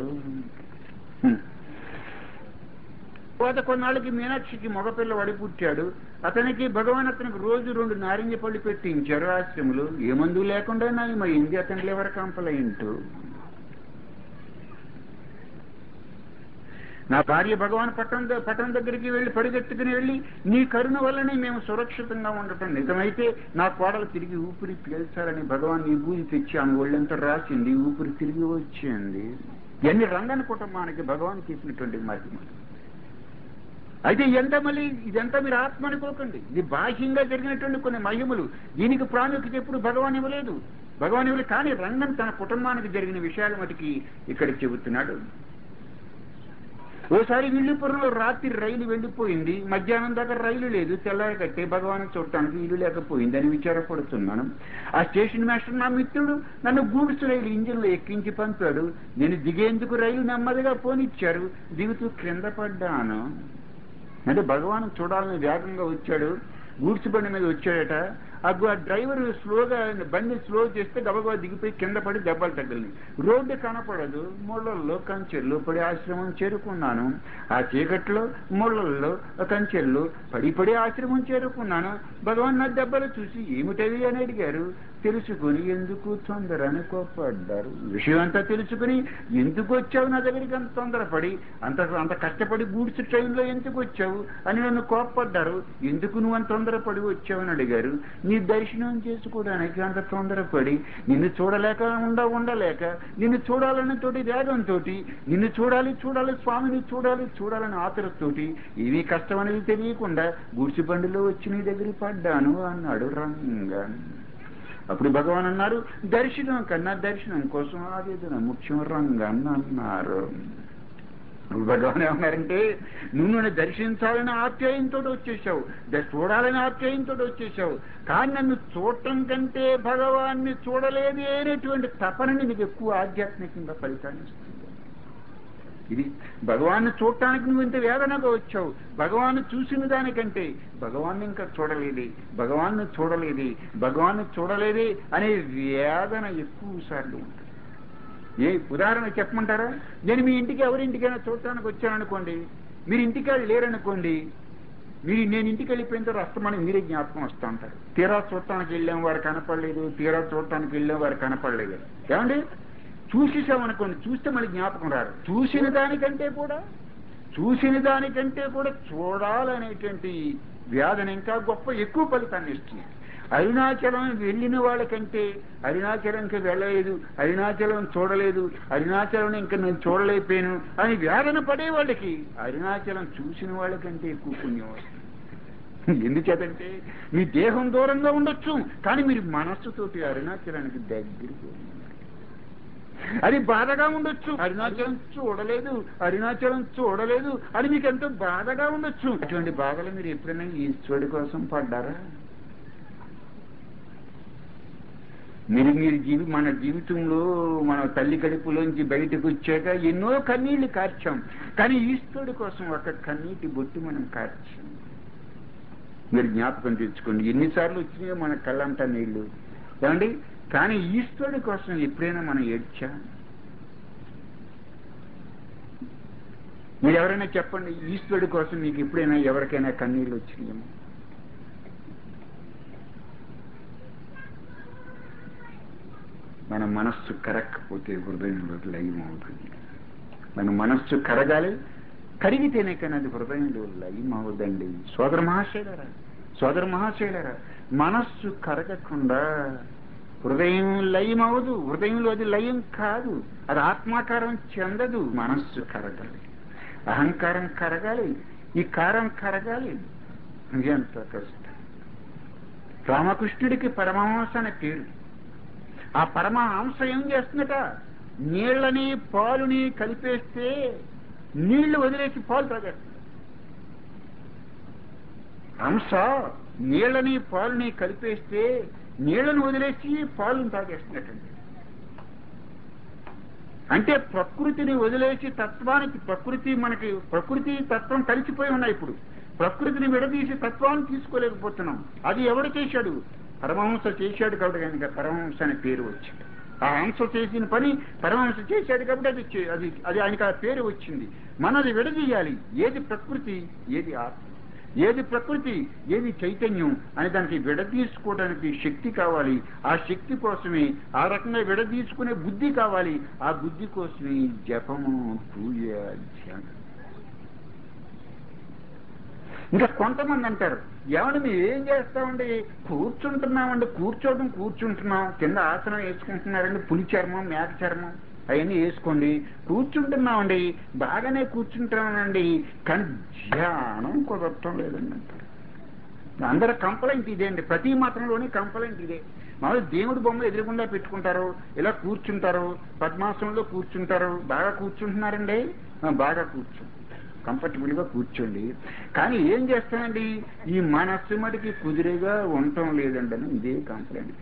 తర్వాత కొన్నాళ్ళకి మీనాక్షికి మగపిల్లవాడి పుట్టాడు. అతనికి భగవాన్ అతనికి రోజు రెండు నారింజ పళ్ళు పెట్టించారు ఆశ్రములు. ఏ మందు లేకుండా నయమైంది అతని లివర్ కంప్లైంట్. నా భార్య భగవాన్ పట్టణం పట్టణం దగ్గరికి వెళ్ళి పరిగెత్తుకుని వెళ్ళి నీ కరుణ వల్లనే మేము సురక్షితంగా ఉండటం నిజమైతే నా కోడలు తిరిగి ఊపిరి పీల్చాలని భగవాన్ నీ బూజి తెచ్చి ఆమె ఒళ్ళంతా రాసింది, ఊపిరి తిరిగి వచ్చింది. ఎన్ని రంగని కుటుంబానికి భగవాన్ చేసినటువంటి మహిమ. అయితే ఎంత మళ్ళీ ఇదంతా మీరు ఆత్మ అనుకోకండి, ఇది బాహ్యంగా జరిగినటువంటి కొన్ని మహిమలు. దీనికి ప్రాముఖ్యత ఎప్పుడు భగవాన్ ఇవ్వలేదు, భగవాన్ ఇవ్వలేదు. కానీ రంగన్ తన కుటుంబానికి జరిగిన విషయాలు మటుకి ఇక్కడ చెబుతున్నాడు. ఓసారి విల్లుపురంలో రాత్రి రైలు వెళ్ళిపోయింది, మధ్యాహ్నం దాకా రైలు లేదు, తెల్లారి కట్టే భగవాన్ చూడటానికి ఇల్లు లేకపోయింది అని విచారపడుతున్నాను. ఆ స్టేషన్ మాస్టర్ నా మిత్రుడు నన్ను గూడ్స్ రైలు ఇంజిన్లో ఎక్కించి పంపాడు. నేను దిగేందుకు రైలు నెమ్మదిగా పోనిచ్చారు, దిగుతూ క్రింద పడ్డాను. అంటే భగవాన్ చూడాలని వేగంగా వచ్చాడు, గూడ్స్ బండి మీద వచ్చాడట. ఆ డ్రైవర్ స్లోగా బండి స్లో చేస్తే గబగబా దిగిపోయి కింద పడి దెబ్బలు తగిలినాయి. రోడ్డు కనపడదు, ముళ్ళల్లో కంచెల్లో పడి ఆశ్రమం చేరుకున్నాను. ఆ చీకట్లో ముళ్ళల్లో కంచెల్లో పడి పడి ఆశ్రమం చేరుకున్నాను. భగవాన్ నా దెబ్బలు చూసి ఏమిటవి అని అడిగారు. తెలుసుకుని ఎందుకు తొందర అని కోప్పడ్డారు. విషయం అంతా తెలుసుకుని ఎందుకు వచ్చావు నా దగ్గరికి అంత తొందరపడి, అంత అంత కష్టపడి గూడ్స్ ట్రైన్లో ఎందుకు వచ్చావు అని నన్ను కోప్పడ్డారు. ఎందుకు నువ్వు అంత తొందరపడి వచ్చావని అడిగారు. నీ దర్శనం చేసుకోవడానికి అంత తొందరపడి, నిన్ను చూడలేక ఉండ ఉండలేక నిన్ను చూడాలని తోటి వేగంతో, నిన్ను చూడాలి చూడాలి స్వామిని చూడాలి చూడాలని ఆతరతోటి, ఏమీ కష్టం అనేది తెలియకుండా గూడ్స్ బండిలో వచ్చి నీ దగ్గర పడ్డాను అన్నాడు రంగా. అప్పుడు భగవాన్ అన్నారు దర్శనం కన్నా దర్శనం కోసం ఆవేదన ముఖ్యం రంగన్ అన్నారు. భగవాన్ ఏమన్నారంటే నువ్వు నన్ను దర్శించాలని ఆప్యాయంతో వచ్చేసావు, చూడాలని ఆప్యాయంతో వచ్చేసావు, కానీ నన్ను చూడటం కంటే భగవాన్ని చూడలేదే అనేటువంటి తపనని నీకు ఎక్కువ ఆధ్యాత్మికంగా ఫలితాన్ని ఇస్తుంది. ఇది భగవాన్ని చూడటానికి నువ్వు ఇంత వేదనగా వచ్చావు, భగవాన్ని చూసిన దానికంటే భగవాన్ని ఇంకా చూడలేది, భగవాన్ని చూడలేది, భగవాన్ని చూడలేది అనే వేదన ఎక్కువ సార్లు ఉంటుంది. ఏ ఉదాహరణ చెప్పమంటారా? నేను మీ ఇంటికి ఎవరింటికైనా చూడటానికి వచ్చాననుకోండి, మీరు ఇంటికి లేరనుకోండి, మీరు నేను ఇంటికి వెళ్ళిపోయిన తర్వాత అస్తమని మీరే జ్ఞాపకం వస్తూ ఉంటారు. తీరా చూడటానికి వెళ్ళాం వారు కనపడలేదు, తీరా చూడటానికి వెళ్ళాం వారు కనపడలేదు. ఏమండి చూసేసామనుకోండి, చూస్తే మళ్ళీ జ్ఞాపకం రాదు. చూసిన దానికంటే కూడా చూసిన దానికంటే కూడా చూడాలనేటువంటి వ్యాధన ఇంకా గొప్ప ఎక్కువ ఫలితాన్ని ఇస్తుంది. అరుణాచలం వెళ్ళిన వాళ్ళకంటే అరుణాచలంకి వెళ్ళలేదు, అరుణాచలం చూడలేదు, అరుణాచలం ఇంకా నేను చూడలేకపోయాను అని వేదన పడే వాళ్ళకి అరుణాచలం చూసిన వాళ్ళకంటే ఎక్కువ పుణ్యం వస్తుంది. ఎందుచేతంటే మీ దేహం దూరంగా ఉండొచ్చు, కానీ మీరు మనస్సుతోటి అరుణాచలానికి దగ్గరికి ఉన్నారు. అది బాధగా ఉండొచ్చు, అరుణాచలం చూడలేదు అరుణాచలం చూడలేదు అని మీకు ఎంతో బాధగా ఉండొచ్చు. అటువంటి బాధలు మీరు ఎప్పుడైనా ఈశ్వరుడి కోసం పడ్డారా? మీరు మీరు జీవి మన జీవితంలో మన తల్లి కడుపులోంచి బయటకు వచ్చాక ఎన్నో కన్నీళ్లు కార్చాం, కానీ ఈశ్వరుడి కోసం ఒక కన్నీటి బొట్టు మనం కార్చాం. మీరు జ్ఞాపకం తెచ్చుకోండి, ఎన్నిసార్లు వచ్చినాయో మన కళ్ళంటా నీళ్లు ఏమండి, కానీ ఈశ్వరుడి కోసం ఎప్పుడైనా మనం ఏడ్చా? మీరు ఎవరైనా చెప్పండి, ఈశ్వరుడి కోసం మీకు ఎప్పుడైనా ఎవరికైనా కన్నీళ్ళు వచ్చినాయేమో? మన మనస్సు కరగకపోతే హృదయంలో లయం అవుతుంది. మన మనస్సు కరగాలి, కరిగితేనే కానీ అది హృదయంలో లయం అవుదండి. సోదర మహాశైలరా సోదర మహాశైలరా మనస్సు కరగకుండా హృదయం లయం అవదు. హృదయంలో అది లయం కాదు, అది ఆత్మాకారం చెందదు. మనస్సు కరగాలి, అహంకారం కరగాలి, ఈ కారం కరగాలి. ఎంత కష్టం. రామకృష్ణుడికి పరమహంస అనే పేరు. ఆ పరమహంస ఏం చేస్తుందట, నీళ్ళని పాలుని కలిపేస్తే నీళ్లు వదిలేసి పాలు తాగేస్తుంది. హంస నీళ్ళని పాలుని కలిపేస్తే నీళ్లను వదిలేసి పాలుని తాగేస్తున్నట్టండి. అంటే ప్రకృతిని వదిలేసి తత్వానికి, ప్రకృతి మనకి ప్రకృతి తత్వం కలిసిపోయి ఉన్నాయి. ఇప్పుడు ప్రకృతిని విడదీసి తత్వాన్ని తీసుకోలేకపోతున్నాం. అది ఎవడు చేశాడు? పరమహంస చేశాడు కాబట్టి కనుక పరమహంస అనే పేరు వచ్చింది. ఆ హంస చేసిన పని పరమహంస చేశాడు కాబట్టి అది అది అది ఆయనకి ఆ పేరు వచ్చింది. మనది విడదీయాలి, ఏది ప్రకృతి ఏది ఆత్మ, ఏది ప్రకృతి ఏది చైతన్యం అని దానికి విడదీసుకోవడానికి శక్తి కావాలి. ఆ శక్తి కోసమే ఆ రకంగా విడదీసుకునే బుద్ధి కావాలి. ఆ బుద్ధి కోసమే జపము, పూజ, ధ్యానం. ఇంకా కొంతమంది అంటారు, ఏమన్నా మేము ఏం చేస్తామండి, కూర్చుంటున్నామండి, కూర్చోవడం కూర్చుంటున్నాం, కింద ఆసనం వేసుకుంటున్నారండి, పులి చర్మం మేక చర్మం అవన్నీ వేసుకోండి, కూర్చుంటున్నామండి, బాగానే కూర్చుంటున్నానండి, కానీ ధ్యానం కుదరటం లేదండి అంటారు. అందరూ కంప్లైంట్ ఇదే అండి, ప్రతి మతంలోని కంప్లైంట్ ఇదే. మామూలు దేవుడి బొమ్మలు ఎదురుకుండా పెట్టుకుంటారు, ఇలా కూర్చుంటారు, పద్మాసనంలో కూర్చుంటారు. బాగా కూర్చుంటున్నారండి, బాగా కూర్చుంటారు, కంఫర్టబుల్గా కూర్చోండి, కానీ ఏం చేస్తానండి, ఈ మనస్సు మటుకి కుదిరేగా ఉండటం లేదండి అని ఇదే కంప్లైంట్.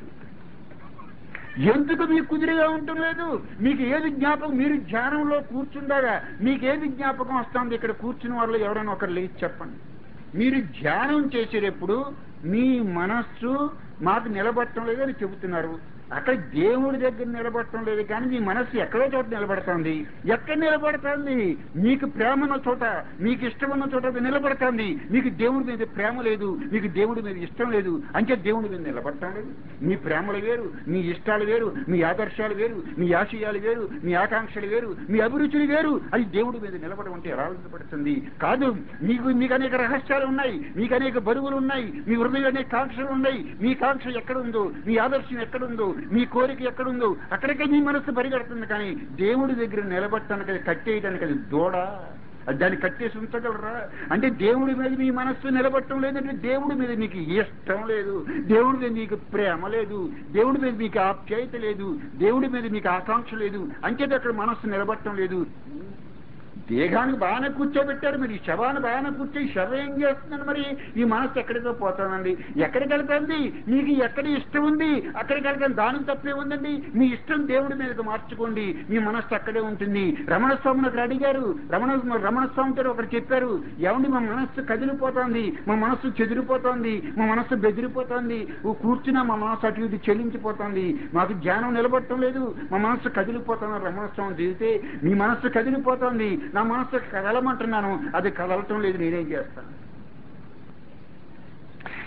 ఎందుకు మీకు కుదిరేగా ఉండటం లేదు? మీకు ఏది జ్ఞాపకం? మీరు ధ్యానంలో కూర్చుండగా మీకు ఏది జ్ఞాపకం వస్తుంది? ఇక్కడ కూర్చున్న వాళ్ళు ఎవరైనా ఒకరు లేచి చెప్పండి. మీరు ధ్యానం చేసేటప్పుడు మీ మనస్సు మాకు నిలబడటం లేదని చెబుతున్నారు. అక్కడ దేవుడి దగ్గర నిలబడటం లేదు, కానీ మీ మనస్సు ఎక్కడో చోట నిలబడుతుంది. ఎక్కడ నిలబడుతుంది? మీకు ప్రేమ ఉన్న చోట, మీకు ఇష్టం ఉన్న చోట అది నిలబడుతుంది. మీకు దేవుడి మీద ప్రేమ లేదు, మీకు దేవుడి మీద ఇష్టం లేదు, అంటే దేవుడి మీద నిలబడటం లేదు. మీ ప్రేమలు వేరు, మీ ఇష్టాలు వేరు, మీ ఆదర్శాలు వేరు, మీ ఆశయాలు వేరు, మీ ఆకాంక్షలు వేరు, మీ అభిరుచులు వేరు. అది దేవుడి మీద నిలబడం అంటే ఎలా నిలబడుతుంది? కాదు, మీకు మీకు అనేక రహస్యాలు ఉన్నాయి, మీకు అనేక బరువులు ఉన్నాయి, మీ హృదయంలో అనేక కాంక్షలు ఉన్నాయి. మీ కాంక్ష ఎక్కడుందో, మీ ఆదర్శం ఎక్కడుందో, మీ కోరిక ఎక్కడుందో అక్కడికే మీ మనస్సు పరిగెడుతుంది. కానీ దేవుడి దగ్గర నిలబట్టడానికి, అది కట్టేయడానికి అది దూడ, దాన్ని కట్టేసి ఉంచగలరా? అంటే దేవుడి మీద మీ మనస్సు నిలబట్టడం లేదంటే దేవుడి మీద మీకు ఇష్టం లేదు, దేవుడి మీద మీకు ప్రేమ లేదు, దేవుడి మీద మీకు ఆప్యాయత లేదు, దేవుడి మీద మీకు ఆకాంక్ష లేదు, అంచేది అక్కడ మనస్సు నిలబట్టడం లేదు. దేహానికి బాగానే కూర్చోబెట్టారు, మీరు ఈ శవాన్ని బాగానే కూర్చో, ఈ శవం ఏం చేస్తుందండి? మరి ఈ మనస్సు ఎక్కడికో పోతానండి. ఎక్కడికి వెళ్తుంది? మీకు ఎక్కడ ఇష్టం ఉంది అక్కడికి వెళ్తాను, దానికి తప్పే ఉందండి. మీ ఇష్టం దేవుడి మీదకి మార్చుకోండి, మీ మనస్సు అక్కడే ఉంటుంది. రమణస్వామిని ఒకరు అడిగారు, రమణ రమణస్వామితో ఒకరు చెప్పారు, ఏమండి మా మనస్సు కదిలిపోతుంది, మా మనస్సు చెదిరిపోతుంది, మా మనస్సు బెదిరిపోతుంది, కూర్చున్నా మా మనస్సు అటు ఇటు చెల్లించిపోతుంది, మాకు ధ్యానం నిలబడటం లేదు, మా మనస్సు కదిలిపోతుంది. రమణస్వామి దిగితే, మీ మనస్సు కదిలిపోతుంది, నా మనస్సు కదలమంటున్నాను, అది కదలటం లేదు, నేనేం చేస్తాను?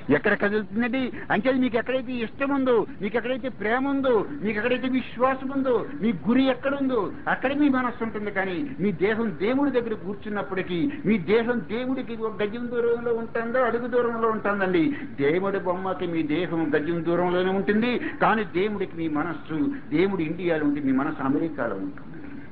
ఎక్కడ కదులుతుందండి అంటే మీకు ఎక్కడైతే ఇష్టం ఉందో, మీకు ఎక్కడైతే ప్రేమ ఉందో, మీకు ఎక్కడైతే విశ్వాసం ఉందో, మీ గురి ఎక్కడుందో అక్కడే మీ మనస్సు ఉంటుంది. కానీ మీ దేహం దేవుడి దగ్గర కూర్చున్నప్పటికీ మీ దేహం దేవుడికి ఒక గజం దూరంలో ఉంటుందో అడుగు దూరంలో ఉంటుందండి. దేవుడి బొమ్మకి మీ దేహం గజం దూరంలోనే ఉంటుంది, కానీ దేవుడికి మీ మనస్సు, దేవుడి ఇండియాలో ఉంటే మీ మనస్సు అమెరికాలో ఉంటుంది.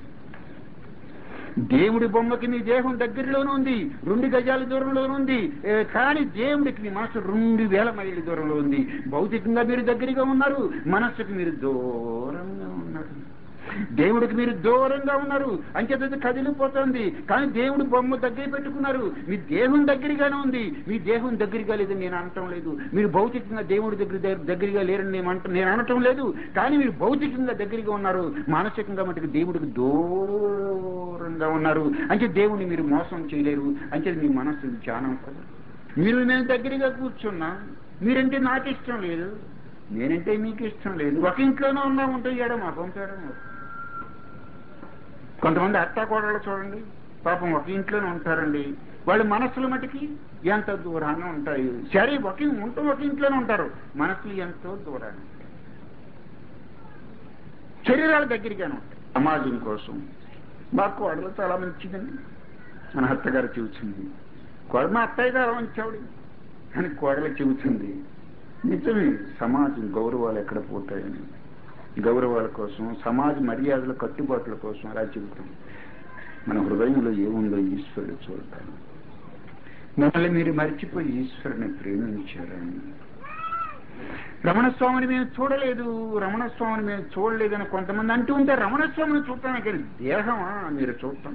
దేవుడి బొమ్మకి మీ దేహం దగ్గరలోనే ఉంది, రెండు గజాల దూరంలోనే ఉంది, కానీ దేవుడికి మీ మనసు రెండు వేల మైళ్ళ దూరంలో ఉంది. భౌతికంగా మీరు దగ్గరగా ఉన్నారు, మనస్సుకి మీరు దూరంగా ఉన్నారు. దేవుడికి మీరు దూరంగా ఉన్నారు, అంచేత కదిలిపోతుంది. కానీ దేవుడి బొమ్మ దగ్గర పెట్టుకున్నారు, మీ దేహం దగ్గరగానే ఉంది. మీ దేహం దగ్గరగా లేదని నేను అనటం లేదు, మీరు భౌతికంగా దేవుడి దగ్గర దగ్గరగా లేరని నేను అంట నేను అనటం లేదు. కానీ మీరు భౌతికంగా దగ్గరగా ఉన్నారు, మానసికంగా మటుకు దేవుడికి దూరంగా ఉన్నారు. అంటే దేవుడిని మీరు మోసం చేయలేరు. అంటే మీ మనస్సు ధ్యానం కదా. మీరు నేను దగ్గరగా కూర్చున్నా, మీరంటే నాకు ఇష్టం లేదు, నేనంటే మీకు ఇష్టం లేదు. ఒక ఇంట్లోనే ఉన్నా ఉంటే ఏడో మాకు తేడా. కొంతమంది అత్తాకోడళ్ళు చూడండి, పాపం ఒక ఇంట్లోనే ఉంటారండి, వాళ్ళ మనస్సుల మటుకి ఎంత దూరాన్ని ఉంటాయి. సరే ఒక ఉంటూ ఒక ఇంట్లోనే ఉంటారు, మనస్సులు ఎంతో దూరాన్ని ఉంటాయి, శరీరాల దగ్గరగానే ఉంటాయి. సమాజం కోసం మా కోడలు చాలా మంచిదండి, మన అత్తగారు చెబుతుంది. కోడ మా అత్తయ్య గారు మంచివాడు అని కోడలు చెబుతుంది. నిజమే, సమాజం గౌరవాలు ఎక్కడ పోతాయని, గౌరవాల కోసం, సమాజ మర్యాదల కట్టుబాట్ల కోసం అలా చెబుతాం. మన హృదయంలో ఏముందో ఈశ్వరుడు చూడతాను. మిమ్మల్ని మీరు మర్చిపోయి ఈశ్వరుని ప్రేమించారని. రమణస్వామిని మేము చూడలేదు, రమణస్వామిని మేము చూడలేదని కొంతమంది అంటూ ఉంటారు. రమణస్వామిని చూడటానికి దేహమా మీరు చూడటం?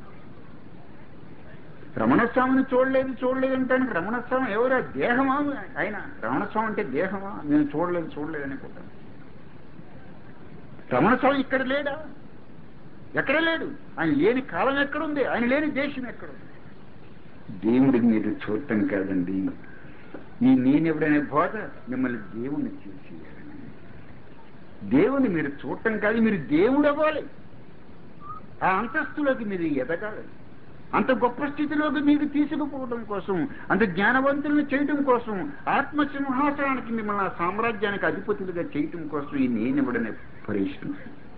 రమణస్వామిని చూడలేదు చూడలేదు అంటానికి రమణస్వామి ఎవరా? దేహమా ఆయన? రమణస్వామి అంటే దేహమా? నేను చూడలేదు చూడలేదు అనుకుంటాను. రమణస్వామి ఇక్కడ లేడా? ఎక్కడ లేడు. ఆయన లేని కాలం ఎక్కడుంది, ఆయన లేని దేశం ఎక్కడుంది? దేవుడికి మీరు చూడటం కాదండి, ఈ నేనెవడనే బోధ మిమ్మల్ని దేవుణ్ణి చేసేయాలని. దేవుని మీరు చూడటం కాదు, మీరు దేవుడు అవ్వాలి. ఆ అంతస్తులోకి మీరు ఎదగాలి. అంత గొప్ప స్థితిలోకి మీకు తీసుకుపోవడం కోసం, అంత జ్ఞానవంతులను చేయటం కోసం, ఆత్మసింహాసనానికి మిమ్మల్ని ఆ సామ్రాజ్యానికి అధిపతులుగా చేయటం కోసం ఈ నేనెవడనే పరిశ్రమ.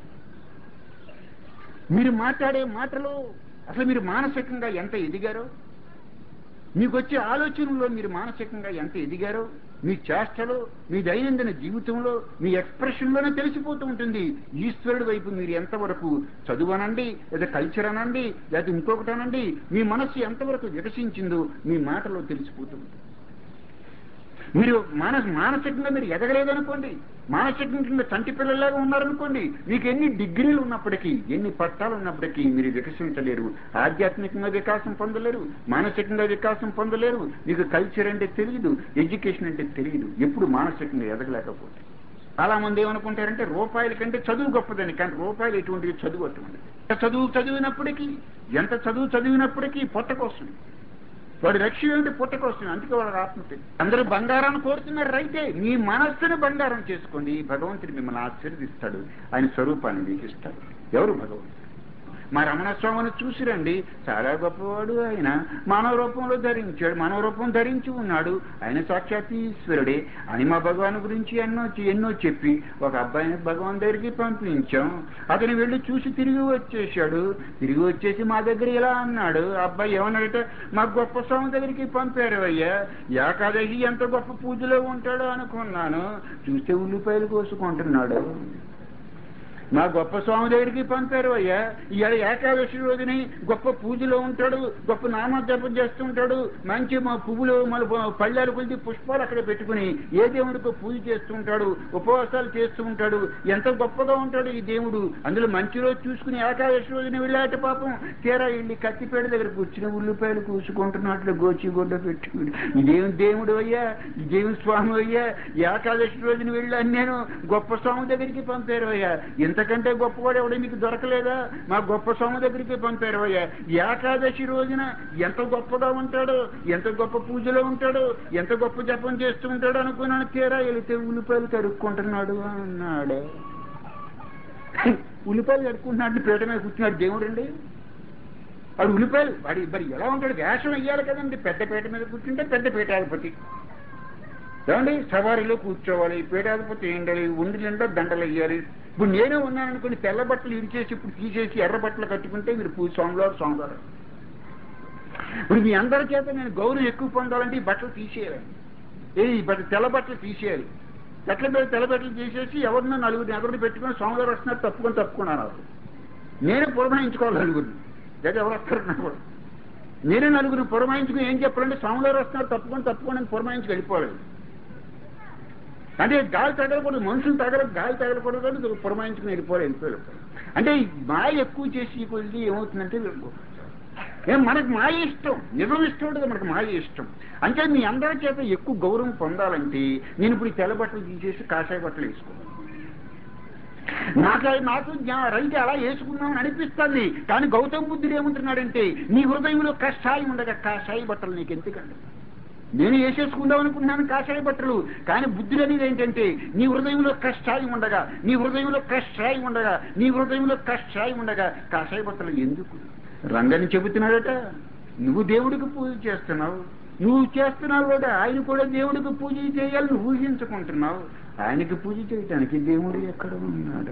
మీరు మాట్లాడే మాటలో అసలు మీరు మానసికంగా ఎంత ఎదిగారో, మీకు వచ్చే ఆలోచనలో మీరు మానసికంగా ఎంత ఎదిగారో, మీ చేష్టలో, మీ దైనందిన జీవితంలో, మీ ఎక్స్ప్రెషన్లోనే తెలిసిపోతూ ఉంటుంది. ఈశ్వరుడి వైపు మీరు ఎంతవరకు చదువు అనండి, లేదా కల్చర్ అనండి, లేదా ఇంకొకటి అనండి, మీ మనస్సు ఎంతవరకు వికసించిందో మీ మాటలో తెలిసిపోతుంది. మీరు మానస మానసికంగా మీరు ఎదగలేదనుకోండి, మానసికంగా చంటి పిల్లలాగా ఉన్నారనుకోండి, మీకు ఎన్ని డిగ్రీలు ఉన్నప్పటికీ, ఎన్ని పట్టాలు ఉన్నప్పటికీ మీరు వికసించలేరు. ఆధ్యాత్మికంగా వికాసం పొందలేరు, మానసికంగా వికాసం పొందలేరు. మీకు కల్చర్ అంటే తెలియదు, ఎడ్యుకేషన్ అంటే తెలియదు, ఎప్పుడు మానసికంగా ఎదగలేకపోతే. చాలా మంది ఏమనుకుంటారంటే రూపాయల కంటే చదువు గొప్పదని. కానీ రూపాయలు ఎటువంటివి చదువు అటువంటి. చదువు చదివినప్పటికీ, ఎంత చదువు చదివినప్పటికీ పొట్ట కోసం. వాడి లక్ష్యం ఏమిటి? పుట్ట కోసం. అందుకే వాడు ఆత్మహత్య. అందరూ బంగారాన్ని కోరుతున్నారు, రైతే. మీ మనస్సును బంగారం చేసుకోండి, భగవంతుడు మిమ్మల్ని ఆశీర్వదిస్తాడు, ఆయన స్వరూపాన్ని మీకు ఇస్తాడు. ఎవరు? భగవంతుడు. మా రమణస్వామిని చూసిరండి, చాలా గొప్పవాడు. ఆయన మానవ రూపంలో ధరించాడు, మానవ రూపం ధరించి ఉన్నాడు, ఆయన సాక్షాత్ ఈశ్వరుడే అని మా భగవాన్ గురించి ఎన్నో ఎన్నో చెప్పి ఒక అబ్బాయిని భగవాన్ దగ్గరికి పంపించాం. అతను వెళ్ళి చూసి తిరిగి వచ్చేసాడు. తిరిగి వచ్చేసి మా దగ్గర ఇలా అన్నాడు. అబ్బాయి ఏమన్నాడంటే, మా గొప్ప స్వామి దగ్గరికి పంపారు అయ్యా, ఏకాదశి ఎంత గొప్ప పూజలో ఉంటాడో అనుకున్నాను, చూస్తే ఉల్లిపాయలు కోసుకుంటున్నాడు. మా గొప్ప స్వామి దగ్గరికి పంపారు అయ్యా, ఇవాళ ఏకాదశి రోజుని గొప్ప పూజలో ఉంటాడు, గొప్ప నామజపం చేస్తుంటాడు, మంచి మా పువ్వులు మన పళ్ళాలు కొలిచి పుష్పాలు అక్కడ పెట్టుకుని ఏ దేవుడికో పూజ చేస్తుంటాడు, ఉపవాసాలు చేస్తూ ఉంటాడు, ఎంత గొప్పగా ఉంటాడు ఈ దేవుడు. అందులో మంచి రోజు చూసుకుని ఏకాదశి రోజుని వెళ్ళాట పాపం, తీరా వెళ్ళి కత్తిపేట దగ్గర కూర్చుని ఉల్లిపాయలు కూసుకుంటున్నట్లు గోచిగుడ్డ పెట్టుకుని, ఇదేం దేవుడు అయ్యా, ఇదేం స్వామి అయ్యా, ఏకాదశి రోజుని వెళ్ళాను నేను, గొప్ప స్వామి దగ్గరికి పంపారు అయ్యా, ఎంతకంటే గొప్పవాడు ఎవడో మీకు దొరకలేదా? మా గొప్ప స్వామి దగ్గరికి పంపారు అయ్యా, ఏకాదశి రోజున ఎంత గొప్పగా ఉంటాడో, ఎంత గొప్ప పూజలో ఉంటాడో, ఎంత గొప్ప జపం చేస్తూ ఉంటాడో అనుకున్నాను, తీరా వెళితే ఉల్లిపాయలు కడుక్కుంటున్నాడు అన్నాడు. ఉల్లిపాయలు కడుక్కుంటున్నాడు, పీట మీద కూర్చున్నాడు దేవుడు అండి. వాడు ఉల్లిపాయలు వాడి మరి ఎలా ఉంటాడు? వేషం వెయ్యాలి కదండి. పెద్ద పీట మీద కూర్చుంటే పెద్ద పీఠాధిపతి, ఏమండి సవారీలో కూర్చోవాలి, పీఠాధిపతి ఏండాలి, ఉండి నిండా దండలు వేయాలి. ఇప్పుడు నేనే ఉన్నాననుకోండి, తెల్ల బట్టలు ఇడిచేసి ఇప్పుడు తీసేసి ఎర్ర బట్టలు కట్టుకుంటే మీరు పూజ సోమవారం సోమవారం. ఇప్పుడు మీ అందరి చేత నేను గౌరవం ఎక్కువ పొందాలంటే ఈ బట్టలు తీసేయాలండి. ఏ ఈ బట్ట తెల్ల బట్టలు తీసేయాలి. ఎట్ల మీద తెల్ల బట్టలు తీసేసి ఎవరినో నలుగురిని ఎదురు పెట్టుకుని సోమవారం వస్తున్నారు తప్పుకొని తప్పుకున్నాను. నేనే పురమాయించుకోవాలి నలుగురిని, లేదా ఎవరు వస్తారు కూడా నేనే నలుగురిని పురమాయించుకుని ఏం చెప్పాలంటే సోమవారం వస్తున్నారు తప్పుకొని తప్పుకొని పురమాయించుకు వెళ్ళిపోవాలి. అంటే గాలి తగలకూడదు, మనుషులు తగల గాలి తగలకూడదు అని పురమాయించుకుని వెళ్ళిపోవాలి వెళ్ళిపోయారు. అంటే మాయ ఎక్కువ చేసి కొద్ది ఏమవుతుందంటే ఏం మనకు మాయ ఇష్టం, నిజం ఇష్టం ఉంటుంది మనకు మాయ ఇష్టం. అంటే మీ అందరి చేత ఎక్కువ గౌరవం పొందాలంటే నేను ఇప్పుడు ఈ తెల్ల బట్టలు తీసేసి కాషాయ బట్టలు వేసుకోవాలి. నాకు నాకు రైతు అలా వేసుకున్నామని అనిపిస్తుంది. కానీ గౌతమ బుద్ధుడు ఏమంటున్నాడంటే నీ హృదయంలో కషాయం ఉండగా కాషాయ బట్టలు నీకు ఎందుకండి. నేను వేసేసుకుందాం అనుకున్నాను కాషాయ బట్టలు, కానీ బుద్ధుడు అనేది ఏంటంటే నీ హృదయంలో కషాయం ఉండగా నీ హృదయంలో కషాయం ఉండగా నీ హృదయంలో కషాయం ఉండగా కాషాయ బట్టలు ఎందుకు. రంగని చెబుతున్నాడట, నువ్వు దేవుడికి పూజ చేస్తున్నావు, నువ్వు చేస్తున్నావు కూడా ఆయన కూడా దేవుడికి పూజ చేయాలని ఊహించుకుంటున్నావు. ఆయనకి పూజ చేయటానికి దేవుడు ఎక్కడ ఉన్నాడు?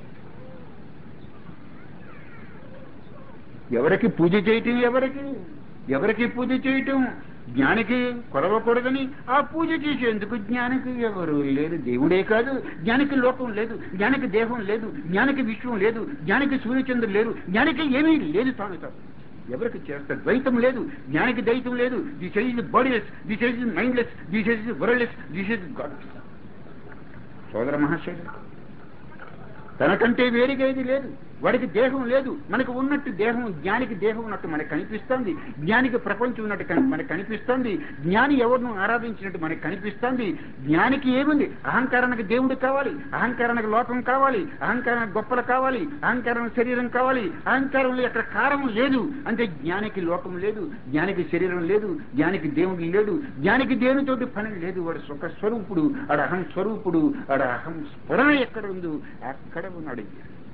ఎవరికి పూజ చేయటం, ఎవరికి ఎవరికి పూజ చేయటం? జ్ఞానికి కొలవకూడదని ఆ పూజ చేసేందుకు జ్ఞానికి ఎవరు లేరు. దేవుడే కాదు, జ్ఞానికి లోకం లేదు, జ్ఞానికి దేహం లేదు, జ్ఞానికి విశ్వం లేదు, జ్ఞానికి సూర్యచంద్రులు లేరు, జ్ఞానికి ఏమీ లేదు. తాను కాదు ఎవరికి చేస్తారు. ద్వైతం లేదు, జ్ఞానికి ద్వైతం లేదు. This is bodiless, this is mindless, this is worldless, this is God. సోదర మహాశయుడు తనకంటే వేరుగా ఏది లేదు. వాడికి దేహం లేదు, మనకు ఉన్నట్టు దేహం, జ్ఞానికి దేహం ఉన్నట్టు మనకు కనిపిస్తుంది, జ్ఞానికి ప్రపంచం ఉన్నట్టు మనకు కనిపిస్తుంది, జ్ఞాని ఎవరిను ఆరాధించినట్టు మనకు కనిపిస్తుంది. జ్ఞానికి ఏముంది? అహంకారానికి దేవుడు కావాలి, అహంకారానికి లోకం కావాలి, అహంకారానికి గొప్పలు కావాలి, అహంకారానికి శరీరం కావాలి. అహంకారంలో ఎక్కడ కారణం లేదు. అంటే జ్ఞానికి లోకం లేదు, జ్ఞానికి శరీరం లేదు, జ్ఞానికి దేవుడు లేడు, జ్ఞానికి దేవునితోటి పని లేదు. వాడు సుఖ స్వరూపుడు, ఆడ అహం స్వరూపుడు, ఆడ అహం స్ఫురణ ఎక్కడ ఉందో అక్కడ ఉన్నాడు.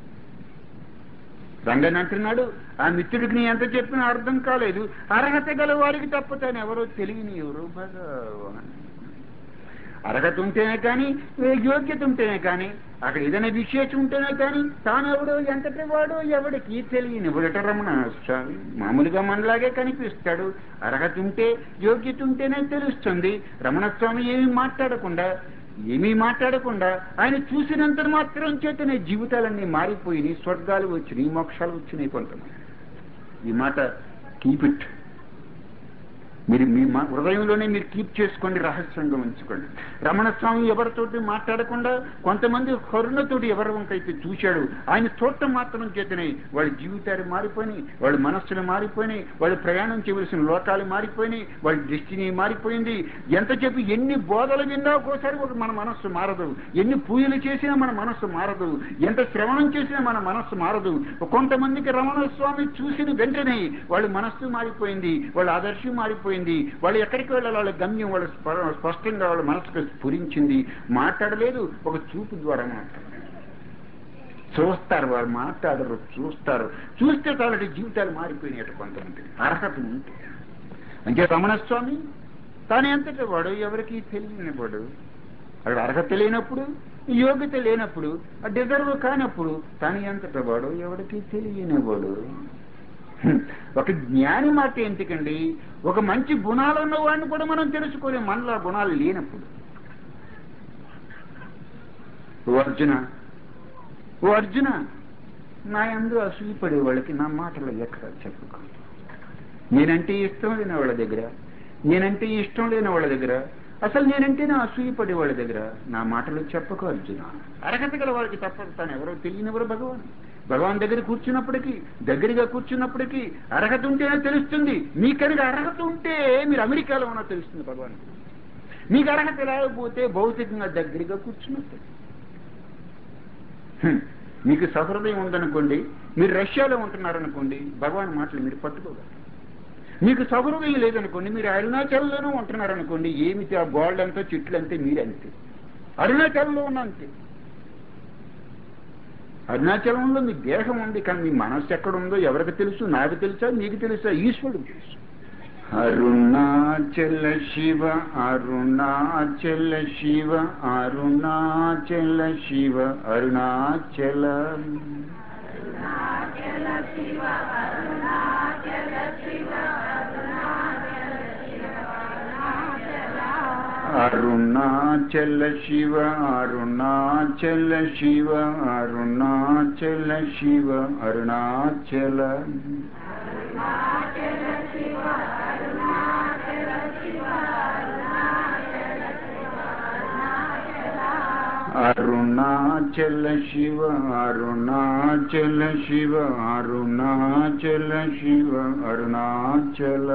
రంగని అంటున్నాడు, ఆ మిత్రుడికి నీ ఎంత చెప్పినా అర్థం కాలేదు. అర్హత గల వారికి తప్ప తాను ఎవరో తెలియని ఎవరో భగవాన్. అర్హత ఉంటేనే కానీ, యోగ్యత ఉంటేనే కానీ, అక్కడ ఏదైనా విశేషం ఉంటేనే కానీ తాను ఎవడో ఎంతటి వాడో ఎవడికి తెలియని ఎవడట రమణ స్వామి. మామూలుగా మనలాగే కనిపిస్తాడు. అర్హత ఉంటే, యోగ్యత ఉంటేనే తెలుస్తుంది. రమణస్వామి ఏమి మాట్లాడకుండా ఏమీ మాట్లాడకుండా ఆయన చూసినంత మాత్రం చేతనే జీవితాలన్నీ మారిపోయినాయి, స్వర్గాలు వచ్చినాయి, మోక్షాలు వచ్చినాయి. కొంతమంది ఈ మాట కీప్ ఇట్, మీరు మీ హృదయంలోనే మీరు కీప్ చేసుకోండి, రహస్యంగా ఉంచుకోండి. రమణస్వామి ఎవరితోటి మాట్లాడకుండా కొంతమంది కరుణతోటి ఎవరి వంకైతే చూశాడు, ఆయన చూడటం మాత్రం చేతనే వాళ్ళ జీవితాలు మారిపోయినాయి, వాళ్ళ మనస్సులు మారిపోయినాయి, వాళ్ళు ప్రయాణం చేయవలసిన లోకాలు మారిపోయినాయి, వాళ్ళ దృష్టిని మారిపోయింది. ఎంత చెప్పి ఎన్ని బోధలు విన్నా ఒక్కోసారి ఒక మన మనస్సు మారదు, ఎన్ని పూజలు చేసినా మన మనస్సు మారదు, ఎంత శ్రవణం చేసినా మన మనస్సు మారదు. కొంతమందికి రమణస్వామి చూసిన వెంటనే వాళ్ళ మనస్సు మారిపోయింది, వాళ్ళ ఆదర్శం మారిపోయింది, వాళ్ళు ఎక్కడికి వెళ్ళాలి, వాళ్ళ గమ్యం వాళ్ళు స్పష్టంగా వాళ్ళ మనసుకు స్ఫురించింది. మాట్లాడలేదు, ఒక చూపు ద్వారా మాట్లాడలేదు. చూస్తారు, వారు మాట్లాడరు, చూస్తారు. చూస్తే వాళ్ళకి జీవితాలు మారిపోయినాయి. కొంతమంది అర్హత ఉంటే అంటే రమణస్వామి తాను ఎంతటి వాడు ఎవరికి తెలియనివాడు. అక్కడ అర్హత లేనప్పుడు, యోగ్యత లేనప్పుడు, డిజర్వ్ కానప్పుడు తాను ఎంతటి వాడు ఎవరికి తెలియనివాడు. ఒక జ్ఞాని మాట ఎందుకండి, ఒక మంచి గుణాలు ఉన్న వాడిని కూడా మనం తెలుసుకోలేం మనలో గుణాలు లేనప్పుడు. ఓ అర్జున ఓ అర్జున నా యందు అసూయపడే వాళ్ళకి నా మాటలు ఎక్కడ చెప్పుకో. నేనంటే ఇష్టం లేని వాళ్ళ దగ్గర, నేనంటే ఇష్టం లేని వాళ్ళ దగ్గర, అసలు నేనంటే నా అసూయపడే వాళ్ళ దగ్గర నా మాటలు చెప్పకు అర్జున. అర్హత గల వారికి తప్పదు, తాను ఎవరో తెలియనివరు భగవాన్. భగవాన్ దగ్గర కూర్చున్నప్పటికీ, దగ్గరగా కూర్చున్నప్పటికీ అర్హత ఉంటేనే తెలుస్తుంది. మీకనుక అర్హత ఉంటే మీరు అమెరికాలో ఉన్నా తెలుస్తుంది భగవాన్. మీకు అర్హత లేకపోతే భౌతికంగా దగ్గరగా కూర్చున్నట్టు. మీకు సహృదయం ఉందనుకోండి, మీరు రష్యాలో ఉంటున్నారనుకోండి, భగవాన్ మాటలు మీరు పట్టుకోగలరు. మీకు సహృదయం లేదనుకోండి, మీరు అరుణాచలంలోనూ ఉంటున్నారనుకోండి, ఏమిటి ఆ గోల్డ్ అంతా చెట్లంతే మీరంతే, అరుణాచలంలో ఉన్న అంతే. అరుణాచలంలో మీ దేహం ఉంది, కానీ మీ మనస్సు ఎక్కడుందో ఎవరికి తెలుసు? నాకు తెలుసా, నీకు తెలుసా? ఈశ్వరుడికి తెలుసు. అరుణాచల శివ అరుణాచల శివ అరుణాచల శివ అరుణాచల అరుణాచల శివ అరుణాచల శివ అరుణాచల శివ అరుణాచల అరుణాచల శివ అరుణాచల శివ అరుణాచల శివ అరుణాచల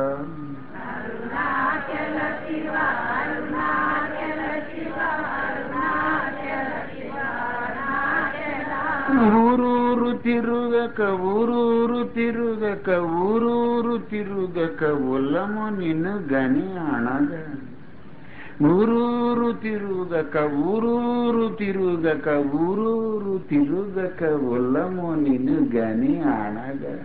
ఊరూరు తిరుగక ఊరూరు తిరుగక ఊరూరు తిరుగక ఉల్లము నిన్ను గని అనగా ఊరూరు తిరుగక ఊరూరు తిరుగక ఊరూరు తిరుగక ఉల్లము నిన్ను గని అనగా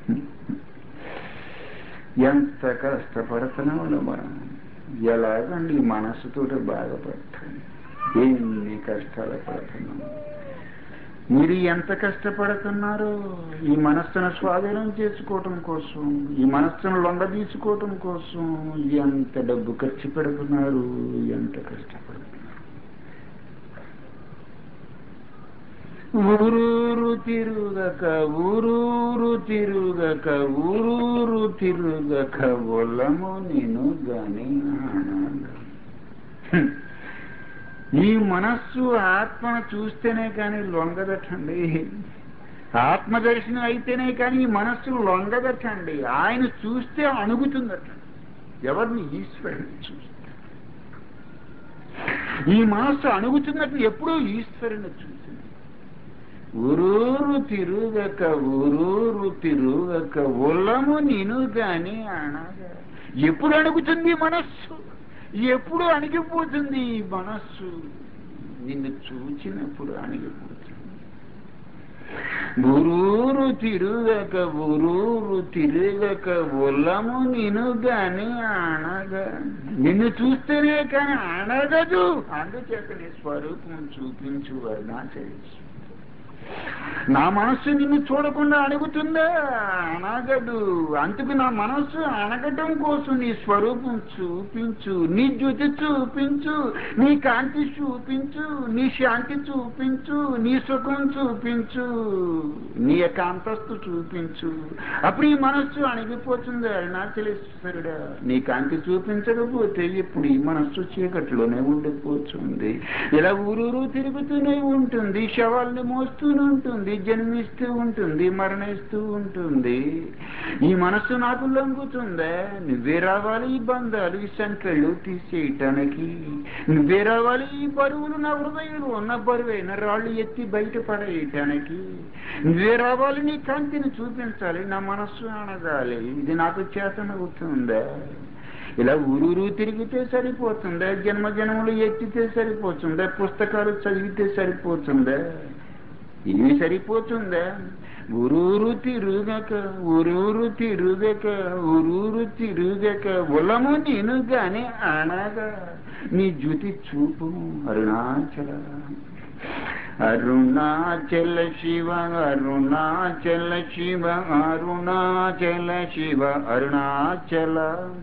ఎంత కష్టపడుతున్నాడు మనం. ఎలాగండి మనసుతో బాధపడతాం, ఎన్ని కష్టాలు పడుతున్నాం. మీరు ఎంత కష్టపడుతున్నారో ఈ మనస్సును స్వాధీనం చేసుకోవటం కోసం, ఈ మనస్సును లొంగ తీసుకోవటం కోసం ఎంత డబ్బు ఖర్చు పెడుతున్నారు, ఎంత కష్టపడుతున్నారు. ఊరూరు తిరుగక ఊరూరు తిరుగక ఊరూరు తిరుగక ఒల్లము నేను గాని ఆనందం. ఈ మనస్సు ఆత్మను చూస్తేనే కానీ లొంగదటండి. ఆత్మదర్శనం అయితేనే కానీ ఈ మనస్సు లొంగదటండి. ఆయన చూస్తే అణుగుతుందటండి. ఎవరిని? ఈశ్వరుని చూస్తే ఈ మనస్సు అణుగుతున్నట్టు ఎప్పుడూ ఈశ్వరుని చూసింది. ఊరూరు తిరుగక ఊరూరు తిరుగక ఉల్లము నేను గాని అనగా ఎప్పుడు అణుగుతుంది మనస్సు? ఎప్పుడు అణిగిపోతుంది ఈ మనస్సు? నిన్ను చూచినప్పుడు అణిగిపోతుంది. ఊరూరు తిరుగక ఊరూరు తిరుగక ఉల్లము నేను గాని అనగా నిన్ను చూస్తేనే కానీ అనగదు. అందుచేత నీ స్వరూపం చూపించు అరుణాచలేశ్వర. నా మనస్సు నిన్ను చూడకుండా అణుగుతుందా? అనగదు. అందుకు నా మనస్సు అనగటం కోసం నీ స్వరూపం చూపించు, నీ జ్యోతి చూపించు, నీ కాంతి చూపించు, నీ శాంతి చూపించు, నీ సుఖం చూపించు, నీ యొక్క అంతస్తు చూపించు. అప్పుడు ఈ మనస్సు అణిగిపోతుంది. అరుణాచలేశ్వరుడా, నీ కాంతి చూపించకపోతే ఇప్పుడు ఈ మనస్సు చీకట్లోనే ఉండిపోతుంది. ఇలా ఊరూరు తిరుగుతూనే ఉంటుంది, శవాల్ని మోస్తూ ఉంటుంది, జన్మిస్తూ ఉంటుంది, మరణిస్తూ ఉంటుంది. ఈ మనస్సు నాకు లొంగుతుందా? నువ్వే రావాలి ఈ బంధాలు ఈ సంఖ్యలు తీసేయటానికి. నువ్వే రావాలి ఈ బరువులు నా హృదయంలో ఉన్న బరువైన రాళ్ళు ఎత్తి బయట పడేయటానికి. నువ్వే రావాలి నీ కాంతిని చూపించాలి, నా మనస్సు అనగాలి. ఇది నాకు చేతనవుతుందా? ఇలా ఊరూరు తిరిగితే సరిపోతుందా? జన్మ జన్మలు ఎత్తితే సరిపోతుందా? పుస్తకాలు చదివితే సరిపోతుందా? ఇది సరిపోతుందా? ఊరూరు తిరుగక ఊరూరు తిరుగక ఊరూరు తిరుగక ఉల్లము నేను గాని అనగా నీ జ్యోతి చూపు అరుణాచల. అరుణాచల శివ అరుణాచల శివ అరుణాచల శివ అరుణాచల.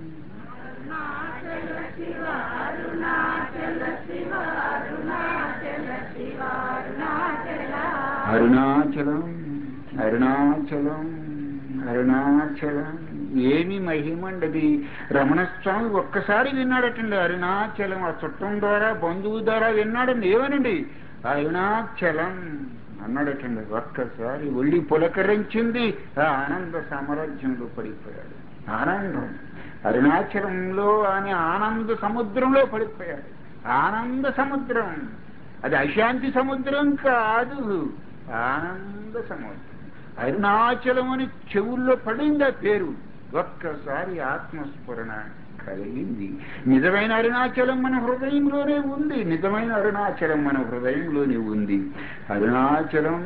అరుణాచలం అరుణాచలం అరుణాచలం. ఏమి మహిమండది! రమణస్వామి ఒక్కసారి విన్నాడటండి అరుణాచలం. ఆ చుట్టం ద్వారా బంధువు ద్వారా విన్నాడండి. ఏమనండి? అరుణాచలం అన్నాడటండి. ఒక్కసారి ఒళ్ళి పులకరించింది. ఆ ఆనంద సామ్రాజ్యంలో పడిపోయాడు. ఆనందం అరుణాచలంలో అని ఆనంద సముద్రంలో పడిపోయాడు. ఆనంద సముద్రం. అది అశాంతి సముద్రం కాదు, ఆనంద సముద్రం. అరుణాచలం అని చెవుల్లో పడింది ఆ పేరు. ఒక్కసారి ఆత్మస్ఫురణ కలిగింది. నిజమైన అరుణాచలం మన హృదయంలోనే ఉంది. నిజమైన అరుణాచలం మన హృదయంలోనే ఉంది. అరుణాచలం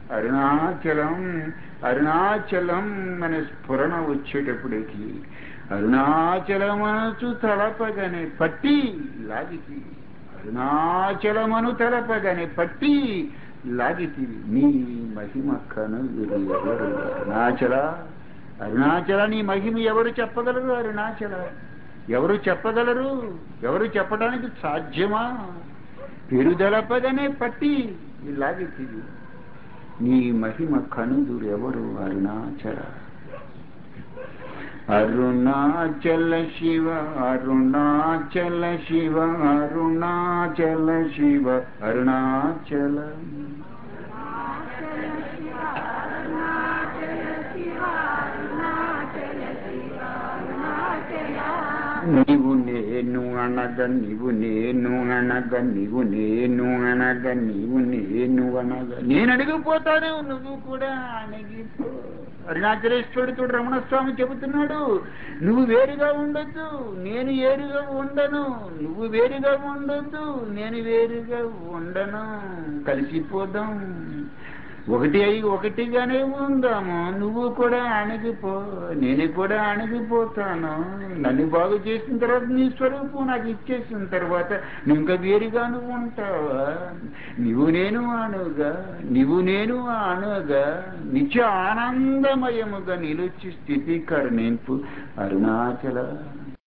అరుణాచలం అరుణాచలం మన స్ఫురణ వచ్చేటప్పటికి అరుణాచలమనసు తలపగనే పట్టి లాగితి, అరుణాచలమను తలపగనే పట్టి లాగితి, నీ మహిమ కనుగురు ఎవరు అరుణాచల. అరుణాచల నీ మహిమ ఎవరు చెప్పగలరు? అరుణాచల ఎవరు చెప్పగలరు? ఎవరు చెప్పడానికి సాధ్యమా? పెరుదలపగనే పట్టి లాగితి, నీ మహిమ కనుదురు ఎవరు అరుణాచల. అరుణాచల శివ అరుణాచల శివ అరుణాచల శివ అరుణాచల. నీవు నేను అనగ నీవు నేను అనగ నీవు నేను అనగ నీవు నేను అనగ నేను అడిగిపోతాను, నువ్వు కూడా అణిగిపో. అరుణాచలేశ్వరుడు రమణస్వామి చెబుతున్నాడు, నువ్వు వేరుగా ఉండొద్దు, నేను వేరుగా ఉండను. నువ్వు వేరుగా ఉండొద్దు, నేను వేరుగా ఉండను. కలిసిపోదాం, ఒకటి అయి ఒకటిగానే ఉందాము. నువ్వు కూడా అణిగిపో, నేను కూడా అణిగిపోతాను. నన్ను బాగు చేసిన తర్వాత నీ స్వరూపం నాకు ఇచ్చేసిన తర్వాత నువ్వు ఇంకా వేరుగా నువ్వు ఉంటావా? నువ్వు నేను అనుగా నువ్వు నేను అనుగా నిత్య ఆనందమయముగా నిలుచి స్థితి కరుణింపు అరుణాచల.